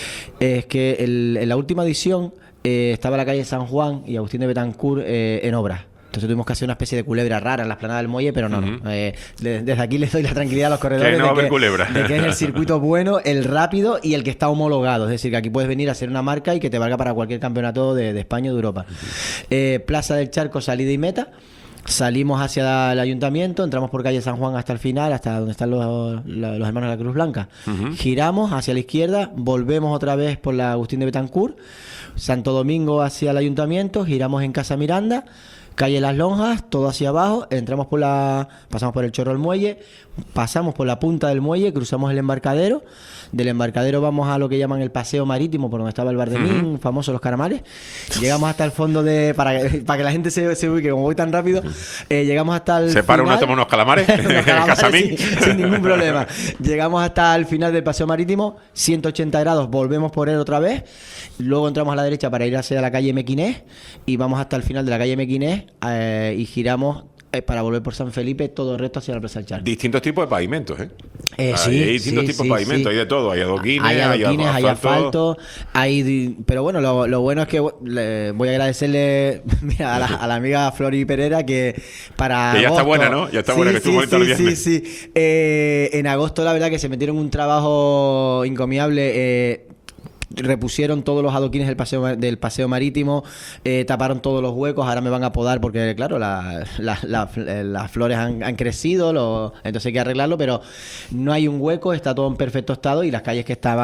Es que el- en la última edición eh, estaba la calle San Juan y Agustín de Betancourt eh, en obra. Entonces tuvimos que hacer una especie de culebra rara en la explanada del muelle, pero no, no. Eh, le- desde aquí les doy la tranquilidad a los corredores Que no va a de, haber culebra. de que es el circuito bueno, el rápido y el que está homologado. Es decir, que aquí puedes venir a hacer una marca y que te valga para cualquier campeonato de, de España o de Europa. Eh, Plaza del Charco, salida y meta. Salimos hacia el ayuntamiento, entramos por calle San Juan hasta el final, hasta donde están los, la- los hermanos de la Cruz Blanca. Giramos hacia la izquierda, volvemos otra vez por la Agustín de Betancourt, Santo Domingo hacia el ayuntamiento, giramos en Casa Miranda, calle Las Lonjas, todo hacia abajo, entramos por la, pasamos por el Chorro del Muelle, pasamos por la punta del muelle, cruzamos el embarcadero, del embarcadero vamos a lo que llaman el paseo marítimo, por donde estaba el bar de Min, famoso Los Caramares, llegamos hasta el fondo de, para que, para que la gente se, se ubique, como voy tan rápido, eh, llegamos hasta el Se para uno, final. toma unos calamares, Unos en calamares, Casamín. sí, sin ningún problema. Llegamos hasta el final del paseo marítimo, ciento ochenta grados, volvemos por él otra vez, luego entramos a la derecha para ir hacia la calle Mequinés y vamos hasta el final de la calle Mequinés eh, y giramos eh, para volver por San Felipe, todo recto hacia la Plaza del Charco. Distintos tipos de pavimentos, ¿eh? Eh, hay sí, distintos sí, tipos sí, de pavimentos, sí. hay de todo, hay adoquines, Hay adoquines, hay asfalto. asfalto, hay di- pero bueno, lo, lo bueno es que le voy a agradecerle mira, a, la, a la amiga Flori Pereira que para Que ya está agosto- buena, ¿no? Ya está buena, que estuvo sí, bonito el sí, viernes. sí, sí. Eh, en agosto la verdad que se metieron un trabajo encomiable. Eh, repusieron todos los adoquines del paseo del paseo marítimo, eh, taparon todos los huecos, ahora me van a podar porque claro, la- la- la- las flores han, han crecido, lo- entonces hay que arreglarlo, pero no hay un hueco, está todo en perfecto estado y las calles que estaban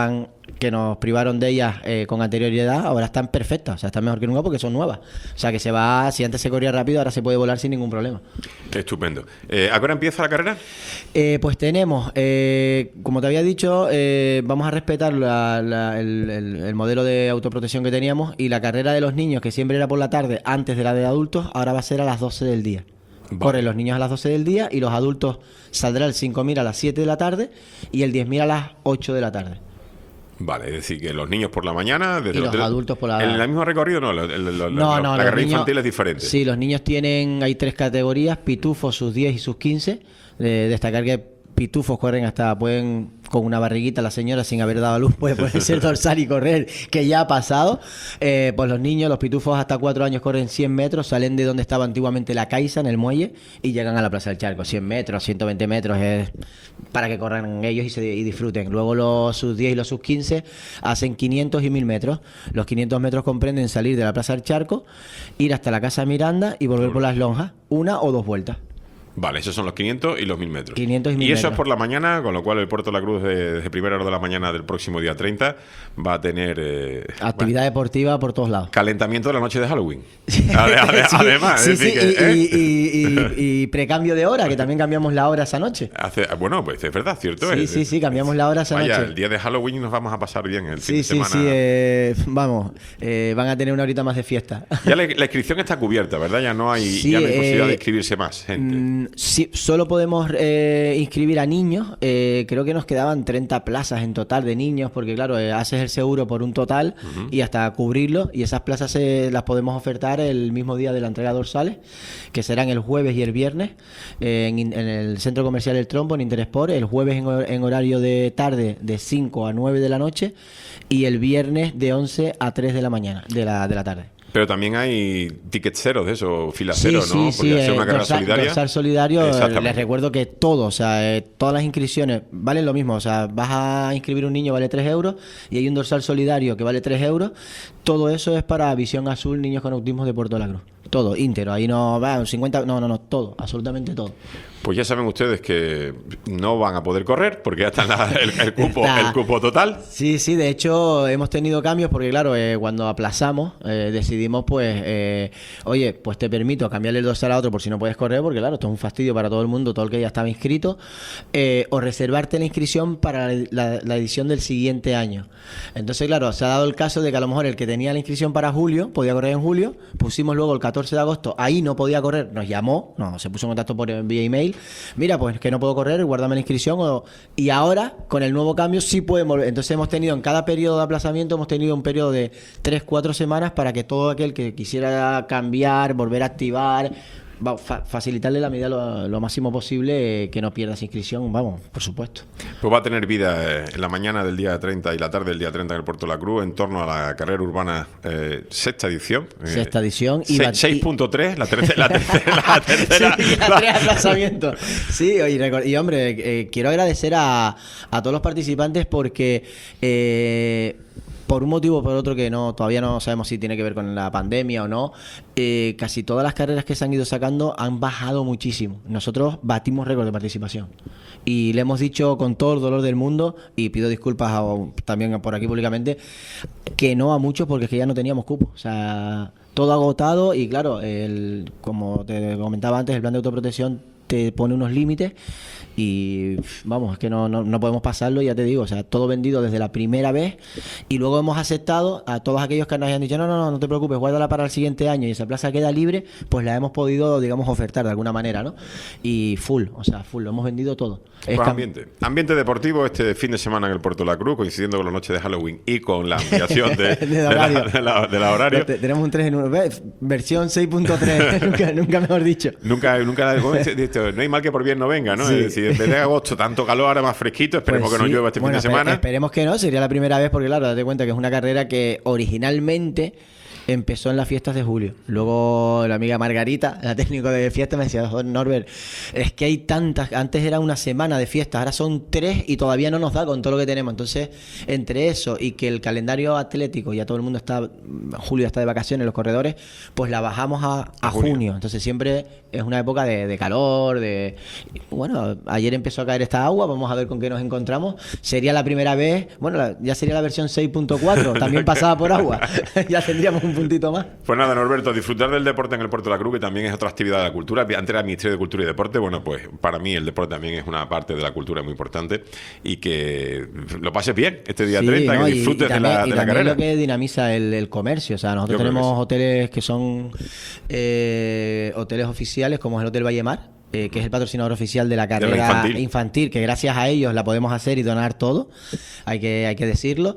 que nos privaron de ellas eh, con anterioridad, ahora están perfectas, o sea, están mejor que nunca porque son nuevas. O sea, que se va, si antes se corría rápido, ahora se puede volar sin ningún problema. Estupendo. Eh, ¿A qué hora empieza la carrera? Eh, pues tenemos, eh, como te había dicho, eh, vamos a respetar la- la- el, el- el modelo de autoprotección que teníamos, y la carrera de los niños, que siempre era por la tarde antes de la de adultos, ahora va a ser a las doce del día. Vale. Corren los niños a las doce del día y los adultos saldrá el cinco mil a las siete de la tarde y el diez mil a las ocho de la tarde. Vale, es decir, que los niños por la mañana... Desde Y los hotel- adultos por la- ¿En el mismo recorrido no? El- el- el- No, la, no, la los carrera niños- infantil es diferente. Sí, los niños tienen, hay tres categorías: pitufos, sus diez y sus quince. Eh, destacar que pitufos corren hasta, pueden, con una barriguita, la señora sin haber dado a luz, puede ponerse el dorsal y correr, que ya ha pasado. Eh, pues los niños, los pitufos hasta cuatro años corren cien metros, salen de donde estaba antiguamente la Caixa, en el muelle, y llegan a la Plaza del Charco. cien metros, ciento veinte metros, es para que corran ellos y, se, y disfruten. Luego los sus diez y los sus quince hacen quinientos y mil metros. Los quinientos metros comprenden salir de la Plaza del Charco, ir hasta la Casa Miranda y volver por las lonjas, una o dos vueltas. Vale, esos son los quinientos y los mil metros. quinientos y mil Y eso metros. es por la mañana, con lo cual el Puerto de la Cruz de- desde primera hora de la mañana del próximo día treinta va a tener... eh, Actividad bueno, deportiva por todos lados. calentamiento de la noche de Halloween. Ade- ade- Sí, Además, sí, es sí, decir que, ¿eh? y, y- y- y precambio de hora, que también cambiamos la hora esa noche. Hace- bueno, pues es verdad, cierto Sí, es. sí, sí, cambiamos la hora esa Vaya, noche. el día de Halloween nos vamos a pasar bien, el fin Sí, de sí, semana. sí, eh, vamos, eh, van a tener una horita más de fiesta. Ya la, la inscripción está cubierta, ¿verdad? Ya no hay, Sí, ya no hay posibilidad de eh, inscribirse más gente. Mm, sí, solo podemos eh, inscribir a niños. Eh, creo que nos quedaban treinta plazas en total de niños, porque claro, eh, haces el seguro por un total y hasta cubrirlo, y esas plazas se las podemos ofertar el mismo día de la entrega de dorsales, que serán el jueves y el viernes eh, en, en el Centro Comercial El Trompo, en Interesport, el jueves en, hor- en horario de tarde de cinco a nueve de la noche y el viernes de once a tres de la mañana, de la, de la tarde. Pero también hay tickets cero de eso, fila Sí, cero, sí, ¿no? sí, Porque hacer eh, una carrera dorsal, solidaria. dorsal solidario, eh, Exactamente. les recuerdo que todo, o sea, eh, todas las inscripciones valen lo mismo. O sea, vas a inscribir un niño, vale tres euros, y hay un dorsal solidario que vale tres euros. Todo eso es para Visión Azul, Niños con Autismo de Puerto de la Cruz. Todo, íntegro. Ahí no va, un cincuenta, no, no, no, todo, absolutamente todo. Pues ya saben ustedes que no van a poder correr porque ya está en la- el, el cupo, Está- el cupo total. Sí, sí, de hecho hemos tenido cambios porque claro, eh, cuando aplazamos eh, decidimos pues, eh, oye, pues te permito cambiarle el dorsal a otro por si no puedes correr, porque claro, esto es un fastidio para todo el mundo, todo el que ya estaba inscrito, eh, o reservarte la inscripción para la, la- la edición del siguiente año. Entonces claro, se ha dado el caso de que a lo mejor el que tenía la inscripción para julio, podía correr en julio, pusimos luego el catorce de agosto, ahí no podía correr, nos llamó, no, se puso en contacto por vía email, mira, pues que no puedo correr, guárdame la inscripción, o, y ahora con el nuevo cambio sí pueden volver. Entonces hemos tenido en cada periodo de aplazamiento, hemos tenido un periodo de tres cuatro semanas para que todo aquel que quisiera cambiar, volver a activar, va, fa- facilitarle la medida lo, lo máximo posible, eh, que no pierda esa inscripción, vamos, por supuesto. Pues va a tener vida eh, en la mañana del día treinta y la tarde del día treinta en el Puerto de la Cruz en torno a la carrera urbana eh, sexta edición. eh, Sexta edición. se- y va- seis punto tres, la tercera. La tercera, la tercera Sí, la tres aplazamientos. Sí, y, recor- y, hombre, eh, quiero agradecer a, a todos los participantes porque eh, por un motivo o por otro que no todavía no sabemos si tiene que ver con la pandemia o no, eh, casi todas las carreras que se han ido sacando han bajado muchísimo. Nosotros batimos récord de participación y le hemos dicho con todo el dolor del mundo, y pido disculpas a- también por aquí públicamente, que no a muchos porque es que ya no teníamos cupo. O sea, todo agotado y claro, el, como te comentaba antes, el plan de autoprotección te pone unos límites y vamos, es que no, no, no podemos pasarlo, ya te digo, o sea, todo vendido desde la primera vez, y luego hemos aceptado a todos aquellos que nos hayan dicho no, no, no, no te preocupes, guárdala para el siguiente año y esa plaza queda libre, pues la hemos podido, digamos, ofertar de alguna manera, ¿no? Y full, o sea, full, lo hemos vendido todo. Es Pues cam- ambiente. Ambiente deportivo este fin de semana en el Puerto de la Cruz, coincidiendo con la noche de Halloween y con la ampliación de, De de la, horario. de la- de la horario. Te- Tenemos un tres en uno, ¿ves? Versión seis punto tres, nunca, nunca mejor dicho. Nunca, nunca bueno, esto, no hay mal que por bien no venga, ¿no? Sí. Es decir, en vez de agosto, tanto calor, ahora más fresquito, esperemos Pues que no sí. llueva este Bueno, fin de espe- semana. Esperemos que no, sería la primera vez porque claro, date cuenta que es una carrera que originalmente empezó en las fiestas de julio. Luego la amiga Margarita, la técnico de fiesta, me decía, "Joder, Norbert, es que hay tantas, antes era una semana de fiestas, ahora son tres y todavía no nos da con todo lo que tenemos". Entonces, entre eso y que el calendario atlético, ya todo el mundo está, julio está de vacaciones, los corredores, pues la bajamos a, a junio. Entonces siempre es una época de, de calor, de... Bueno, ayer empezó a caer esta agua, vamos a ver con qué nos encontramos. Sería la primera vez, bueno, la- ya sería la versión seis punto cuatro, también pasada por agua. Ya tendríamos un puntito más. Pues nada, Norberto, disfrutar del deporte en el Puerto de la Cruz, que también es otra actividad de la cultura. Antes era el Ministerio de Cultura y Deporte, bueno, pues para mí el deporte también es una parte de la cultura muy importante, y que lo pases bien este día Sí, treinta, ¿no? que Y- disfrutes y de también, la, y de la también carrera. lo que dinamiza el, el comercio. O sea, nosotros Yo creo que tenemos sí. hoteles que son eh, hoteles oficiales, como es el Hotel Vallemar, eh, que es el patrocinador oficial de la carrera infantil. infantil, que gracias a ellos la podemos hacer y donar todo, hay que, hay que decirlo.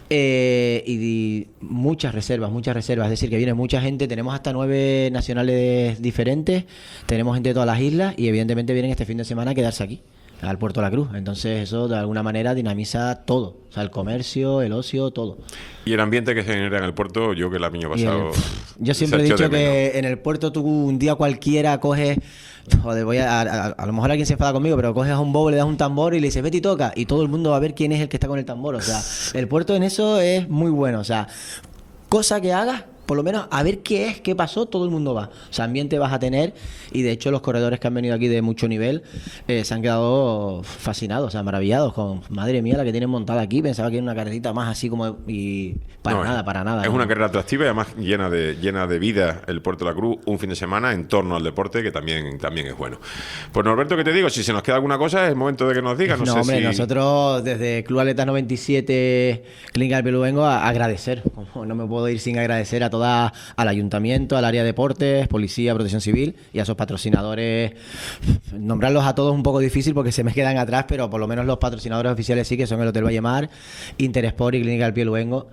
Eh, y, y muchas reservas, muchas reservas, es decir, que viene mucha gente, tenemos hasta nueve nacionales diferentes, tenemos gente de todas las islas y evidentemente vienen este fin de semana a quedarse aquí, al Puerto de la Cruz. Entonces eso de alguna manera dinamiza todo, o sea, el comercio, el ocio, todo. Y el ambiente que se genera en el puerto, yo que el año Y el- pasado... yo siempre he se echó dicho de menos. que en el puerto tú un día cualquiera coges, joder, voy a, a, a lo mejor alguien se enfada conmigo, pero coges a un bobo, le das un tambor y le dices, vete y toca, y todo el mundo va a ver quién es el que está con el tambor. O sea, el puerto en eso es muy bueno. O sea, cosa que hagas, por lo menos a ver qué es, qué pasó, todo el mundo va. O sea, ambiente vas a tener, y de hecho los corredores que han venido aquí de mucho nivel eh, se han quedado fascinados, o sea, maravillados con, madre mía, la que tienen montada aquí, pensaba que era una carrerita más así como, y para No, nada, es- para nada. Es ¿no? una carrera atractiva y además llena de llena de vida el Puerto de la Cruz, un fin de semana en torno al deporte, que también, también es bueno. Pues Norberto, ¿qué te digo? Si se nos queda alguna cosa, es el momento de que nos digas. No, No, sé hombre, si... nosotros desde Club Atletas noventa y siete Clínica del Peluengo a agradecer. Como no me puedo ir sin agradecer a toda, al ayuntamiento, al área de deportes, policía, protección civil y a esos patrocinadores. Nombrarlos a todos un poco difícil porque se me quedan atrás, pero por lo menos los patrocinadores oficiales sí, que son el Hotel Vallemar, Interesport y Clínica del Peluengo,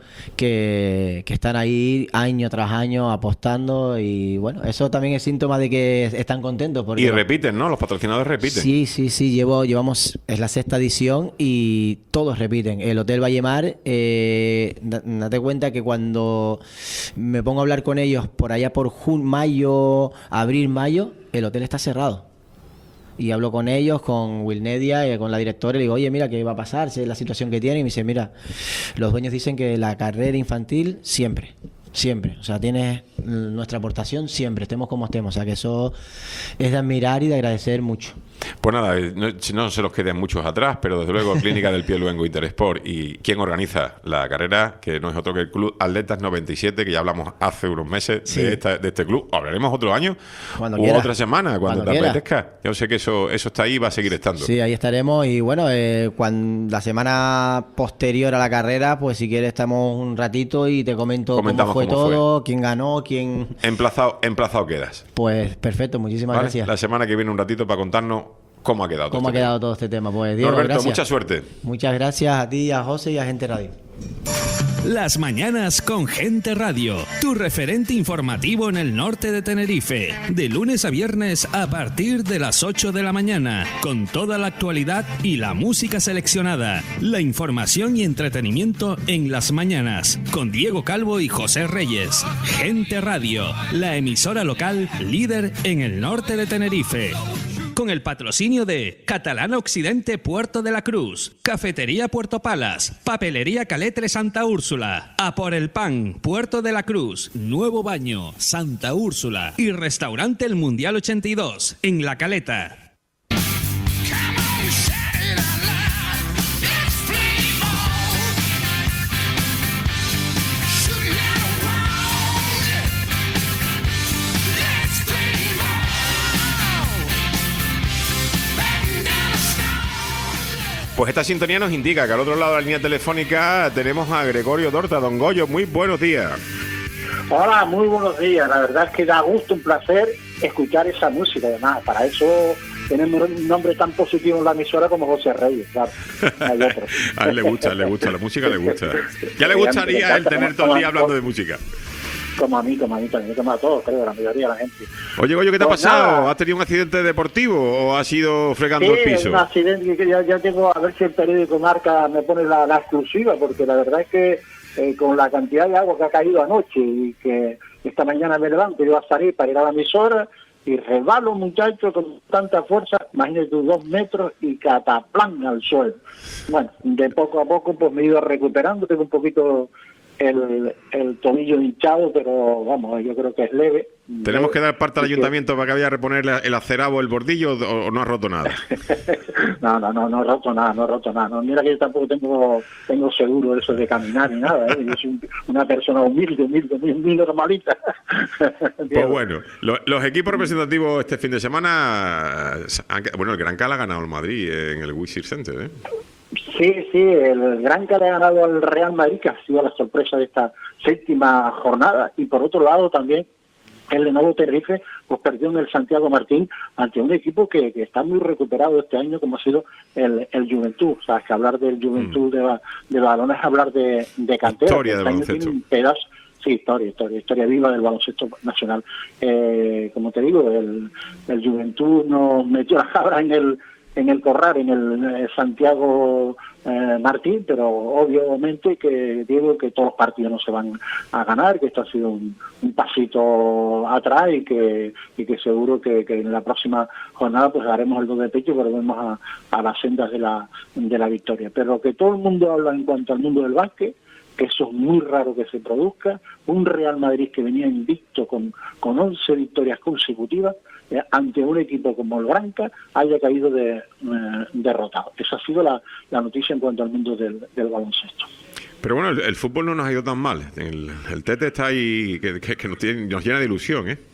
que, que están ahí año tras año apostando, y bueno, eso también es síntoma de que están contentos. Porque Y repiten, ¿no? Los patrocinadores repiten. Sí, sí, sí, llevo, llevamos, es la sexta edición y todos repiten. El Hotel Vallemar, eh, da- date cuenta que cuando me pongo a hablar con ellos por allá por jun, mayo, abril, mayo, el hotel está cerrado. Y hablo con ellos, con Wilnedia, eh, con la directora, y le digo, oye, mira, ¿qué va a pasar? ¿Sé la situación que tiene? Y me dice, mira, los dueños dicen que la carrera infantil siempre, siempre. O sea, tienes mm, nuestra aportación siempre, estemos como estemos. O sea, que eso es de admirar y de agradecer mucho. Pues nada, eh, no, si no se los queden muchos atrás, pero desde luego Clínica del Pie Luengo, Interesport, y quien organiza la carrera, que no es otro que el Club Atletas noventa y siete, que ya hablamos hace unos meses Sí. de, esta- de este club. Hablaremos otro año Cuando u quiera. otra semana, cuando, Cuando te quiera. apetezca. Yo sé que eso, eso está ahí y va a seguir estando. Sí, ahí estaremos. Y bueno, eh, cuando la semana posterior a la carrera, pues si quieres estamos un ratito y te comento Comentamos cómo fue cómo todo, quién ganó, quién... Emplazado, emplazado quedas. Pues perfecto, muchísimas ¿Vale? gracias. La semana que viene un ratito para contarnos cómo ha quedado todo ¿Cómo ha este quedado todo este tema? Pues Diego, Norberto, gracias. mucha suerte. Muchas gracias a ti, a José y a Gente Radio. Las mañanas con Gente Radio, tu referente informativo en el norte de Tenerife, de lunes a viernes a partir de las ocho de la mañana, con toda la actualidad y la música seleccionada, la información y entretenimiento en las mañanas, con Diego Calvo y José Reyes. Gente Radio, la emisora local líder en el norte de Tenerife. Con el patrocinio de Catalana Occidente Puerto de la Cruz, Cafetería Puerto Palas, Papelería Caletre Santa Úrsula, A por el Pan Puerto de la Cruz, Nuevo Baño Santa Úrsula y Restaurante El Mundial ochenta y dos en La Caleta. Pues esta sintonía nos indica que al otro lado de la línea telefónica tenemos a Gregorio Dorta. Don Goyo, muy buenos días. Hola, muy buenos días. La verdad es que da gusto, un placer escuchar esa música. Además, para eso tenemos un nombre tan positivo en la emisora como José Reyes, claro. No hay otro. A él le gusta, a él le gusta, la música le gusta. Ya le gustaría a él tener todo el día hablando de música. Como a mí, como a mí también, como a todos, creo, la mayoría de la gente. Oye, Goyo, ¿qué te ha Pues pasado? nada. ¿Has tenido un accidente deportivo o has ido fregando Sí, el piso? un accidente que ya, ya tengo, a ver si el periódico Marca me pone la, la exclusiva, porque la verdad es que eh, con la cantidad de agua que ha caído anoche y que esta mañana me levanto y iba a salir para ir a la emisora y resbalo, muchacho, con tanta fuerza, imagínate tú, dos metros y cataplán al suelo. Bueno, de poco a poco pues me he ido recuperando, tengo un poquito el, el tobillo hinchado, pero vamos, yo creo que es leve. ¿Tenemos que dar parte al que... ayuntamiento para que vaya a reponer el acerabo, el bordillo, o, o no ha roto nada? no, no, no, no he roto nada, no he roto nada. No, mira que yo tampoco tengo tengo seguro de eso de caminar ni nada, ¿eh? Yo soy un, una persona humilde, humilde, muy, muy normalita. Pues bueno, lo, los equipos representativos este fin de semana, han, bueno, el Gran Cala ha ganado al Madrid en el Wizard Center, ¿eh? Sí, sí, el Gran Cala ha ganado al Real Madrid, que ha sido la sorpresa de esta séptima jornada, y por otro lado también el Lenovo Tenerife pues perdió en el Santiago Martín ante un equipo que, que está muy recuperado este año, como ha sido el, el Juventud. O sea, que hablar del Juventud mm. de, de balones es hablar de, de cantera. Historia este del baloncesto. Un pedazo, sí, historia, historia, historia viva del baloncesto nacional. Eh, como te digo, el, el Juventud nos metió la cabra en el en el corral, en el, en el Santiago eh, Martín, pero obviamente que digo que todos los partidos no se van a ganar, que esto ha sido un, un pasito atrás y que y que seguro que, que en la próxima jornada pues haremos el dos de pecho y volvemos a, a las sendas de la de la victoria. Pero que todo el mundo habla en cuanto al mundo del básquet, que eso es muy raro que se produzca, un Real Madrid que venía invicto con, con once victorias consecutivas, eh, ante un equipo como el Granca, haya caído de, eh, derrotado. Esa ha sido la, la noticia en cuanto al mundo del, del baloncesto. Pero bueno, el, el fútbol no nos ha ido tan mal. El, el Tete está ahí, que, que, que nos, tiene, nos llena de ilusión, ¿eh?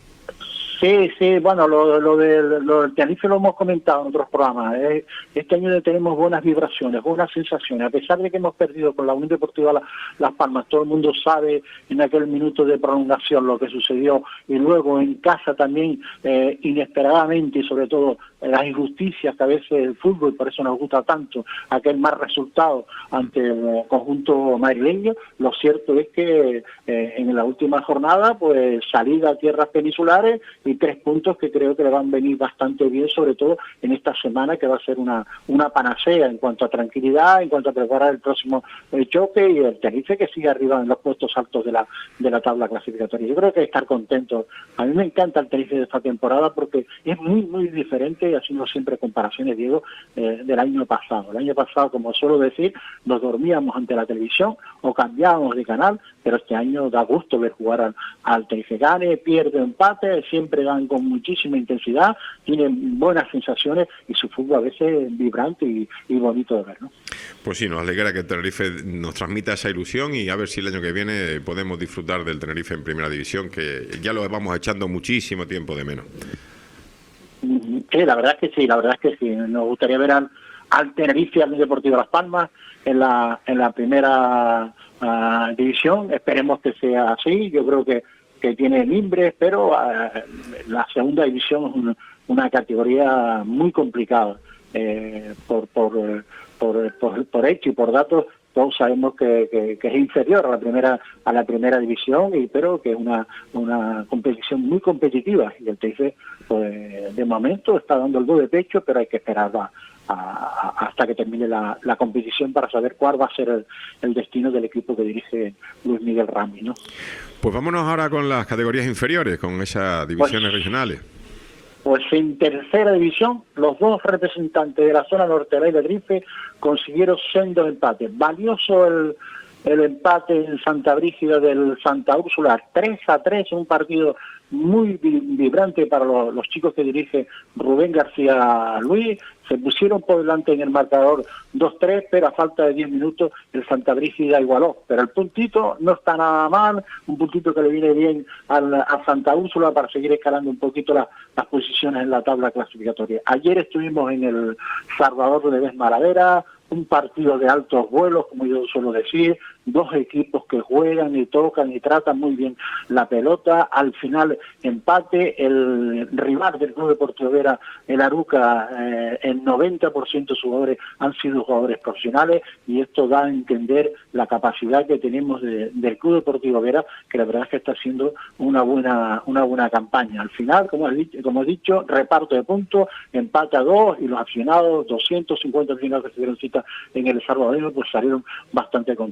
Sí, sí, bueno, lo, lo, del, lo del Tenerife lo hemos comentado en otros programas. ¿eh? Este año tenemos buenas vibraciones, buenas sensaciones. A pesar de que hemos perdido con la Unión Deportiva La, Las Palmas, todo el mundo sabe en aquel minuto de prolongación lo que sucedió. Y luego en casa también, eh, inesperadamente, y sobre todo las injusticias que a veces el fútbol, por eso nos gusta tanto, aquel mal resultado ante el conjunto madrileño. Lo cierto es que eh, en la última jornada, pues salida a tierras peninsulares y tres puntos que creo que le van a venir bastante bien, sobre todo en esta semana que va a ser una una panacea en cuanto a tranquilidad, en cuanto a preparar el próximo el choque, y el Tenerife que sigue arriba en los puestos altos de la de la tabla clasificatoria. Yo creo que hay que estar contentos. A mí me encanta el Tenerife de esta temporada porque es muy, muy diferente, haciendo siempre comparaciones, Diego, eh, del año pasado. El año pasado, como suelo decir, nos dormíamos ante la televisión o cambiábamos de canal, pero este año da gusto ver jugar al, al Tenerife. Gane, pierde, empate, siempre dan con muchísima intensidad, tienen buenas sensaciones y su fútbol a veces es vibrante y, y bonito de ver, ¿no? Pues sí, nos alegra que el Tenerife nos transmita esa ilusión y a ver si el año que viene podemos disfrutar del Tenerife en Primera División, que ya lo vamos echando muchísimo tiempo de menos. Sí, la verdad es que sí, la verdad es que sí. Nos gustaría ver al, al Tenerife, al Deportivo Las Palmas en la en la Primera uh, División. Esperemos que sea así. Yo creo que que tiene mimbres, pero uh, la segunda división es una, una categoría muy complicada. Eh, por, por, por, por, por hecho y por datos, todos sabemos que, que, que es inferior a la primera a la primera división, y pero que es una, una competición muy competitiva. Y el T F, pues, de momento está dando el do de pecho, pero hay que esperar a, a, hasta que termine la, la competición para saber cuál va a ser el, el destino del equipo que dirige Luis Miguel Rami, ¿no? Pues vámonos ahora con las categorías inferiores, con esas divisiones pues, regionales. Pues en tercera división, los dos representantes de la zona norte de la isla de Tenerife consiguieron sendos empates. Valioso el, el empate en Santa Brígida del Santa Úrsula, tres a tres, un partido muy vibrante para los, los chicos que dirige Rubén García Luis. Se pusieron por delante en el marcador dos tres, pero a falta de diez minutos el Santa Brígida igualó. Pero el puntito no está nada mal, un puntito que le viene bien al, a Santa Úrsula para seguir escalando un poquito la, las posiciones en la tabla clasificatoria. Ayer estuvimos en el Salvador de Vez Maravera, un partido de altos vuelos, como yo suelo decir, dos equipos que juegan y tocan y tratan muy bien la pelota. Al final empate, el rival del Club Deportivo Vera, el Aruca, eh, el noventa por ciento de sus jugadores han sido jugadores profesionales, y esto da a entender la capacidad que tenemos de, del Club Deportivo Vera, que la verdad es que está haciendo una buena una buena campaña. Al final, como he dicho, como he dicho reparto de puntos, empate a dos, y los aficionados, doscientos cincuenta aficionados que se dieron cita en el Salvador, pues salieron bastante contentos.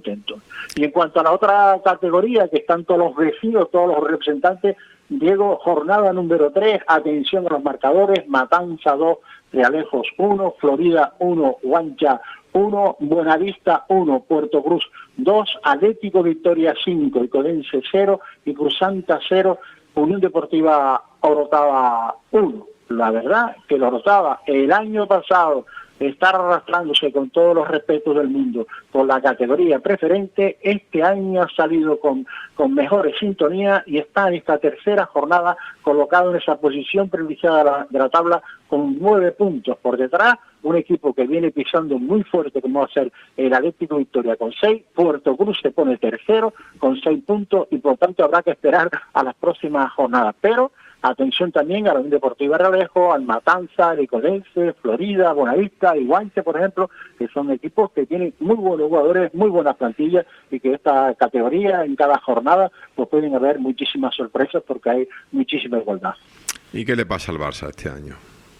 Y en cuanto a la otra categoría, que están todos los vecinos, todos los representantes, Diego, jornada número tres, atención a los marcadores, Matanza dos, Realejos uno, Florida uno, Guancha uno, Buenavista uno, Puerto Cruz dos, Atlético Victoria cinco, Icodense cero y Cruzanta cero, Unión Deportiva Orotava uno. La verdad que el Orotava el año pasado estar arrastrándose con todos los respetos del mundo con la categoría preferente, este año ha salido con, con mejores sintonías y está en esta tercera jornada colocado en esa posición privilegiada de la, de la tabla con nueve puntos por detrás, un equipo que viene pisando muy fuerte como va a ser el Atlético Victoria con seis, Puerto Cruz se pone tercero con seis puntos y por tanto habrá que esperar a las próximas jornadas, pero atención también a la Unión Deportiva Realejo, al Matanza, al Icodense, Florida, Buenavista y Guanche, por ejemplo, que son equipos que tienen muy buenos jugadores, muy buenas plantillas y que esta categoría en cada jornada pues pueden haber muchísimas sorpresas porque hay muchísima igualdad. ¿Y qué le pasa al Barça este año?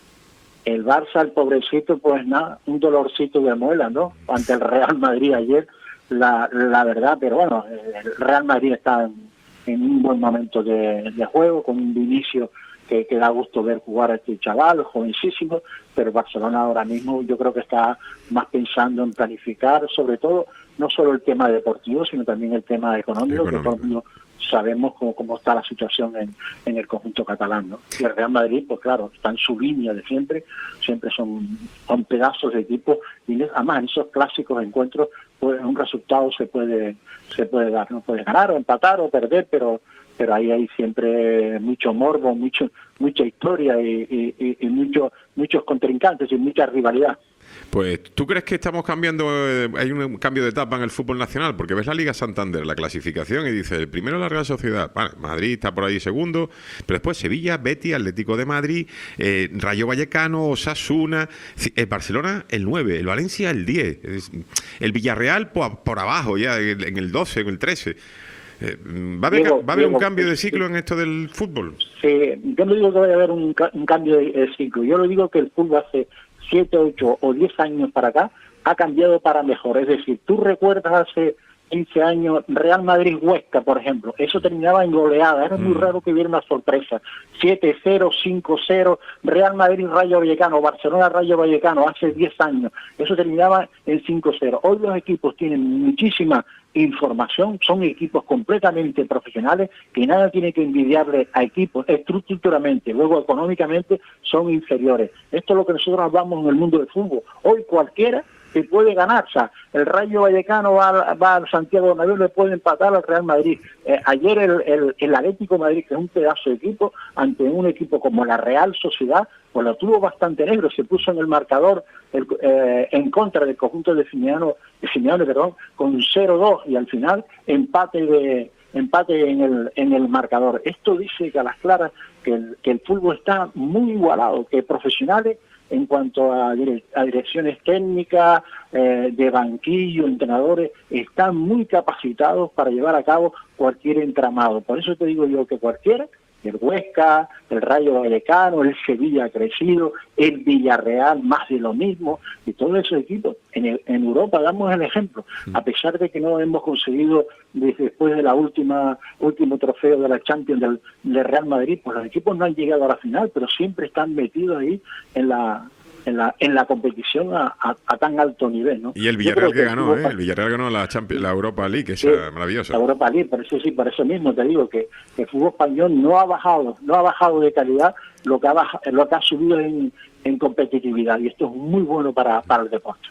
El Barça, el pobrecito, pues nada, un dolorcito de muela, ¿no? Ante el Real Madrid ayer, la, la verdad, pero bueno, el Real Madrid está en en un buen momento de, de juego, con un inicio que, que da gusto ver jugar a este chaval, jovencísimo, pero Barcelona ahora mismo yo creo que está más pensando en planificar, sobre todo, no solo el tema deportivo, sino también el tema económico, económico. que todo el mundo sabemos cómo, cómo está la situación en, en el conjunto catalán, ¿no? Y el Real Madrid, pues claro, está en su línea de siempre, siempre son, son pedazos de equipo, y además en esos clásicos encuentros, pues un resultado se puede se puede dar, no puede ganar o empatar o perder, pero pero ahí hay siempre mucho morbo, mucho mucha historia y, y, y mucho, muchos contrincantes y mucha rivalidad. Pues, ¿tú crees que estamos cambiando, eh, hay un cambio de etapa en el fútbol nacional? Porque ves la Liga Santander, la clasificación, y dice, el primero la Real Sociedad, vale, Madrid está por ahí segundo, pero después Sevilla, Betis, Atlético de Madrid, eh, Rayo Vallecano, Osasuna, el Barcelona el nueve, el Valencia el diez, el Villarreal por, por abajo ya, en el doce, en el trece. Eh, ¿Va a haber, Diego, ¿va a haber Diego, un cambio de sí, ciclo en esto del fútbol? Sí, yo no digo que vaya a haber un, un cambio de, de ciclo, yo lo digo que el fútbol hace siete, ocho o diez años para acá ha cambiado para mejor. Es decir, tú recuerdas hace quince años Real Madrid-Huesca, por ejemplo, eso terminaba en goleada, era muy raro que hubiera una sorpresa, siete cero, cinco cero, Real Madrid-Rayo Vallecano, Barcelona-Rayo Vallecano, hace diez años, eso terminaba en cinco cero. Hoy los equipos tienen muchísima información, son equipos completamente profesionales que nada tiene que envidiarle a equipos estructuralmente, luego económicamente son inferiores. Esto es lo que nosotros hablamos en el mundo del fútbol. Hoy cualquiera que puede ganar, o sea, el Rayo Vallecano va, va al Santiago Bernabéu, le puede empatar al Real Madrid. Eh, ayer el, el, el Atlético de Madrid, que es un pedazo de equipo, ante un equipo como la Real Sociedad, pues lo tuvo bastante negro, se puso en el marcador el, eh, en contra del conjunto de Simeone, de Simeone, perdón, con cero dos y al final empate de empate en el en el marcador. Esto dice que a las claras que el, que el fútbol está muy igualado, que profesionales en cuanto a, dire a direcciones técnicas, eh, de banquillo, entrenadores, están muy capacitados para llevar a cabo cualquier entramado. Por eso te digo yo que cualquiera, el Huesca, el Rayo Vallecano, el Sevilla ha crecido, el Villarreal más de lo mismo, y todos esos equipos. En, el, en Europa damos el ejemplo, a pesar de que no hemos conseguido después de la última último trofeo de la Champions del, del Real Madrid, pues los equipos no han llegado a la final, pero siempre están metidos ahí en la en la en la competición a, a, a tan alto nivel, ¿no? Y el Villarreal que, que ganó, ¿eh? El Villarreal ganó la Champions, la Europa League, esa sí, maravillosa. La Europa League, por eso sí, por eso mismo te digo que, que el fútbol español no ha bajado, no ha bajado de calidad, lo que ha bajado, lo que ha subido en, en competitividad, y esto es muy bueno para, para el deporte.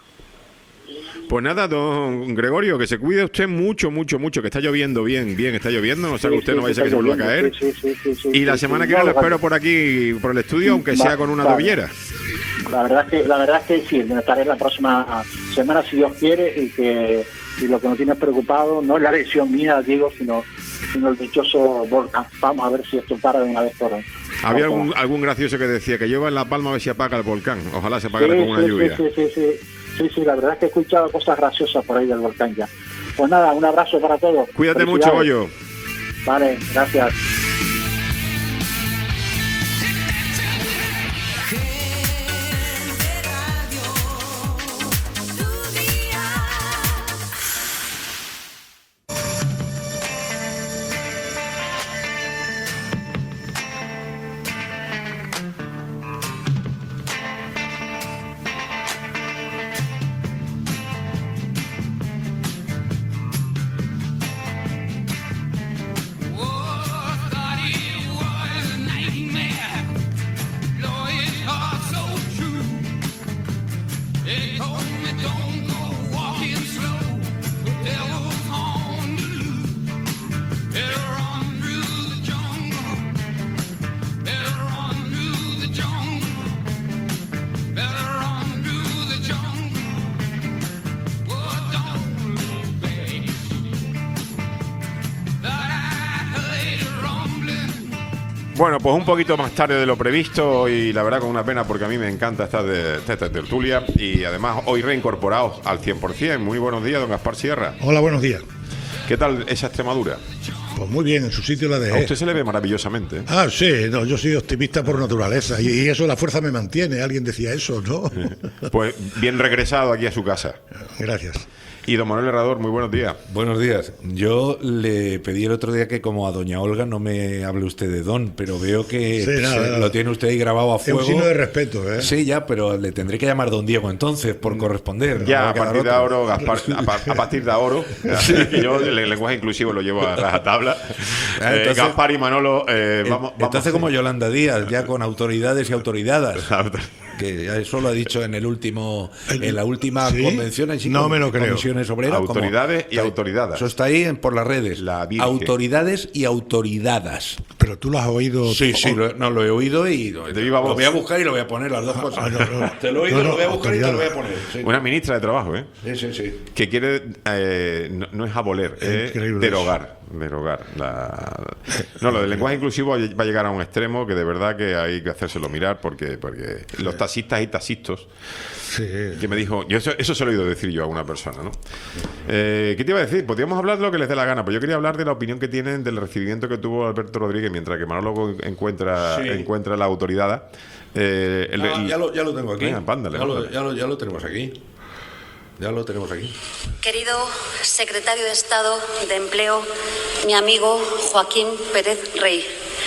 Pues nada, don Gregorio, que se cuide usted mucho, mucho, mucho, que está lloviendo bien, bien, está lloviendo, no sé que usted sí, no vaya a que se vuelva a caer. Sí, sí, sí, sí, y la semana sí, que viene lo espero por aquí, por el estudio, aunque va, sea con una vale. tobillera. La verdad es que, la verdad es que sí, estaré la próxima semana, si Dios quiere, y que y lo que nos tiene preocupado no es la lesión mía, digo, sino, sino el dichoso volcán. Vamos a ver si esto para de una vez por hoy. Había algún, algún gracioso que decía que lleva en La Palma a ver si apaga el volcán, ojalá se apagara sí, con una sí, lluvia. Sí, sí, sí, sí, sí, la verdad es que he escuchado cosas graciosas por ahí del volcán ya. Pues nada, un abrazo para todos. Cuídate mucho, Goyo. Vale, gracias. Bueno, pues un poquito más tarde de lo previsto y la verdad con una pena porque a mí me encanta estar de, de esta tertulia y además hoy reincorporados al cien por ciento. Muy buenos días, don Gaspar Sierra. Hola, buenos días. ¿Qué tal esa Extremadura? Pues muy bien, en su sitio la dejé. A usted se le ve maravillosamente. ¿eh? Ah, sí, no, yo soy optimista por naturaleza y, y eso la fuerza me mantiene. Alguien decía eso, ¿no? Pues bien regresado aquí a su casa. Gracias. Y don Manuel Herrador, muy buenos días. Buenos días. Yo le pedí el otro día que como a doña Olga no me hable usted de don, pero veo que sí, nada, se, nada. lo tiene usted ahí grabado a fuego. Es un signo de respeto, ¿eh? Sí, ya, pero le tendré que llamar don Diego entonces, por corresponder. Ya, no a partir de ahora, Gaspar, a, pa- a partir de ahora, que yo el lenguaje inclusivo lo llevo a rajatabla. Ah, Eh, entonces- Gaspar y Manolo, eh, vamos, vamos. Entonces como Yolanda Díaz, ya con autoridades y autoridades. Que ya eso lo ha dicho en el último, en la última ¿Sí? convención en sí, No con- me lo creo. comisiones obreras. como- Autoridades y autoridadas. Eso está ahí en- por las redes. La Virgen. Autoridades y autoridades. Pero tú lo has oído. Sí, sí, lo, no lo he oído y lo, De viva lo voz. voy a buscar y lo voy a poner las dos cosas. Ah, no, no. Te lo he oído, No, no, lo voy a buscar y te lo voy a autoridades. poner. Sí. Una ministra de Trabajo, ¿eh? Sí, sí, sí. Que quiere, eh, no, no es aboler, es Increíble derogar. Derogar. La... No, lo del lenguaje inclusivo va a llegar a un extremo que de verdad que hay que hacérselo mirar porque, porque los taxistas y taxistas, Sí. que me dijo, yo eso, eso se lo he oído decir yo a una persona, ¿no? Eh, ¿Qué te iba a decir? Podríamos hablar de lo que les dé la gana, pero yo quería hablar de la opinión que tienen del recibimiento que tuvo Alberto Rodríguez mientras que Manolo encuentra, Sí. encuentra la autoridad. Eh, el- Ah, el- ya, lo, ya lo tengo aquí. Venga, pándale, ya, lo, pándale. ya, lo, ya lo tenemos aquí. Ya lo tenemos aquí. Querido secretario de Estado de Empleo, mi amigo Joaquín Pérez Rey.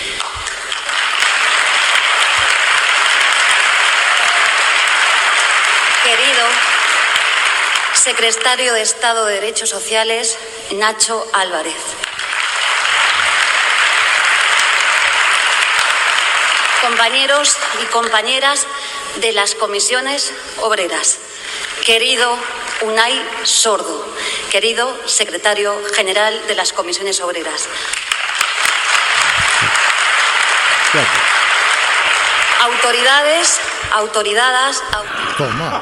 Querido secretario de Estado de Derechos Sociales, Nacho Álvarez. Compañeros y compañeras de las comisiones obreras. Querido Unai Sordo, querido secretario general de las comisiones obreras. Autoridades, autoridades, au- Toma.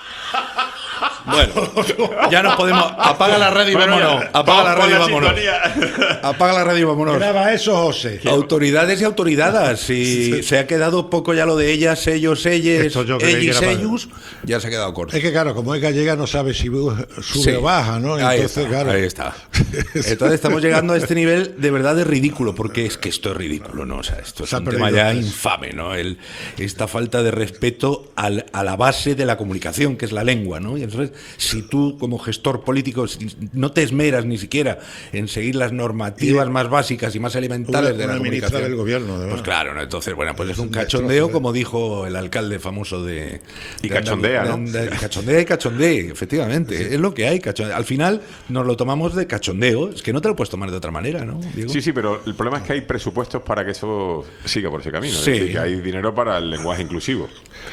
Bueno, ya nos podemos. Apaga la radio y Bueno, vámonos. ya, Apaga la vamos radio y con la vámonos. sintonía. Apaga la radio y vámonos. Graba eso, José. Autoridades y autoridades. Si se ha quedado poco ya lo de ellas, ellos, ellas, Esto yo creí que ellos, era para- ellos, ya se ha quedado corto. Es que claro, como es gallega no sabe si sube Sí. o baja, ¿no? Ahí Entonces, está, claro. ahí está. Entonces estamos llegando a este nivel de verdad de ridículo, porque es que esto es ridículo, ¿no? O sea, esto es Se ha un tema perdido ya tres. infame, ¿no? El, esta falta de respeto al- a la base de la comunicación, que es la lengua, ¿no? Y entonces, si tú como gestor político si no te esmeras ni siquiera en seguir las normativas Y- más básicas y más elementales Una- de la una ministra comunicación del gobierno, además. pues claro, ¿no? Entonces, bueno, pues es un un cachondeo, destrozo, ¿eh? como dijo el alcalde famoso de... Y de cachondea, Andal- ¿no? de- de- Cachondea y cachondea, efectivamente. Es lo que hay, cachondeo. Al final nos lo tomamos de cachondeo. Es que no te lo puedes tomar de otra manera, ¿no, Diego? Sí, sí, pero el problema es que hay presupuestos para que eso siga por ese camino. Sí. Es decir, que hay dinero para el lenguaje inclusivo.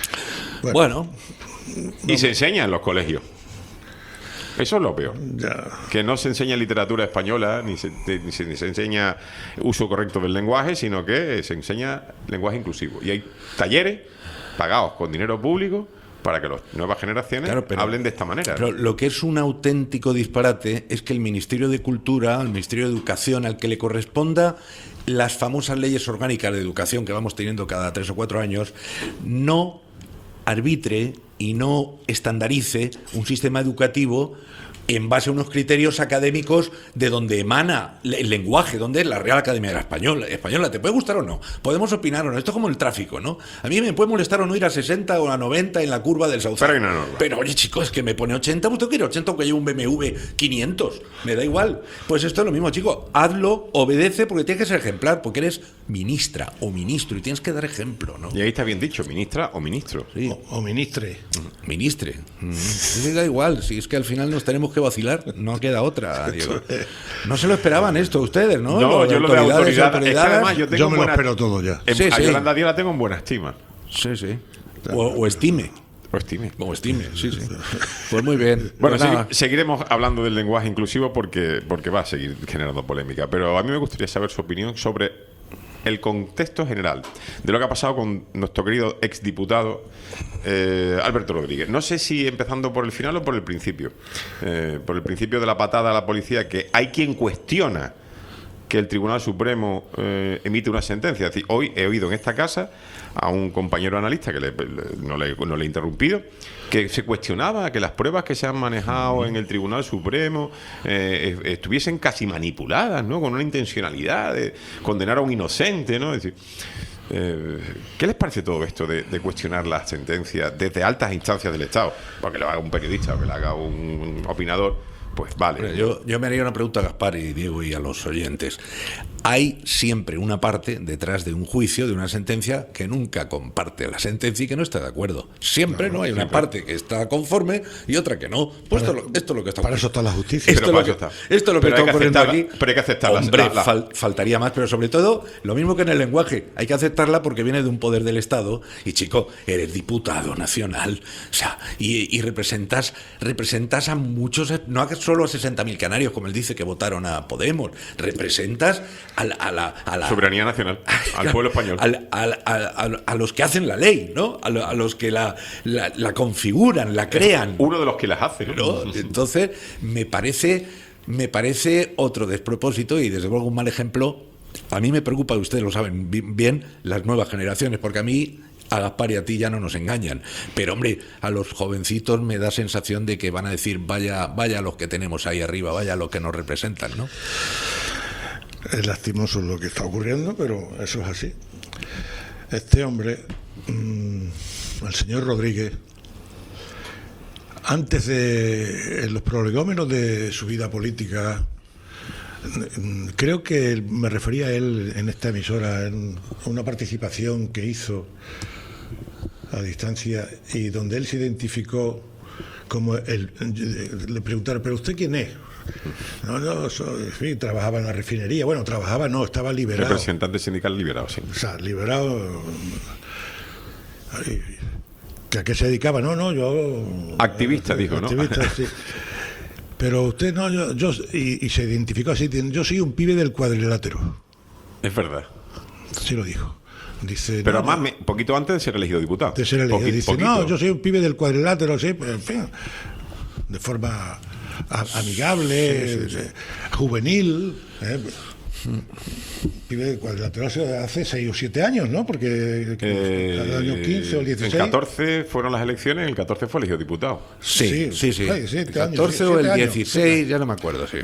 Bueno, Y se enseña en los colegios. Eso es lo peor. Ya. Que no se enseña literatura española, ni se, ni se- ni se enseña uso correcto del lenguaje, sino que se enseña lenguaje inclusivo. Y hay talleres pagados con dinero público para que las nuevas generaciones Claro, pero- hablen de esta manera. pero lo que es un auténtico disparate es que el Ministerio de Cultura, el Ministerio de Educación, al que le corresponda las famosas leyes orgánicas de educación que vamos teniendo cada tres o cuatro años, no arbitre y no estandarice un sistema educativo en base a unos criterios académicos de donde emana el lenguaje, donde es la Real Academia de la Española. Española, ¿te puede gustar o no? Podemos opinar o no. Esto es como el tráfico, ¿no? A mí me puede molestar o no ir a sesenta o a noventa en la curva del Sauzal. Pero hay una norma. Pero oye, chicos, es que me pone ochenta, pues tengo que ir a ochenta aunque lleve un B M W quinientos. Me da igual. Pues esto es lo mismo, chico. Hazlo, obedece, porque tienes que ser ejemplar, porque eres ministra o ministro y tienes que dar ejemplo, ¿no? Y ahí está bien dicho, ministra o ministro. Sí. O, o ministre. Ministre. Mm. Sí, da igual, si es que al final nos tenemos que vacilar, no queda otra, Diego. No se lo esperaban esto ustedes, ¿no? No, yo lo de autoridades y autoridad. Es que autoridades. además yo tengo Yo me lo buena- espero todo ya. en- Sí, a sí. Yolanda Díaz la tengo en buena estima. Sí, sí. O, o estime. O estime. Como estime, sí, sí. Pues muy bien. Bueno, Pues nada. segui- seguiremos hablando del lenguaje inclusivo porque, porque va a seguir generando polémica. Pero a mí me gustaría saber su opinión sobre el contexto general de lo que ha pasado con nuestro querido exdiputado eh, Alberto Rodríguez. No sé si empezando por el final o por el principio. Eh, por el principio de la patada a la policía, que hay quien cuestiona que el Tribunal Supremo eh, emite una sentencia. Es decir, hoy he oído en esta casa a un compañero analista, que le- le- no, le, no le he interrumpido, que se cuestionaba que las pruebas que se han manejado en el Tribunal Supremo eh, est- estuviesen casi manipuladas, ¿no? Con una intencionalidad de condenar a un inocente, ¿no? Es decir, eh, ¿qué les parece todo esto de, de cuestionar las sentencias desde altas instancias del Estado? Porque lo haga un periodista o que lo haga un opinador, pues vale. Yo, yo me haría una pregunta a Gaspar y Diego y a los oyentes. Hay siempre una parte detrás de un juicio, de una sentencia, que nunca comparte la sentencia y que no está de acuerdo. Siempre, Claro, ¿no? Hay una siempre. parte que está conforme y otra que no. Pues esto, es lo- esto es lo que está Para eso está la justicia. Esto, Pero es lo para que, eso está. esto es lo que Pero está hay que ocurriendo aceptarla- aquí. pero hay que aceptarla. Hombre, La- la- fal- faltaría más, pero sobre todo, lo mismo que en el lenguaje. Hay que aceptarla porque viene de un poder del Estado y, chico, eres diputado nacional. O sea, y, y representas, representas a muchos, no a solo a sesenta mil canarios, como él dice, que votaron a Podemos. Representas a la... A la, a la Soberanía nacional, al pueblo español. al- al- al- al- a los que hacen la ley, ¿no? A, lo- a los que la, la, la configuran, la crean. Uno de los que las hace, ¿no? ¿no? Entonces, me parece, me parece otro despropósito y desde luego un mal ejemplo. A mí me preocupa, ustedes lo saben bi- bien, las nuevas generaciones, porque a mí, a Gaspar y a ti ya no nos engañan. Pero, hombre, a los jovencitos me da sensación de que van a decir, vaya, vaya los que tenemos ahí arriba, vaya los que nos representan, ¿no? Es lastimoso lo que está ocurriendo, pero eso es así. Este hombre, mmm, el señor Rodríguez, antes de en los prolegómenos de su vida política, mm, creo que él- me refería a él en esta emisora, en una participación que hizo a distancia y donde él se identificó como el... Le preguntaron, ¿pero usted quién es? No, no, soy, en fin, trabajaba en la refinería. Bueno, trabajaba, no, estaba liberado. Representante sindical liberado, sí. O sea, liberado. Ay, ¿que ¿A qué se dedicaba? No, no, yo. Activista, dijo, ¿no? Activista, sí. Pero usted no, yo. yo y, y se identificó así: yo soy un pibe del cuadrilátero. Es verdad. Sí lo dijo. Dice, Pero no, además, no, me- poquito antes de ser elegido diputado. de ser elegido. Poqui- Dice, poquito. no, yo soy un pibe del cuadrilátero, sí, pues, en fin, de forma a- amigable, Sí, sí, sí. eh, juvenil. eh. Pibe del cuadrilátero hace, hace seis o siete años, ¿no? Porque Eh, el año quince o el dieciséis. En catorce fueron las elecciones, en el catorce fue elegido diputado. Sí, sí, sí. seis, siete El años, catorce o siete el años, dieciséis, siete ya no me acuerdo, sí.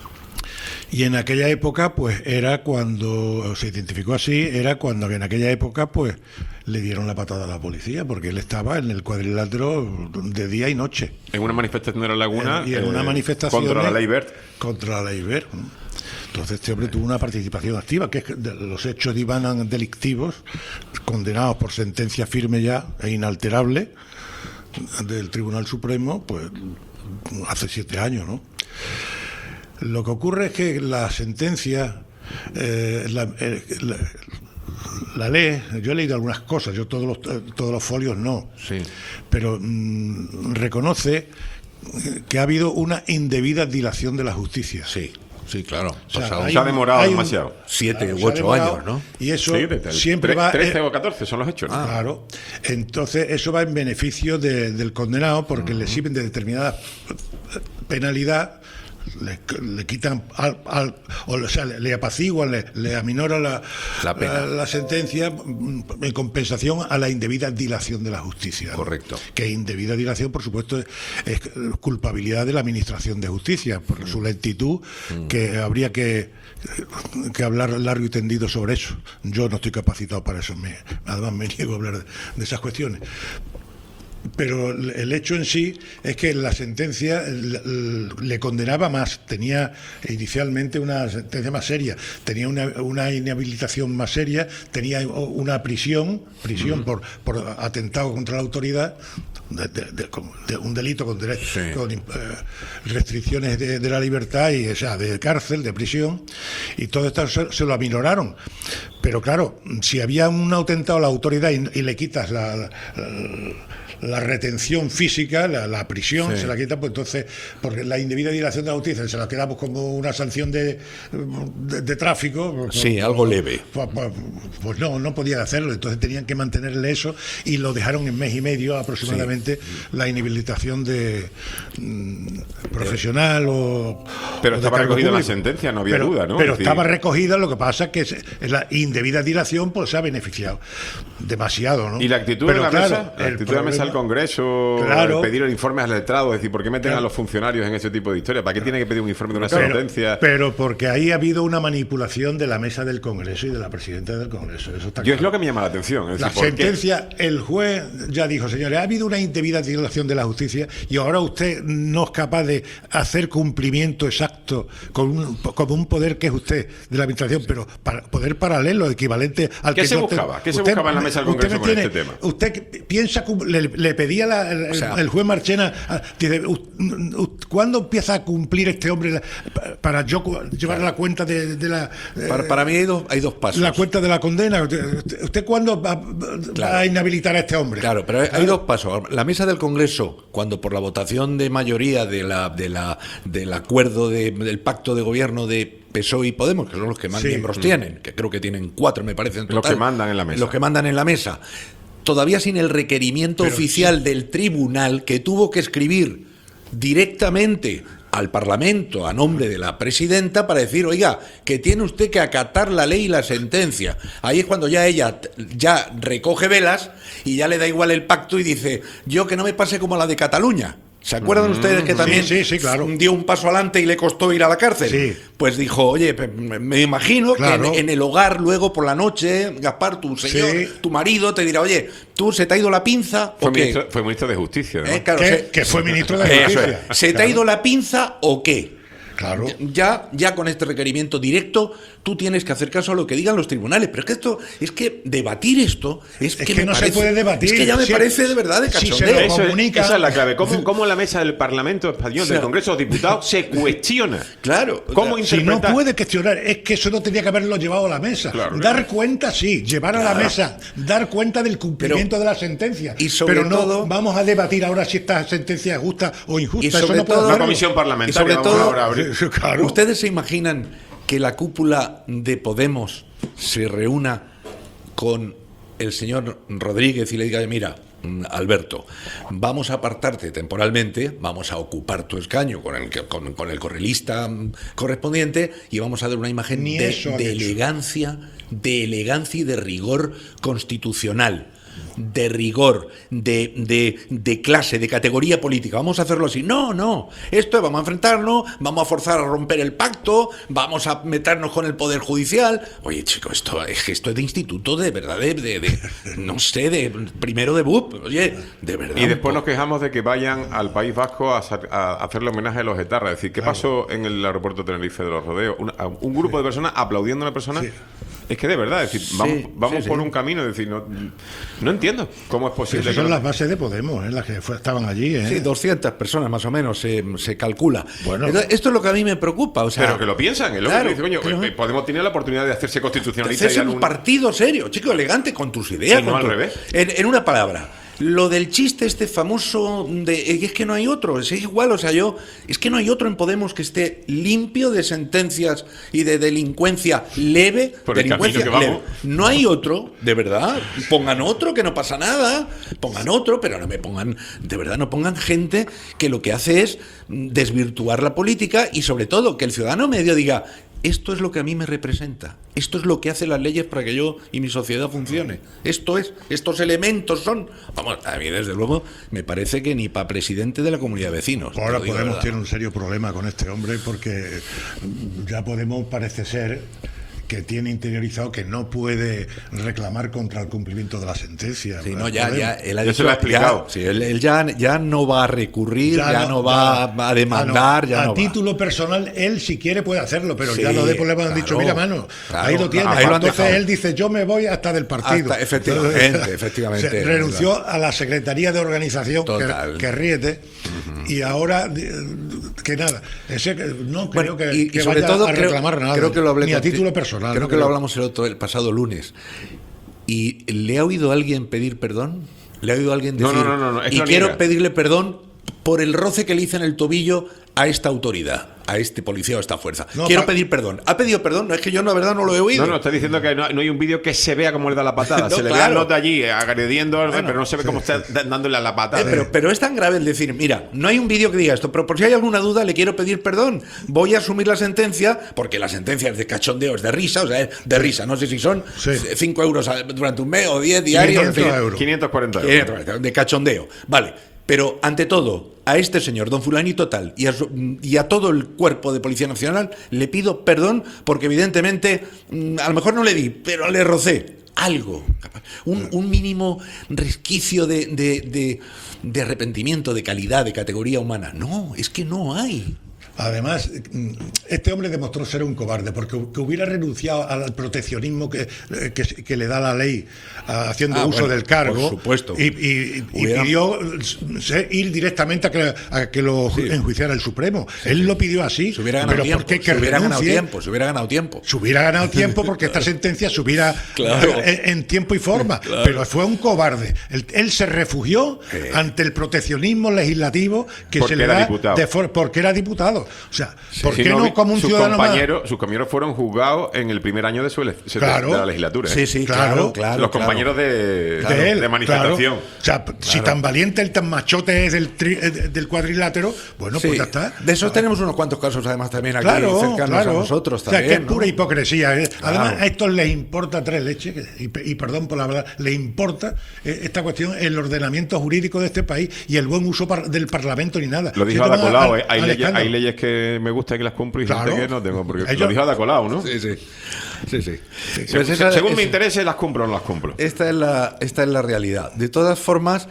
Y en aquella época, pues era cuando se identificó así, era cuando en aquella época, pues le dieron la patada a la policía, porque él estaba en el cuadrilátero de día y noche. En una manifestación de la Laguna. y en una eh, manifestación Contra la ley Wert. Contra la ley Wert. Entonces este hombre tuvo una participación activa, que es que de los hechos divanan delictivos, condenados por sentencia firme ya e inalterable del Tribunal Supremo, pues hace siete años, ¿no? Lo que ocurre es que la sentencia, eh, la, eh, la, la ley, yo he leído algunas cosas, yo todos los, eh, todos los folios no, Sí. pero mm, reconoce que ha habido una indebida dilación de la justicia. Sí, sí, claro. O sea, Pasado hay Se ha un- demorado hay un- demasiado. siete claro, u se ha ocho demorado, años, ¿no? Y eso Sí, desde el siempre tre- va... trece eh, o catorce son los hechos, ¿no? Claro. Entonces, eso va en beneficio de- del condenado porque le sirven de determinada penalidad, le, le quitan al, al- o sea, le, le apaciguan, le, le aminoran la, La pena. la- la sentencia mm, en compensación a la indebida dilación de la justicia. ¿no? Correcto. Que indebida dilación, por supuesto, es, es culpabilidad de la Administración de Justicia por su lentitud, que habría que, que hablar largo y tendido sobre eso. Yo no estoy capacitado para eso, me, además me niego a hablar de, de esas cuestiones. Pero el hecho en sí es que la sentencia le, le condenaba más, tenía inicialmente una sentencia más seria, tenía una, una inhabilitación más seria, tenía una prisión, prisión por, por atentado contra la autoridad, de, de- de- como de un delito con, dere- Sí. con eh, restricciones de, de la libertad, y o sea, de cárcel, de prisión, y todo esto se, se lo aminoraron. Pero claro, si había un atentado a la autoridad y, y le quitas la, la, la retención física, la, la prisión, Sí. se la quita, pues entonces, porque la indebida dilación de la justicia se la quedamos como una sanción de, de, de tráfico. Pues, Sí, pues, algo leve. Pues, pues, pues no, no podían hacerlo, entonces tenían que mantenerle eso y lo dejaron en mes y medio aproximadamente Sí. la inhabilitación de mm, profesional o. Pero o de estaba cargo recogida en la público. sentencia, no había Pero- duda, ¿no? Pero Es decir- estaba recogida, lo que pasa es que se- la indebida dilación pues se ha beneficiado demasiado, ¿no? Y la actitud Pero de la claro, mesa, la el actitud de la mesa del problema- Congreso, Claro. el pedir el informe al letrado, es decir, ¿por qué meten Claro. a los funcionarios en ese tipo de historias? ¿Para qué tiene que pedir un informe de una Pero- sentencia? Pero porque ahí ha habido una manipulación de la mesa del Congreso y de la presidenta del Congreso. Eso está Yo es claro. lo que me llama la atención. Es La decir, ¿por qué? sentencia, el juez ya dijo, señores, ha habido una indebida dilación de la justicia y ahora usted no es capaz de hacer cumplimiento exacto con un, como un poder que es usted de la administración, pero para, poder paralelo, equivalente al ¿Qué que se yo buscaba? tengo. ¿Qué se Usted buscaba en la me- mesa del usted Congreso me con tiene- este tema? Usted piensa, cum- le, le pedía la- el, O sea, el juez Marchena, ah, dice, u- u- ¿cuándo empieza a cumplir este hombre la- pa- para yo cu- llevar la cuenta de, de la... eh, Para, para mí hay dos, hay dos pasos. la cuenta de la condena. ¿Usted, usted- usted cuándo va, va Claro. a inhabilitar a este hombre? Claro, pero hay, hay dos pasos. La mesa del Congreso, cuando por la votación de mayoría de la, de la, del acuerdo de- del pacto de gobierno de P S O E y Podemos, que son los que más Sí. miembros Mm. tienen, que creo que tienen cuatro, me parece en Los total. que mandan en la mesa. Los que mandan en la mesa. Todavía sin el requerimiento Pero oficial del tribunal, que tuvo que escribir directamente al Parlamento a nombre de la presidenta para decir, oiga, que tiene usted que acatar la ley y la sentencia. Ahí es cuando ya ella t- ya recoge velas y ya le da igual el pacto y dice, yo que no me pase como la de Cataluña. ¿Se acuerdan Mm, ustedes que sí, también sí, sí, claro. dio un paso adelante y le costó ir a la cárcel? Sí. Pues dijo, oye, pe- me me imagino Claro. que en, en el hogar luego por la noche, Gaspar, tu señor, Sí. tu marido te dirá, oye, ¿tú se te ha ido la pinza Fue o qué? ministro, fue ministro de Justicia, ¿no? Eh, claro, Que- se- que fue ministro de Eso Justicia. es. ¿Se te ha Claro. ido la pinza o qué? Claro. Ya, ya con este requerimiento directo, tú tienes que hacer caso a lo que digan los tribunales. Pero es que esto, es que debatir esto es, Es que, que me no se parece- puede debatir. Es que ya me Si- parece de verdad de si se cachondeo. lo Eso es- comunica- esa es la clave. ¿Cómo, cómo la mesa del Parlamento Español, O sea, del Congreso de los Diputados, se cuestiona? Claro. ¿Cómo Si no interpretar? puede cuestionar, es que eso no tenía que haberlo llevado a la mesa. Claro. Dar cuenta, sí, llevar a la Claro. mesa, dar cuenta del cumplimiento Pero- de la sentencia. y sobre Pero no todo- vamos a debatir ahora si esta sentencia es justa o injusta. Y Eso sobre no puede todo- Una hacerlo. comisión Y parlamentaria. sobre vamos todo, ahora a abrir. Sí, claro. ¿ustedes se imaginan que la cúpula de Podemos se reúna con el señor Rodríguez y le diga, mira, mm, Alberto, vamos a apartarte temporalmente, vamos a ocupar tu escaño con el, que- con, con el correlista mm, correspondiente y vamos a dar una imagen Ni de, eso han de hecho. elegancia, de elegancia y de rigor constitucional, de rigor, de, de, de clase, de categoría política. Vamos a hacerlo así. No, no. Esto es, vamos a enfrentarnos, vamos a forzar a romper el pacto, vamos a meternos con el Poder Judicial. Oye, chico, esto es que esto es de instituto, de verdad, de, de- de- no sé, de primero de B U P. Oye, de verdad. Y un después nos poco. quejamos de que vayan al País Vasco a, sa- a hacerle homenaje a los etarras. Es decir, ¿qué pasó en el aeropuerto de Tenerife de los Rodeos? Un, a un grupo de personas aplaudiendo a una persona. Sí. Es que de verdad, es decir, vamos, Sí, vamos sí, sí. por un camino. Es decir, no, no entiendo cómo es posible. Esas que son no- las bases de Podemos, ¿eh? Las que fue- estaban allí. ¿eh? Sí, doscientas personas más o menos se, se calcula. Bueno. Entonces, esto es lo que a mí me preocupa. O sea, Pero que lo piensan, es lo claro, que dice, coño, pero- eh, Podemos tener la oportunidad de hacerse constitucionalista Hacerse y dar un un- partido serio, chico, elegante, con tus ideas. Y no con al tu- revés. En, en una palabra, lo del chiste este famoso de eh, es que no hay otro, es igual, o sea, yo, es que no hay otro en Podemos que esté limpio de sentencias y de delincuencia leve, Por el delincuencia camino que leve. vamos. No hay otro, de verdad. Pongan otro, que no pasa nada. Pongan otro, pero no me pongan, de verdad, no pongan gente que lo que hace es mm, desvirtuar la política y sobre todo que el ciudadano medio diga, esto es lo que a mí me representa, esto es lo que hacen las leyes para que yo y mi sociedad funcione, esto es, estos elementos son, vamos, a mí desde luego me parece que ni para presidente de la comunidad de vecinos. te Ahora lo digo de Podemos verdad. tiene un serio problema con este hombre porque ya Podemos parece ser que tiene interiorizado que no puede reclamar contra el cumplimiento de la sentencia. Sí, no, ya, Podemos. ya, él ha Ya dicho, se lo ha explicado. ya, sí, él, él ya, ya no va a recurrir, ya, no, va ya- a demandar, ah, no, ya a no va. título personal, él si quiere puede hacerlo, pero Sí, ya los de Podemos han claro, dicho, mira, mano, claro, ahí lo tiene. ahí lo han Entonces dejado. él dice, yo me voy hasta del partido. Hasta- efectivamente, efectivamente. Se renunció a la Secretaría de Organización, que, Total. que ríete, y ahora, eh, que nada, ese que- no creo Bueno, que, y, que y sobre vaya todo a creo, reclamar nada, creo que lo hablé ni a conti- título personal. Creo no que lo hablamos el, otro, el pasado lunes. ¿Y le ha oído alguien pedir perdón? Le ha oído a alguien decir, No, no, no, no, es que y lo quiero niega. pedirle perdón por el roce que le hice en el tobillo a esta autoridad, a este policía o a esta fuerza. No, quiero pa- pedir perdón. ¿Ha pedido perdón? No, es que yo la verdad no lo he oído. No, no, está diciendo que no, no hay un vídeo que se vea cómo le da la patada. No, se le claro. ve al nota allí eh, agrediendo, eh, Bueno, pero no se ve cómo está da- dándole a la patada. Eh, pero, pero es tan grave el decir, mira, no hay un vídeo que diga esto, pero por si hay alguna duda le quiero pedir perdón. Voy a asumir la sentencia, porque la sentencia es de cachondeo, es de risa, o sea, es de risa. No sé si son cinco euros a- durante un mes o diez diarios. en fin. quinientos cuarenta euros. quinientos cuarenta, de cachondeo. Vale, pero ante todo, a este señor, don Fulanito tal, y a, su- y a todo el cuerpo de Policía Nacional, le pido perdón porque evidentemente, mm, a lo mejor no le di, pero le rocé algo, un, un mínimo resquicio de, de, de, de arrepentimiento, de calidad, de categoría humana. No, es que no hay. Además, este hombre demostró ser un cobarde, porque que hubiera renunciado al proteccionismo que, que, que le da la ley haciendo Ah, uso bueno, del cargo, por supuesto. y, y- y Hubiera- pidió se- ir directamente a que, a que lo enjuiciara el Supremo. Él lo pidió así, Se hubiera ganado pero tiempo, ¿por qué que se hubiera ganado renuncie? tiempo, se hubiera ganado tiempo. Se hubiera ganado tiempo porque esta sentencia se hubiera Claro. en, en tiempo y forma, Claro. pero fue un cobarde. Él, él se refugió Sí. ante el proteccionismo legislativo que Porque se le era da diputado. de for- porque era diputado. O sea, ¿por Si qué no, vi- como un sus ciudadano más? compañeros, sus compañeros fueron juzgados en el primer año de su ele- de Claro. la legislatura. ¿eh? Sí, sí, claro, claro, Los claro. compañeros de, de él, de manifestación. claro. O sea, si tan valiente el tan machote es del, tri- eh, del cuadrilátero, bueno, Sí. pues ya está. De esos tenemos unos cuantos casos además también aquí Claro, cercanos claro. a nosotros O sea, también. que es ¿no? pura hipocresía. ¿eh? Claro. Además, a estos les importa tres leches, que- y, pe- y perdón por la verdad, les importa eh, esta cuestión, el ordenamiento jurídico de este país y el buen uso par- del Parlamento ni nada. Lo dijo Si te Ada van Colau, al- ¿eh? hay, al leyes, escándalo. hay leyes que me gustan y que las cumplo y Claro. gente que no tengo. Porque Ellos- lo dijo Ada Colau, ¿no? Sí, sí. Sí, sí. Se- Pues se- esa- según esa- me interese, las cumplo o no las cumplo. Esta es la, esta es la realidad. De todas formas,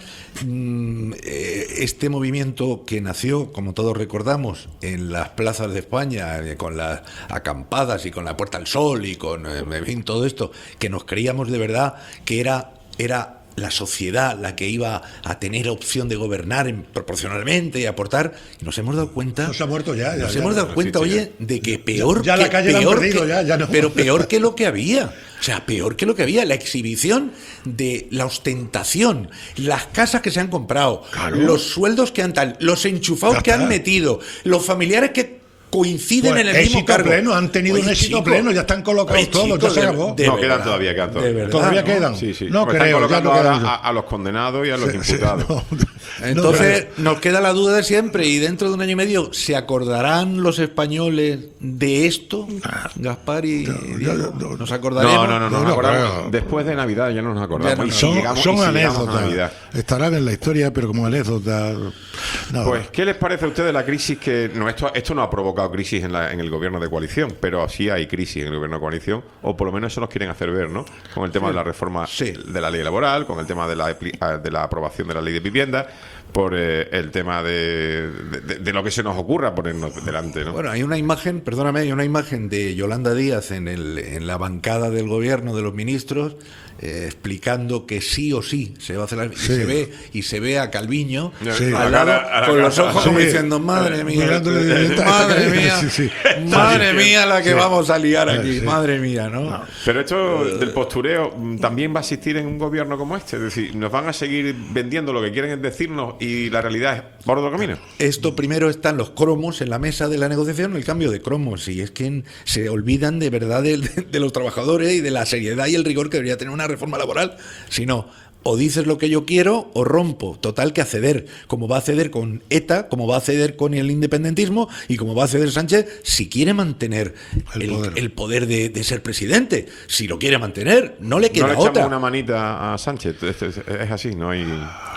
mm, eh, este movimiento que nació, como todos recordamos, en las plazas de España, eh, con las acampadas y con la Puerta al Sol y con eh, en fin, todo esto, que nos creíamos de verdad que era, era la sociedad la que iba a tener opción de gobernar en- proporcionalmente y aportar, y nos hemos dado cuenta. Nos ha muerto ya, ya, Nos ya, hemos ya, dado cuenta, sí, sí, oye, de que peor Ya que, la calle la han peor perdido, que- ya, ya no. pero peor que lo que había. O sea, peor que lo que había. La exhibición de la ostentación, las casas que se han comprado, los sueldos que han tal, los enchufados Ya que han está. metido, los familiares que coinciden Pues en el mismo éxito cargo. pleno, han tenido Oye, un éxito chico, pleno, ya están colocados oye, todos, chico, ya se de- acabó. de no, verdad, quedan todavía, quedan de todavía. verdad, Todavía ¿no? quedan. Sí, sí. No Porque creo, están ya colocando no ahora quedan. a, a los condenados y a los Sí, sí, imputados. no. Entonces nos queda la duda de siempre, y dentro de un año y medio, ¿se acordarán los españoles de esto, Gaspar y Diego? ¿Nos acordaremos? No, no, no, no, No, nos no acordamos. creo. Después de Navidad ya no nos acordamos. Ya no, Y no. si Son, llegamos- son y si llegamos a anécdotas. Navidad. Estarán en la historia, pero como anécdotas. No. Pues, ¿qué les parece a ustedes la crisis que... No, esto, esto no ha provocado crisis en, la- en el gobierno de coalición, pero sí hay crisis en el gobierno de coalición, o por lo menos eso nos quieren hacer ver, ¿no? Con el tema de la reforma Sí. de la ley laboral, con el tema de la, epli- de la aprobación de la ley de vivienda, por eh, el tema de, de, de lo que se nos ocurra ponernos delante, ¿no? Bueno, hay una imagen, perdóname, hay una imagen de Yolanda Díaz en, el, en la bancada del gobierno de los ministros, eh, explicando que sí o sí se va a hacer la, y Sí. se ve y se ve a Calviño Sí. al A la lado, cara- a la con cara- los ojos Sí. como diciendo, madre mía, Mirándole de- esta- madre esta- mía, sí, sí. madre mía la que Sí. vamos a liar aquí, Sí. madre mía, ¿no? Pero esto del postureo mm, también va a existir en un gobierno como este. Es decir, nos van a seguir vendiendo lo que quieren es decirnos y la realidad es por otro camino. Esto primero están los cromos en la mesa de la negociación, el cambio de cromos, y es que se olvidan de verdad de, de los trabajadores y de la seriedad y el rigor que debería tener una reforma laboral. Si no, o dices lo que yo quiero o rompo. Total que acceder, como va a ceder con ETA, como va a ceder con el independentismo y como va a ceder Sánchez, si quiere mantener El el, poder. el poder de, de ser presidente. Si lo quiere mantener, no le No queda le echamos otra. una manita a Sánchez. Es, es- es así, no hay,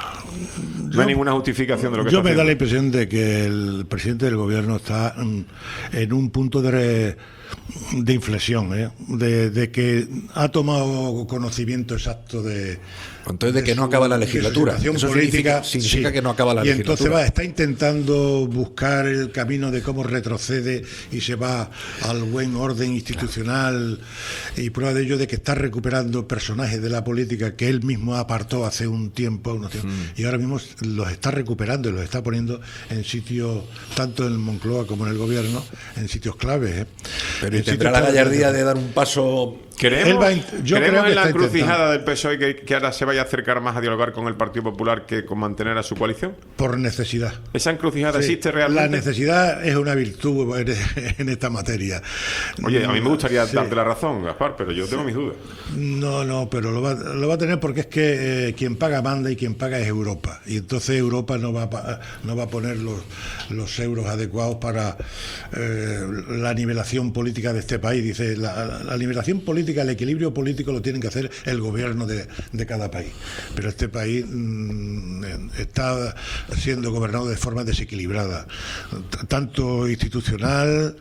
no hay ninguna justificación de lo que Yo está me da la haciendo. impresión de que el presidente del gobierno está mm, en un punto de, re- de inflexión, ¿eh? de, de que ha tomado conocimiento exacto de... Entonces, de que no su- acaba la de su legislatura. situación Eso política, significa, significa sí. que no acaba la y entonces legislatura. va, está intentando buscar el camino de cómo retrocede y se va al buen orden institucional, y prueba de ello de que está recuperando personajes de la política que él mismo apartó hace un tiempo, unos tiempos, Mm. y ahora mismo los está recuperando y los está poniendo en sitios, tanto en Moncloa como en el gobierno, en sitios claves. ¿eh? Pero En ¿y tendrá sitios la claves gallardía de- de dar un paso ¿Creemos, Él va a int- yo creemos creo que en la está encrucijada intentando. del P S O E que, que ahora se vaya a acercar más a dialogar con el Partido Popular que con mantener a su coalición? Por necesidad. ¿Esa encrucijada Sí, existe realmente? La necesidad es una virtud en, en esta materia. Oye, a mí me gustaría Sí. darte la razón, Gaspar, pero yo tengo mis dudas. No, no, pero lo va, lo va a tener porque es que eh, quien paga manda y quien paga es Europa. Y entonces Europa no va a, pa- no va a poner los, los euros adecuados para eh, la nivelación política de este país. Dice, la, la nivelación política, el equilibrio político lo tienen que hacer el gobierno de, de cada país. Pero este país mm, está siendo gobernado de forma desequilibrada, t- tanto institucional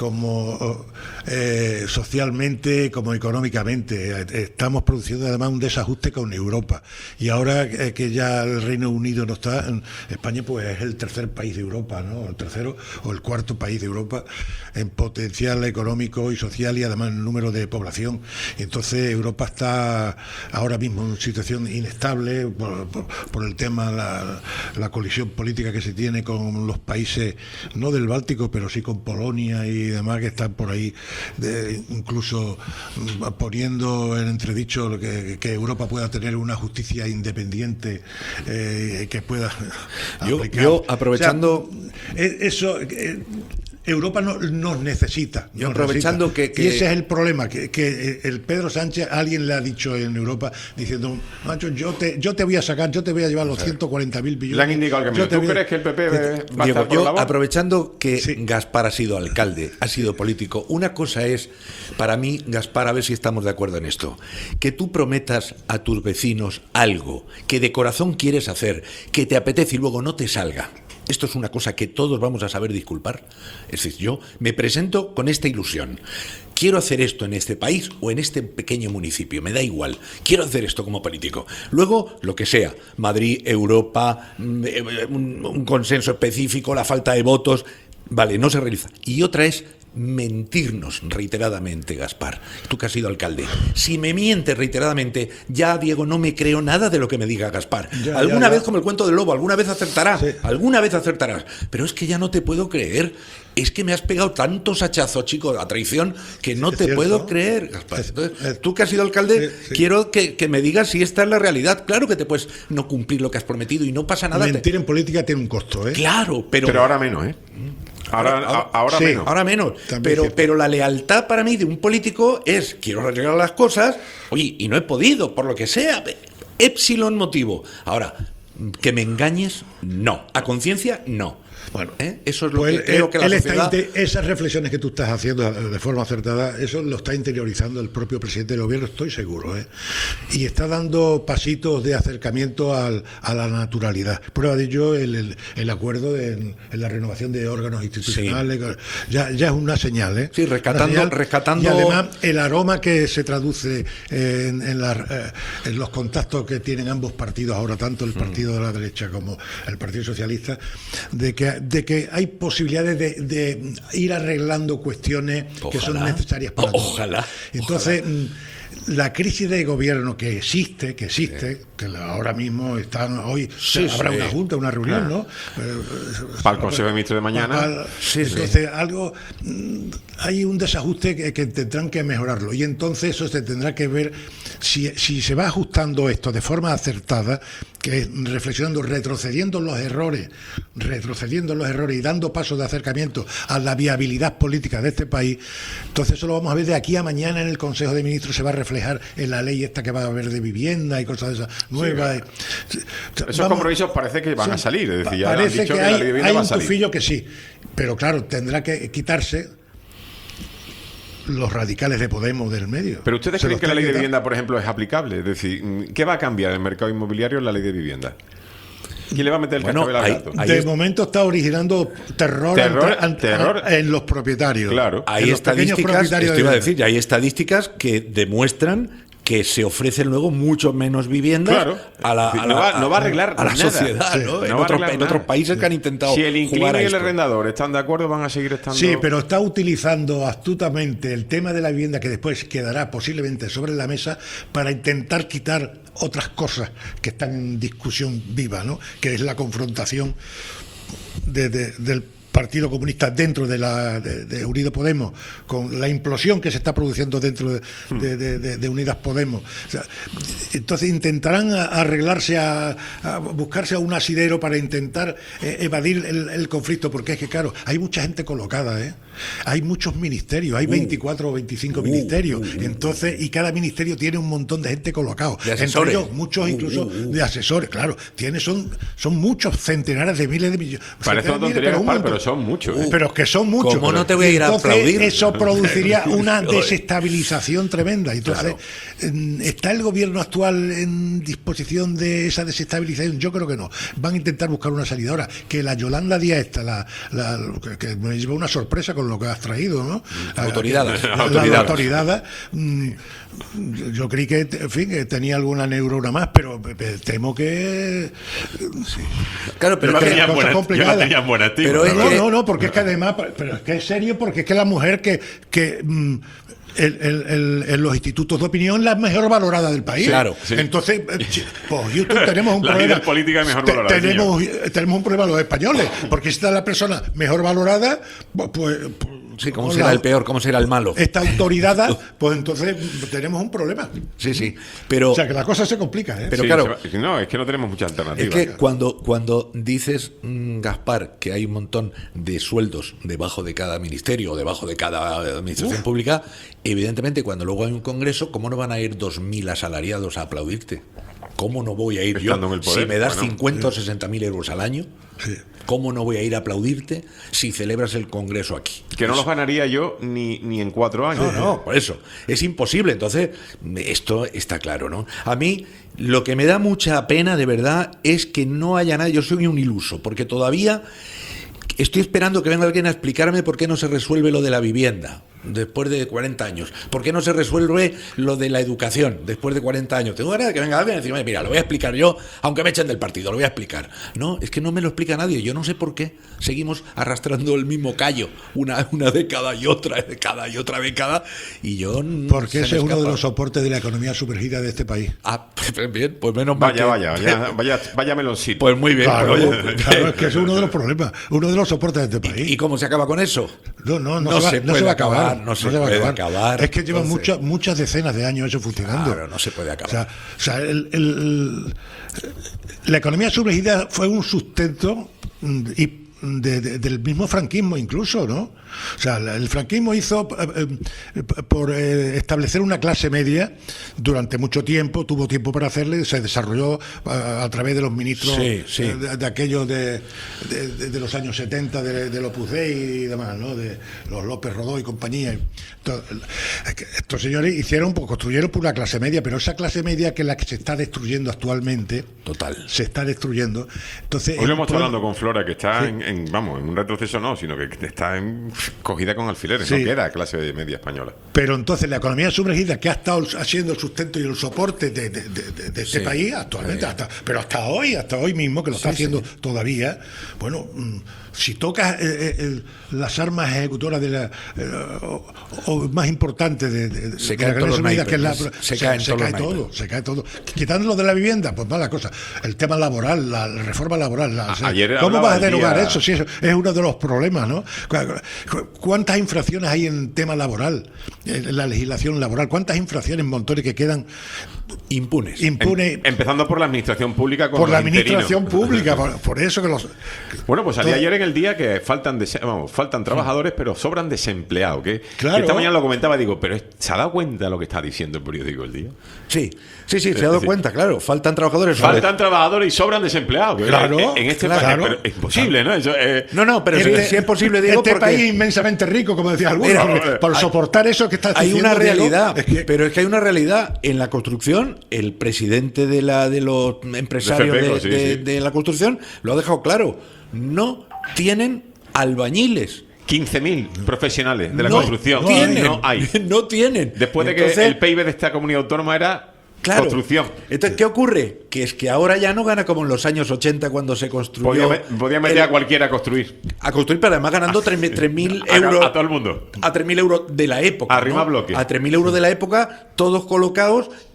como eh, socialmente, como económicamente. Estamos produciendo además un desajuste con Europa. Y ahora eh, que ya el Reino Unido no está, en España pues es el tercer país de Europa, ¿no? El tercero o el cuarto país de Europa en potencial económico y social y además en número de población. Entonces Europa está ahora mismo en una situación inestable por, por, por el tema, la, la colisión política que se tiene con los países, no del Báltico, pero sí con Polonia y demás, que están por ahí de, incluso mm, poniendo en entredicho que, que Europa pueda tener una justicia independiente eh, que pueda Yo, aplicar. yo aprovechando... O sea, eh, eso... eh, Europa no, nos necesita. Yo nos aprovechando necesita. que- Y que- ese es el problema, que, que el Pedro Sánchez, alguien le ha dicho en Europa, diciendo, macho, yo te, yo te voy a sacar, yo te voy a llevar los ciento cuarenta mil billones. Le han indicado el yo camino. te ¿Tú voy a- crees que el P P va a Diego, estar por yo la labor? aprovechando que Gaspar ha sido alcalde, ha sido político, una cosa es, para mí, Gaspar, a ver si estamos de acuerdo en esto, que tú prometas a tus vecinos algo que de corazón quieres hacer, que te apetece y luego no te salga. Esto es una cosa que todos vamos a saber disculpar. Es decir, yo me presento con esta ilusión. Quiero hacer esto en este país o en este pequeño municipio, me da igual. Quiero hacer esto como político. Luego, lo que sea, Madrid, Europa, mm, eh, un, un consenso específico, la falta de votos, vale, no se realiza. Y otra es mentirnos reiteradamente, Gaspar, tú que has sido alcalde. Si me mientes reiteradamente, ya, Diego, no me creo nada de lo que me diga Gaspar. Ya, alguna ya, ya. vez, como el cuento del lobo, alguna vez acertará, alguna vez acertarás, pero es que ya no te puedo creer. Es que me has pegado tantos hachazos, chico, a traición, que no Es te cierto. puedo creer, Gaspar. Entonces, tú que has sido alcalde, Sí, sí. quiero que, que me digas si esta es la realidad. Claro que te puedes no cumplir lo que has prometido y no pasa nada. te- Mentir en política tiene un costo, ¿eh? Claro, pero... Pero ahora menos, ¿eh? Ahora, a- ahora sí. menos. Ahora menos. También Pero, cierto. pero la lealtad para mí de un político es, quiero arreglar las cosas, oye, y no he podido, por lo que sea, epsilon motivo. Ahora, que me engañes, no. A conciencia, no. Bueno, ¿Eh? Eso es lo pues que él- creo que la él está sociedad... inte- esas reflexiones que tú estás haciendo eh, de forma acertada, eso lo está interiorizando el propio presidente del gobierno, estoy seguro, ¿eh? Y está dando pasitos de acercamiento al- a la naturalidad. Prueba de ello el, el, el acuerdo de- en, en la renovación de órganos institucionales, ya, ya es una señal, ¿eh? Sí, rescatando- Una señal. rescatando- Y además el aroma que se traduce en, en, la- eh, en los contactos que tienen ambos partidos ahora, tanto el partido de la derecha como el Partido Socialista, de que de que hay posibilidades de, de ir arreglando cuestiones que son Ojalá. necesarias para todos. Ojalá. Entonces, mm, la crisis de gobierno que existe, que existe, que la- ahora mismo están hoy, Sí, habrá sí. una junta, una reunión, Claro. ¿no? Eh, Para el Consejo de Ministros de mañana. Para- Sí, sí. entonces, algo, mm, hay un desajuste que, que tendrán que mejorarlo y entonces eso se tendrá que ver si, si se va ajustando esto de forma acertada, que es reflexionando, retrocediendo los errores, retrocediendo los errores y dando pasos de acercamiento a la viabilidad política de este país. Entonces eso lo vamos a ver de aquí a mañana en el Consejo de Ministros, se va a reflejar en la ley esta que va a haber de vivienda y cosas de esas nuevas. Esos Vamos- compromisos parece que van Sí, a salir. Es decir, pa- ya han parece dicho que que, la hay, ley de vivienda hay va a un salir. tufillo que sí, pero claro, tendrá que quitarse los radicales de Podemos del medio. Pero ustedes Se creen los que la ley tiene de quitar. vivienda, por ejemplo, es aplicable. Es decir, ¿qué va a cambiar el mercado inmobiliario en la ley de vivienda? ¿Quién le va a meter el Bueno, cascabel al hay- gato? hay- De es- momento está originando terror, Terror- ante- ante- terror. en los propietarios. Claro. Hay en los pequeños estadísticas, propietarios esto iba a de- decir, ya hay estadísticas que demuestran que se ofrecen luego mucho menos viviendas Claro. a la, a no, la- va, no va a arreglar a la nada. sociedad, Sí. ¿no? No En, va a otros, arreglar en nada. otros países que han intentado Si el inquilino jugar a y el esto. arrendador están de acuerdo, van a seguir estando. Sí, pero está utilizando astutamente el tema de la vivienda que después quedará posiblemente sobre la mesa para intentar quitar otras cosas que están en discusión viva, ¿no? Que es la confrontación de- de- del Partido Comunista dentro de la de, de Unidos Podemos, con la implosión que se está produciendo dentro de, de, de, de, de Unidas Podemos. O sea, entonces intentarán arreglarse, a, a buscarse a un asidero para intentar eh, evadir el, el conflicto, porque es que, claro, hay mucha gente colocada, ¿eh? Hay muchos ministerios, hay veinticuatro o veinticinco Uh, ministerios, uh, uh. entonces, y cada ministerio tiene un montón de gente colocado. De asesores. Entre ellos, muchos Uh, incluso uh, uh. de asesores, claro. Tiene, son, son muchos, centenares de miles de millones. Parece una tontería, Gaspar, pero son muchos. ¿eh? Pero que son muchos. ¿Cómo no te voy a ir a Entonces, aplaudir? eso produciría una desestabilización tremenda. Entonces, claro. ¿Está el gobierno actual en disposición de esa desestabilización? Yo creo que no. Van a intentar buscar una salida. Ahora, que la Yolanda Díaz esta, la, la, que, que me lleva una sorpresa con lo que has traído, ¿no? Autoridades. La, la, la, la autoridad, mm, yo creí que, en fin, que tenía alguna neurona más, pero temo que... Sí. Claro, pero yo no que tenía cosas buena, yo no complicadas. tenía buena estima. Pero es No, que- no, no, porque es que además, pero es que es serio, porque es que la mujer que, que mm, el- el- el- en los institutos de opinión la mejor valorada del país. Claro, sí. Entonces, eh, ch- pues YouTube tenemos un La problema. líder política mejor Te- valorada, Tenemos, tenemos un problema los españoles, porque si está la persona mejor valorada, pues... pues Sí, ¿cómo con será la- el peor? ¿Cómo será el malo? Esta autoridad, pues entonces tenemos un problema. Sí, sí. Pero, O sea, que la cosa se complica, ¿eh? Pero Sí, claro, se va- no, es que no tenemos mucha es alternativa. que cuando, cuando dices, mm, Gaspar, que hay un montón de sueldos debajo de cada ministerio o debajo de cada administración Uf. pública, evidentemente cuando luego hay un congreso, ¿cómo no van a ir dos mil asalariados a aplaudirte? ¿Cómo no voy a ir yo Estando en el poder, si me das bueno, cincuenta o sesenta mil euros al año? Sí. ¿Cómo no voy a ir a aplaudirte si celebras el congreso aquí? Que no los ganaría yo ni, ni en cuatro años. No, no, por eso. Es imposible. Entonces, esto está claro, ¿no? A mí, lo que me da mucha pena, de verdad, es que no haya nadie. Yo soy un iluso, porque todavía estoy esperando que venga alguien a explicarme por qué no se resuelve lo de la vivienda después de cuarenta años. ¿Por qué no se resuelve lo de la educación después de cuarenta años? Tengo ganas de que venga alguien y decirme, mira, lo voy a explicar yo, aunque me echen del partido, lo voy a explicar. No, es que no me lo explica nadie. Yo no sé por qué seguimos arrastrando el mismo callo una, una década y otra década y otra década, y yo... Porque se me ese es uno de escapa. los soportes de la economía sumergida de este país. Ah, bien, pues menos mal. Vaya, que- vaya, vaya, vaya, vaya meloncito. Pues muy bien. Claro, pues, oye, claro, es que es uno de los problemas, uno de los soportes de este país. ¿Y cómo se acaba con eso? No, no, no, No se, va, se no puede se va a acabar. acabar, no se va a puede acabar. acabar. Es que llevan Entonces- muchas muchas decenas de años eso funcionando. Claro, no se puede acabar. O sea, o sea, el- el- la economía sumergida fue un sustento mm, y de- de- del mismo franquismo incluso, ¿no? O sea, la- el franquismo hizo eh, eh, por eh, establecer una clase media durante mucho tiempo, tuvo tiempo para hacerle, se desarrolló a, a través de los ministros Sí, sí. eh, de, de aquellos de, de- de- de los años setenta de, del Opus Dei y demás, ¿no? De los López Rodó y compañía. Entonces, es que estos señores hicieron, pues, construyeron por una clase media, pero esa clase media que es la que se está destruyendo actualmente, Total. se está destruyendo. Entonces, Hoy lo el hemos estado pro- hablando con Flora, que está Sí. en, en, vamos, en un retroceso no, sino que está en, cogida con alfileres, Sí. no queda clase media española. Pero entonces la economía sumergida, que ha estado haciendo el sustento y el soporte de, de- de- de- de este Sí. país actualmente, Sí. hasta, pero hasta hoy, hasta hoy mismo, que lo está Sí, haciendo sí. todavía, bueno, mm, si tocas eh, eh, el- las armas ejecutoras de la, eh, o, o más importantes de, de- de Se la caen economía todos los sumergida, que es la, naipes. Se caen todos los cae todo, naipes. se cae todo. Quitándolo de la vivienda, pues mala cosa. El tema laboral, la, la reforma laboral. la- A- o sea, ayer ¿cómo hablaba vas a el derogar día- eso? Si eso es uno de los problemas, ¿no? Cu- cu- ¿Cuántas infracciones hay en tema laboral, en la legislación laboral? ¿Cuántas infracciones, montones, que quedan Impunes. impunes Em- empezando por la administración pública con por los la administración interinos. pública? Por, por eso que los... Bueno, pues salía Todo- ayer en el día que faltan dese- vamos, faltan trabajadores, pero sobran desempleados. Que, Claro. que esta mañana lo comentaba, digo, pero es- ¿se ha dado cuenta de lo que está diciendo el periódico El Día? Sí, sí, sí, se ha dado Sí. cuenta, claro. Faltan trabajadores. Faltan trabajadores y sobran desempleados. que Claro, en, en este claro. país, pero es imposible, ¿no? Eso, eh, No, no, pero Este- si, si es posible, digo, este porque país inmensamente rico, como decía alguno, Mira, porque por hay- soportar eso que está hay diciendo una Diego, realidad, es que- pero es que hay una realidad. En la construcción, el presidente de la de los empresarios De de, Fepeco, sí, de- sí. de la construcción lo ha dejado claro. No tienen albañiles. quince mil profesionales de la No construcción. tienen, No hay. no tienen. Después de Entonces, que el P I B de esta comunidad autónoma era Claro. construcción. Entonces, ¿qué ocurre? Que es que ahora ya no gana como en los años ochenta cuando se construyó. Podía, me- podía meter el- a cualquiera a construir. a construir, pero además ganando tres mil A- euros. a todo el mundo. A tres mil euros de la época. Arrima ¿no? bloque. A tres mil euros de la época, todos colocados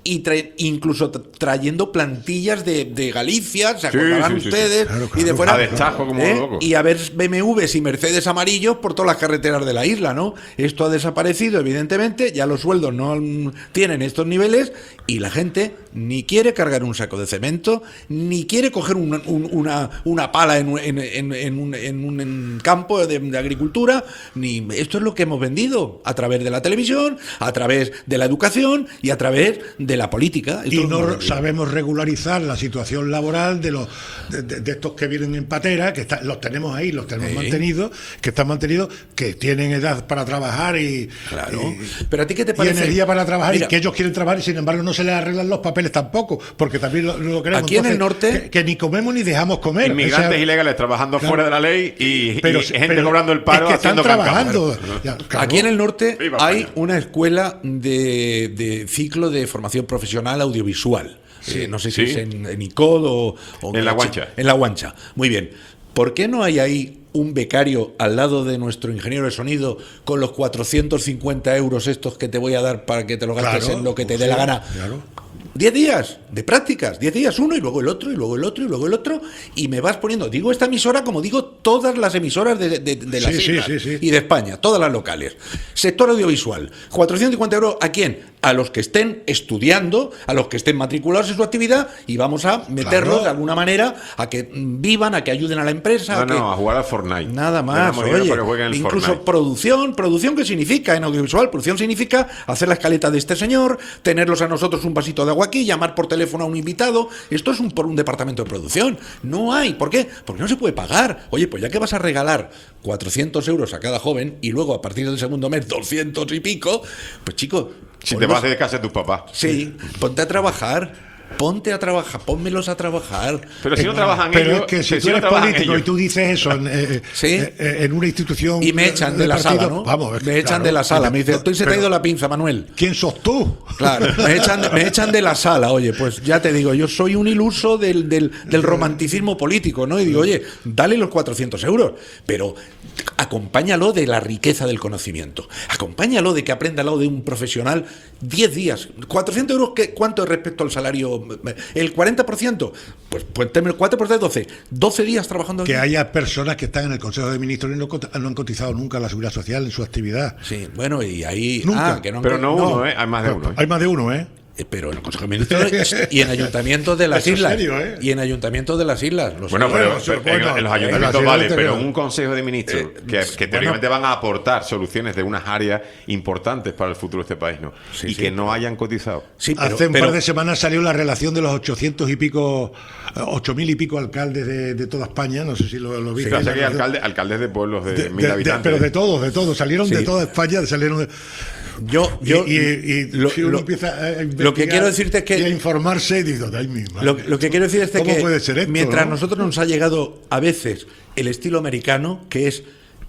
y tra- incluso tra- trayendo plantillas de, de Galicia, se acordarán sí, sí, ustedes, sí. Claro, y de claro. fuera, A destajo como loco. y a ver B M Ws y Mercedes amarillos por todas las carreteras de la isla, ¿no? Esto ha desaparecido, evidentemente, ya los sueldos no han- tienen estos niveles y la gente ni quiere cargar un saco de cemento, ni quiere coger un- un- una, una pala en, un- en, en- en un, en un en campo de, de agricultura, ni esto es lo que hemos vendido a través de la televisión, a través de la educación y a través de la política. Esto Y es no maravilloso. sabemos regularizar la situación laboral de los de, de- de estos que vienen en patera, que está- los tenemos ahí, los tenemos Sí. mantenidos, que están mantenidos, que tienen edad para trabajar y, Claro. y- Pero a ti qué te y parece? energía para trabajar, Mira, y que ellos quieren trabajar y sin embargo no se les arreglan los papeles tampoco, porque también lo, lo queremos. Aquí en el Entonces, norte- que, que ni comemos ni dejamos comer. Inmigrantes O sea, ilegales trabajando claro. fuera de la ley y, Pero- y gente pero cobrando el paro es que están haciendo cancán. trabajando. Ya, claro. Aquí en el norte Viva hay España. una escuela de, de ciclo de formación profesional audiovisual. Sí. Eh, no sé si Sí. es en, en I C O D o, o En La Guancha. En La Guancha. Muy bien. ¿Por qué no hay ahí un becario al lado de nuestro ingeniero de sonido con los cuatrocientos cincuenta euros estos que te voy a dar para que te lo gastes Claro, en lo que te pues dé la sí, gana? claro. Diez días de prácticas, diez días uno y luego el otro y luego el otro y luego el otro y me vas poniendo, digo esta emisora como digo todas las emisoras de, de, de las Sí, sí, islas sí, sí. y de España, todas las locales. Sector audiovisual, cuatrocientos cincuenta euros, ¿a quién? A los que estén estudiando, a los que estén matriculados en su actividad y vamos a meterlos Claro. de alguna manera a que mm, vivan, a que ayuden a la empresa. No, a que... no, a jugar al Fortnite. Nada Le más, damos dinero oye, para que jueguen el incluso Fortnite. producción, producción, ¿qué significa en audiovisual? Producción significa hacer la escaleta de este señor, tenerlos a nosotros un vasito de agua aquí, llamar por teléfono a un invitado. Esto es un, por un departamento de producción. No hay. ¿Por qué? Porque no se puede pagar. Oye, pues ya que vas a regalar cuatrocientos euros a cada joven y luego a partir del segundo mes doscientos y pico, pues chico... Si te ponlos- vas de casa de tus papás. Sí, ponte a trabajar. Ponte a trabajar, pónmelos a trabajar. Pero si no Eh, trabajan pero ellos, es que si que tú si no eres trabajan político ellos. y tú dices eso en, eh, Sí. eh, eh, en una institución Y me echan de la partido, sala, ¿no? vamos, es que, me echan claro, de la sala. Me dice, tú se te ha pero, ido la pinza, Manuel. ¿quién sos tú? Claro, me echan, de, me echan de la sala, oye, pues ya te digo, yo soy un iluso del, del, del romanticismo político, ¿no? Y digo, oye, dale los cuatrocientos euros, pero acompáñalo de la riqueza del conocimiento, acompáñalo de que aprenda al lado de un profesional diez días. cuatrocientos euros, ¿qué, ¿cuánto es respecto al salario? ¿El cuarenta por ciento? Pues, pues el cuatro por ciento, doce. doce días trabajando aquí. Que haya personas que están en el Consejo de Ministros y no, cot- no han cotizado nunca a la Seguridad Social en su actividad. Sí, bueno, y ahí... Nunca. Ah, que no han- Pero no no, uno, ¿eh? Hay más de uno. ¿eh? Hay más de uno, ¿eh? Eh, Pero en el Consejo de Ministros y en ayuntamientos de las Eso es islas. serio, ¿eh? Y en ayuntamientos de las islas. Lo Bueno, sé. pero, Bueno, sí, pero bueno, en, en los eh, ayuntamientos la vale, ciudad pero anterior. un consejo de ministros Eh, que, que teóricamente bueno. van a aportar soluciones de unas áreas importantes para el futuro de este país, ¿no? Sí, y sí. que no hayan cotizado. Sí, pero- Hace un pero- par de semanas salió la relación de los ochocientos y pico, eh, ocho mil y pico alcaldes de, de toda España. No sé si lo, lo viste. O sea, que hay La- alcalde- alcaldes de pueblos de, de- mil de- de- habitantes. pero de todos, de todos. Salieron Sí. de toda España, salieron de- Yo, yo, y, y- y lo, si uno lo- empieza a investigar lo que quiero decirte es que y a informarse, digo, ay, mi madre. Lo, lo que quiero decir es de ¿Cómo que puede ser esto, mientras no? nosotros nos ha llegado a veces el estilo americano, que es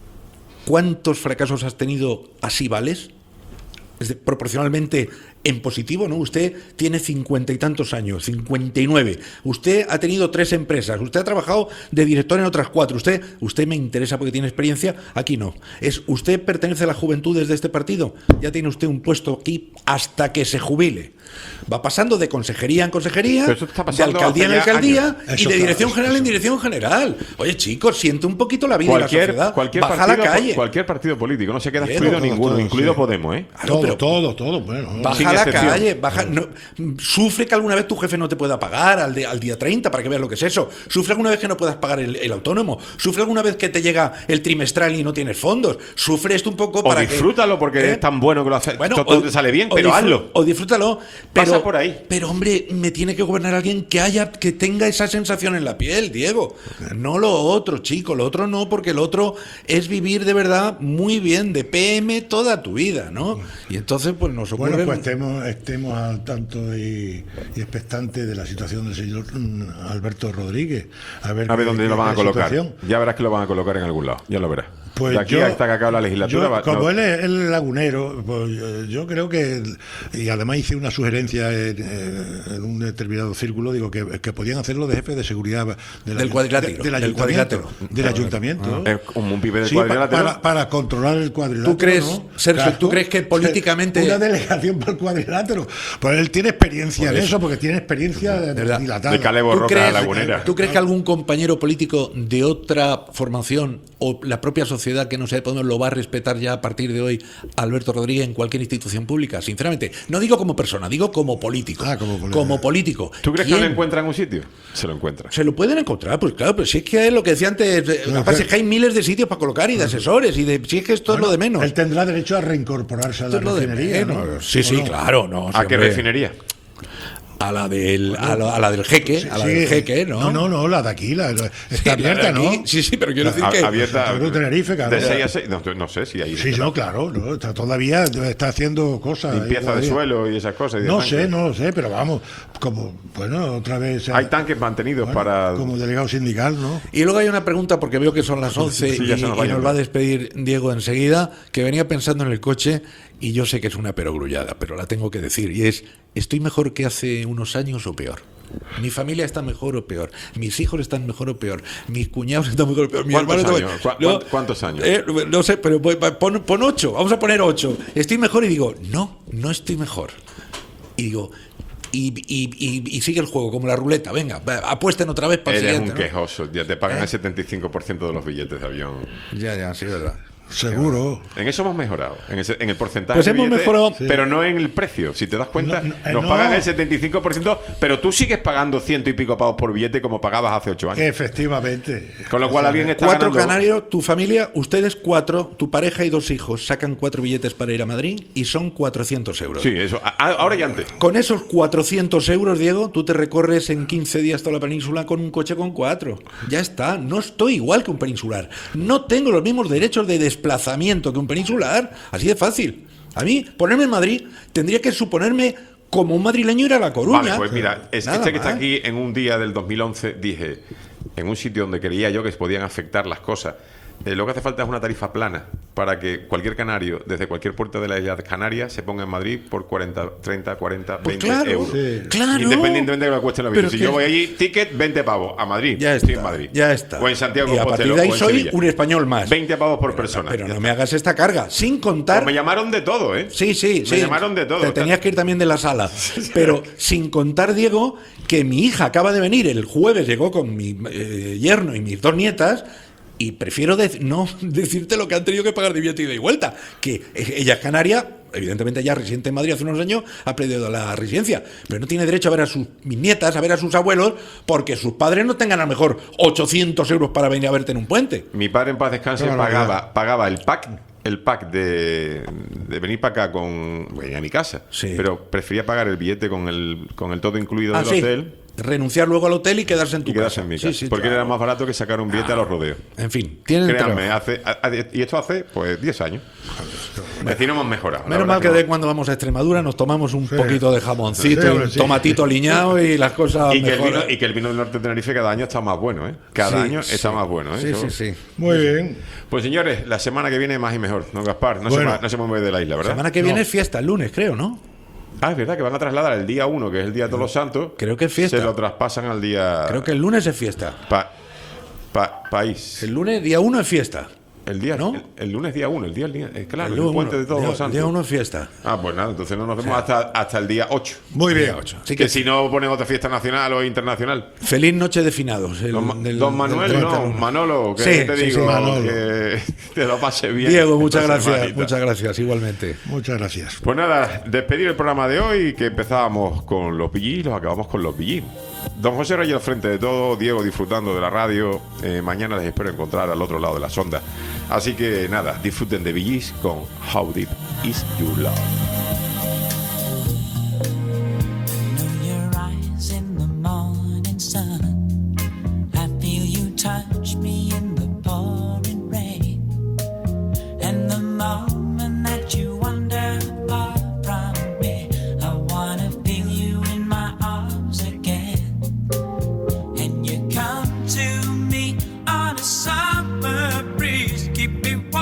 ¿cuántos fracasos has tenido así vales? Es de- proporcionalmente en positivo, ¿no? Usted tiene cincuenta y tantos años, cincuenta y nueve. Usted ha tenido tres empresas. Usted ha trabajado de director en otras cuatro. Usted, usted me interesa porque tiene experiencia. Aquí no. Es usted pertenece a las juventudes de este partido. Ya tiene usted un puesto aquí hasta que se jubile. Va pasando de consejería en consejería, Pero eso está de pasando alcaldía en hace ya alcaldía años. y Eso de está- dirección eso- general en eso. dirección general. Oye, chicos, siente un poquito la vida y la Cualquier, sociedad. cualquier, Baja partido, a la calle. cualquier partido político, no se queda Diego, excluido todo, ninguno, todo, incluido sí. Podemos, ¿eh? Claro, todo, pero- todo, todo, bueno. Baja Sin a la excepción. calle, baja, no, sufre que alguna vez tu jefe no te pueda pagar al, de- al día treinta para que veas lo que es eso. Sufre alguna vez que no puedas pagar el, el autónomo. Sufre alguna vez que te llega el trimestral y no tienes fondos. Sufre esto un poco O para que- disfrútalo porque ¿eh? es tan bueno que lo hace, Bueno, todo o- te sale bien, o pero disfrú- hazlo. O disfrútalo. Pero, Pasa por ahí. Pero, hombre, me tiene que gobernar alguien que haya, que tenga esa sensación en la piel, Diego. No lo otro, chico. Lo otro no, porque lo otro es vivir de verdad muy bien, de P M toda tu vida, ¿no? Y entonces, pues nos ocurre. Bueno, pues estemos, estemos al tanto y, y expectantes de la situación del señor mm, Alberto Rodríguez. A ver, A ver qué- dónde qué- lo van a qué colocar. situación. Ya verás que lo van a colocar en algún lado. Ya lo verás. Pues de aquí yo- hasta que acabe la legislatura. Yo, va- como no- él es el lagunero, pues eh, yo creo que, y además hice una sugerencia en, eh, en un determinado círculo, digo que, que podían hacerlo de jefe de seguridad de la- Del cuadrilátero, de- del del ayuntamiento. cuadrilátero. Del ayuntamiento. Es como un pibe del Sí, pa- cuadrilátero. para, para controlar el cuadrilátero. ¿Tú crees, ¿no? Sergio, tú crees que políticamente- Una delegación para el cuadrilátero. Pues él tiene experiencia Por en eso. eso, porque tiene experiencia de, ¿Verdad? dilatada. De Calebo ¿Tú Roca crees, Lagunera. ¿Tú crees que algún compañero político de otra formación o la propia sociedad que no sea de Podemos lo va a respetar ya a partir de hoy a Alberto Rodríguez en cualquier institución pública? Sinceramente, no digo como persona, digo como político. Ah, como político. Como político. ¿Tú crees que ¿Quién? lo encuentra en un sitio? Se lo encuentra. Se lo pueden encontrar, pues claro, pero si es que es lo que decía antes, eh, lo que pasa es que hay miles de sitios para colocar y de asesores, y de si es que esto Bueno, es lo de menos. Él tendrá derecho a reincorporarse a Esto la es lo de refinería. menos. ¿no? Sí, ¿O sí, no? claro, no. ¿A sí, qué hombre. refinería? A la del, a la, a la del jeque, Sí, a la sí. del jeque, ¿no? No, no, no, la de aquí, la, la- está Sí, la de abierta, ¿no? aquí, sí, sí, pero quiero decir A- que abierta Yo creo que Tenerife, claro. de seis a seis. No, no sé si hay Sí, no, claro, no, está todavía está haciendo cosas. ahí limpieza de todavía. suelo y esas cosas. y de No tanques. sé, no lo sé, pero vamos, como, bueno, otra vez. Hay tanques mantenidos bueno, para. Como delegado sindical, ¿no? Y luego hay una pregunta, porque veo que son las once Sí, y, ya se nos y va nos yendo. va a despedir Diego enseguida, que venía pensando en el coche y yo sé que es una perogrullada, pero la tengo que decir, y es, ¿estoy mejor que hace unos años o peor? Mi familia está mejor o peor, mis hijos están mejor o peor, mis cuñados están mejor o peor, mi ¿Cuántos hermano años? está- ¿Cu- cuán- cuántos años? Eh, no sé, pero voy- pon, pon ocho, vamos a poner ocho. Estoy mejor y digo, no, no estoy mejor. Y digo, y, y, y, y sigue el juego, como la ruleta, venga, va, apuesten otra vez para el Eres siguiente. un ¿no? quejoso. Ya te pagan ¿Eh? el setenta y cinco por ciento de los billetes de avión. Ya, ya, sí, verdad. Seguro. En eso hemos mejorado, en, ese- en el porcentaje. Pues de hemos billetes, mejorado. pero no en el precio. Si te das cuenta, No, no, eh, nos no. pagan el setenta y cinco por ciento, pero tú sigues pagando ciento y pico pavos por billete como pagabas hace ocho años. Efectivamente. Con lo cual alguien está Cuatro ganando. canarios, tu familia, ustedes cuatro, tu pareja y dos hijos sacan cuatro billetes para ir a Madrid y son cuatrocientos euros. Sí, eso. A- a- ahora y antes. Con esos cuatrocientos euros, Diego, tú te recorres en quince días toda la península con un coche con cuatro. Ya está, no estoy igual que un peninsular. No tengo los mismos derechos de desplazamiento que un peninsular. Así de fácil. A mí, ponerme en Madrid tendría que suponerme como un madrileño ir a La Coruña. Vale, pues mira, es, Nada este que está más. aquí en un día del dos mil once, dije, en un sitio donde creía yo que se podían afectar las cosas, eh, lo que hace falta es una tarifa plana para que cualquier canario, desde cualquier puerto de la isla de Canarias, se ponga en Madrid por cuarenta, treinta, cuarenta, Pues veinte claro, euros. sí. Claro. Independientemente de lo que cueste la Pero vida. Si que- yo voy allí, ticket, veinte pavos. A Madrid, Ya estoy está, en Madrid. ya está. O en Santiago Y a Compostela, partir de ahí o en soy Sevilla. un español más. veinte pavos por persona. Pero Ya no está. me hagas esta carga, sin contar... Pues me llamaron de todo, ¿eh? Sí, sí, Me sí. llamaron de todo. Te tenías que ir también de la sala. Pero sin contar, Diego, que mi hija acaba de venir el jueves, llegó con mi eh, yerno y mis dos nietas. Y prefiero dec- no decirte lo que han tenido que pagar de billete y de vuelta. Que eh, ella es canaria, evidentemente ya residente en Madrid hace unos años, ha perdido la residencia. Pero no tiene derecho a ver a sus mis nietas, a ver a sus abuelos, porque sus padres no tengan a lo mejor ochocientos euros para venir a verte en un puente. Mi padre en paz descanse Qué barbaridad. pagaba, pagaba el pack, el pack de, de venir para acá con venía a mi casa, Sí. pero prefería pagar el billete con el con el todo incluido Ah, del sí. hotel Renunciar luego al hotel y quedarse en tu y quedarse casa. en mi Sí, casa, sí, porque claro. era más barato que sacar un billete a los rodeos. En fin, tienen Créanme, trabajo. hace a- a- y esto hace pues diez años. Es decir, no hemos mejorado. la Menos verdad mal que no. de cuando vamos a Extremadura nos tomamos un poquito de jamoncito, Sí, y hombre, un sí. tomatito aliñado y las cosas y que, el vino, mejoran. y que el vino del norte de Tenerife cada año está más bueno, ¿eh? Cada Sí, año sí. está más bueno, ¿eh? Sí, Eso- sí, sí. Muy bien. Pues señores, la semana que viene más y mejor, ¿no, Gaspar? No, se, Bueno. ma- no se mueve de la isla, ¿verdad? Semana que viene es fiesta, el lunes, creo, ¿no? Ah, es verdad que van a trasladar el día uno, que es el día de todos los santos. Creo que es fiesta. Se lo traspasan al día. Creo que el lunes es fiesta. Pa- pa- país. El lunes, día uno es fiesta. El día, ¿no? el, el lunes día uno, el día, el día eh, claro, el, día puente uno- de todos día- los santos. Día uno es fiesta. Ah, pues nada, entonces no nos vemos hasta, hasta el día ocho. Muy bien. Día ocho. Así que, que si no ponen otra fiesta nacional o internacional. feliz noche de finados. el- Don, Ma- del- don Manuel, del- no, del- Manolo, que Sí, te sí, digo sí, Manolo. que te lo pase bien. Diego, muchas esta gracias, semanita. muchas gracias, igualmente. Muchas gracias. Pues nada, despedir el programa de hoy, que empezábamos con los B G y los acabamos con los B G. Don José Reyes al frente de todo, Diego disfrutando de la radio. Eh, mañana les espero encontrar al otro lado de la sonda. Así que nada, disfruten de B Gs con How Deep Is Your Love. Your eyes in the morning sun. I feel you touch me in the pouring rain. And the moment that you wander far from me, I wanna feel you in my arms again. And you come to me on a summer breeze, keep me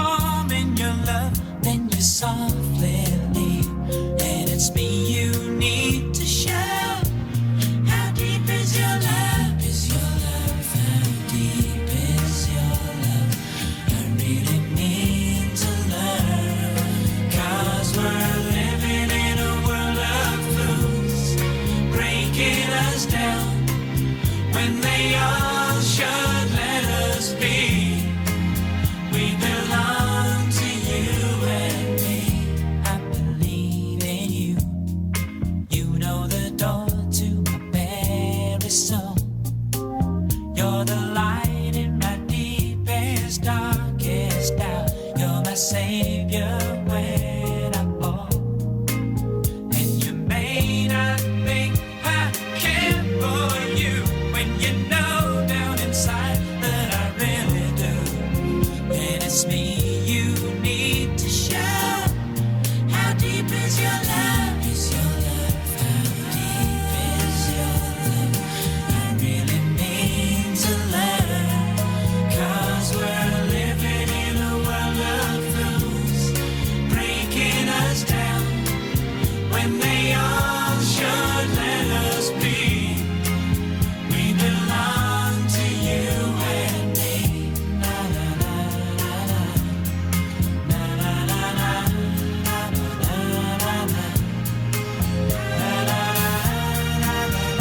my savior when I fall. And you may not think I care for you when you know down inside that I really do. And it's me you need to show. How deep is your love? Is your love? How deep is your love? I really mean to love. 'Cause we're living in a world of fools, breaking us down when they all should let us be. We belong to you and me. Na na na na na. Na na na na. Na na na na. Na na na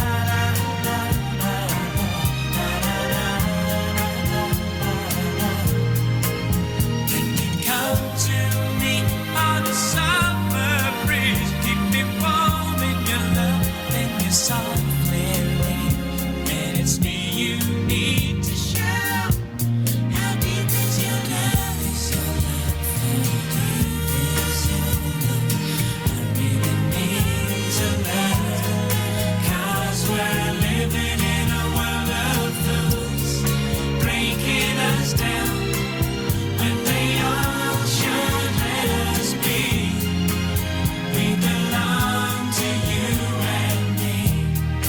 You can come to me on a summer breeze, keep me warm in your love and your softly leave. And it's me you need to show. How deep is your love? Is your love? How deep is your love? I really need to love. 'Cause we're living in a world of fools, breaking us down when they all should let us be. We belong to you and me.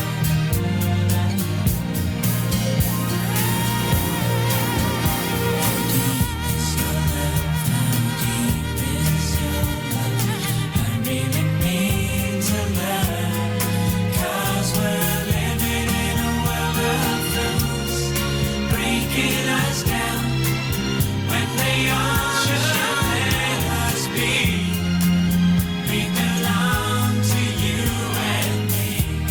How deep is your love? How deep is your love? I really mean to love. 'Cause we're living in a world of fools, breaking us down when they all should let us be. We belong to you and me.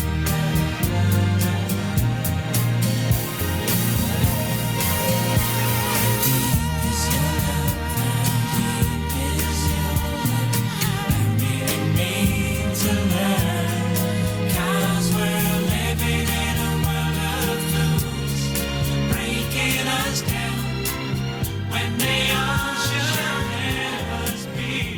How deep is your love? How deep is your love? I really mean to love. 'Cause we're living in a world of fools, breaking us down when they all should let us be.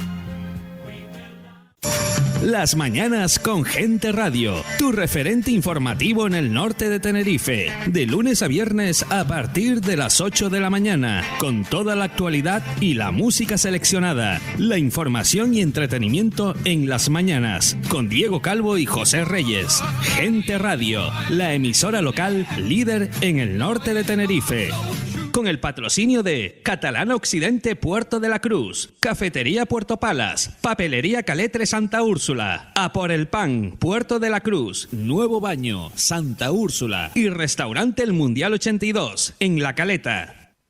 Las mañanas con Gente Radio, tu referente informativo en el norte de Tenerife, de lunes a viernes a partir de las ocho de la mañana, con toda la actualidad y la música seleccionada, la información y entretenimiento en las mañanas, con Diego Calvo y José Reyes. Gente Radio, la emisora local líder en el norte de Tenerife. Con el patrocinio de Catalana Occidente Puerto de la Cruz, Cafetería Puerto Palas, Papelería Caletre Santa Úrsula, A por el Pan, Puerto de la Cruz, Nuevo Baño, Santa Úrsula y Restaurante El Mundial ochenta y dos, en La Caleta.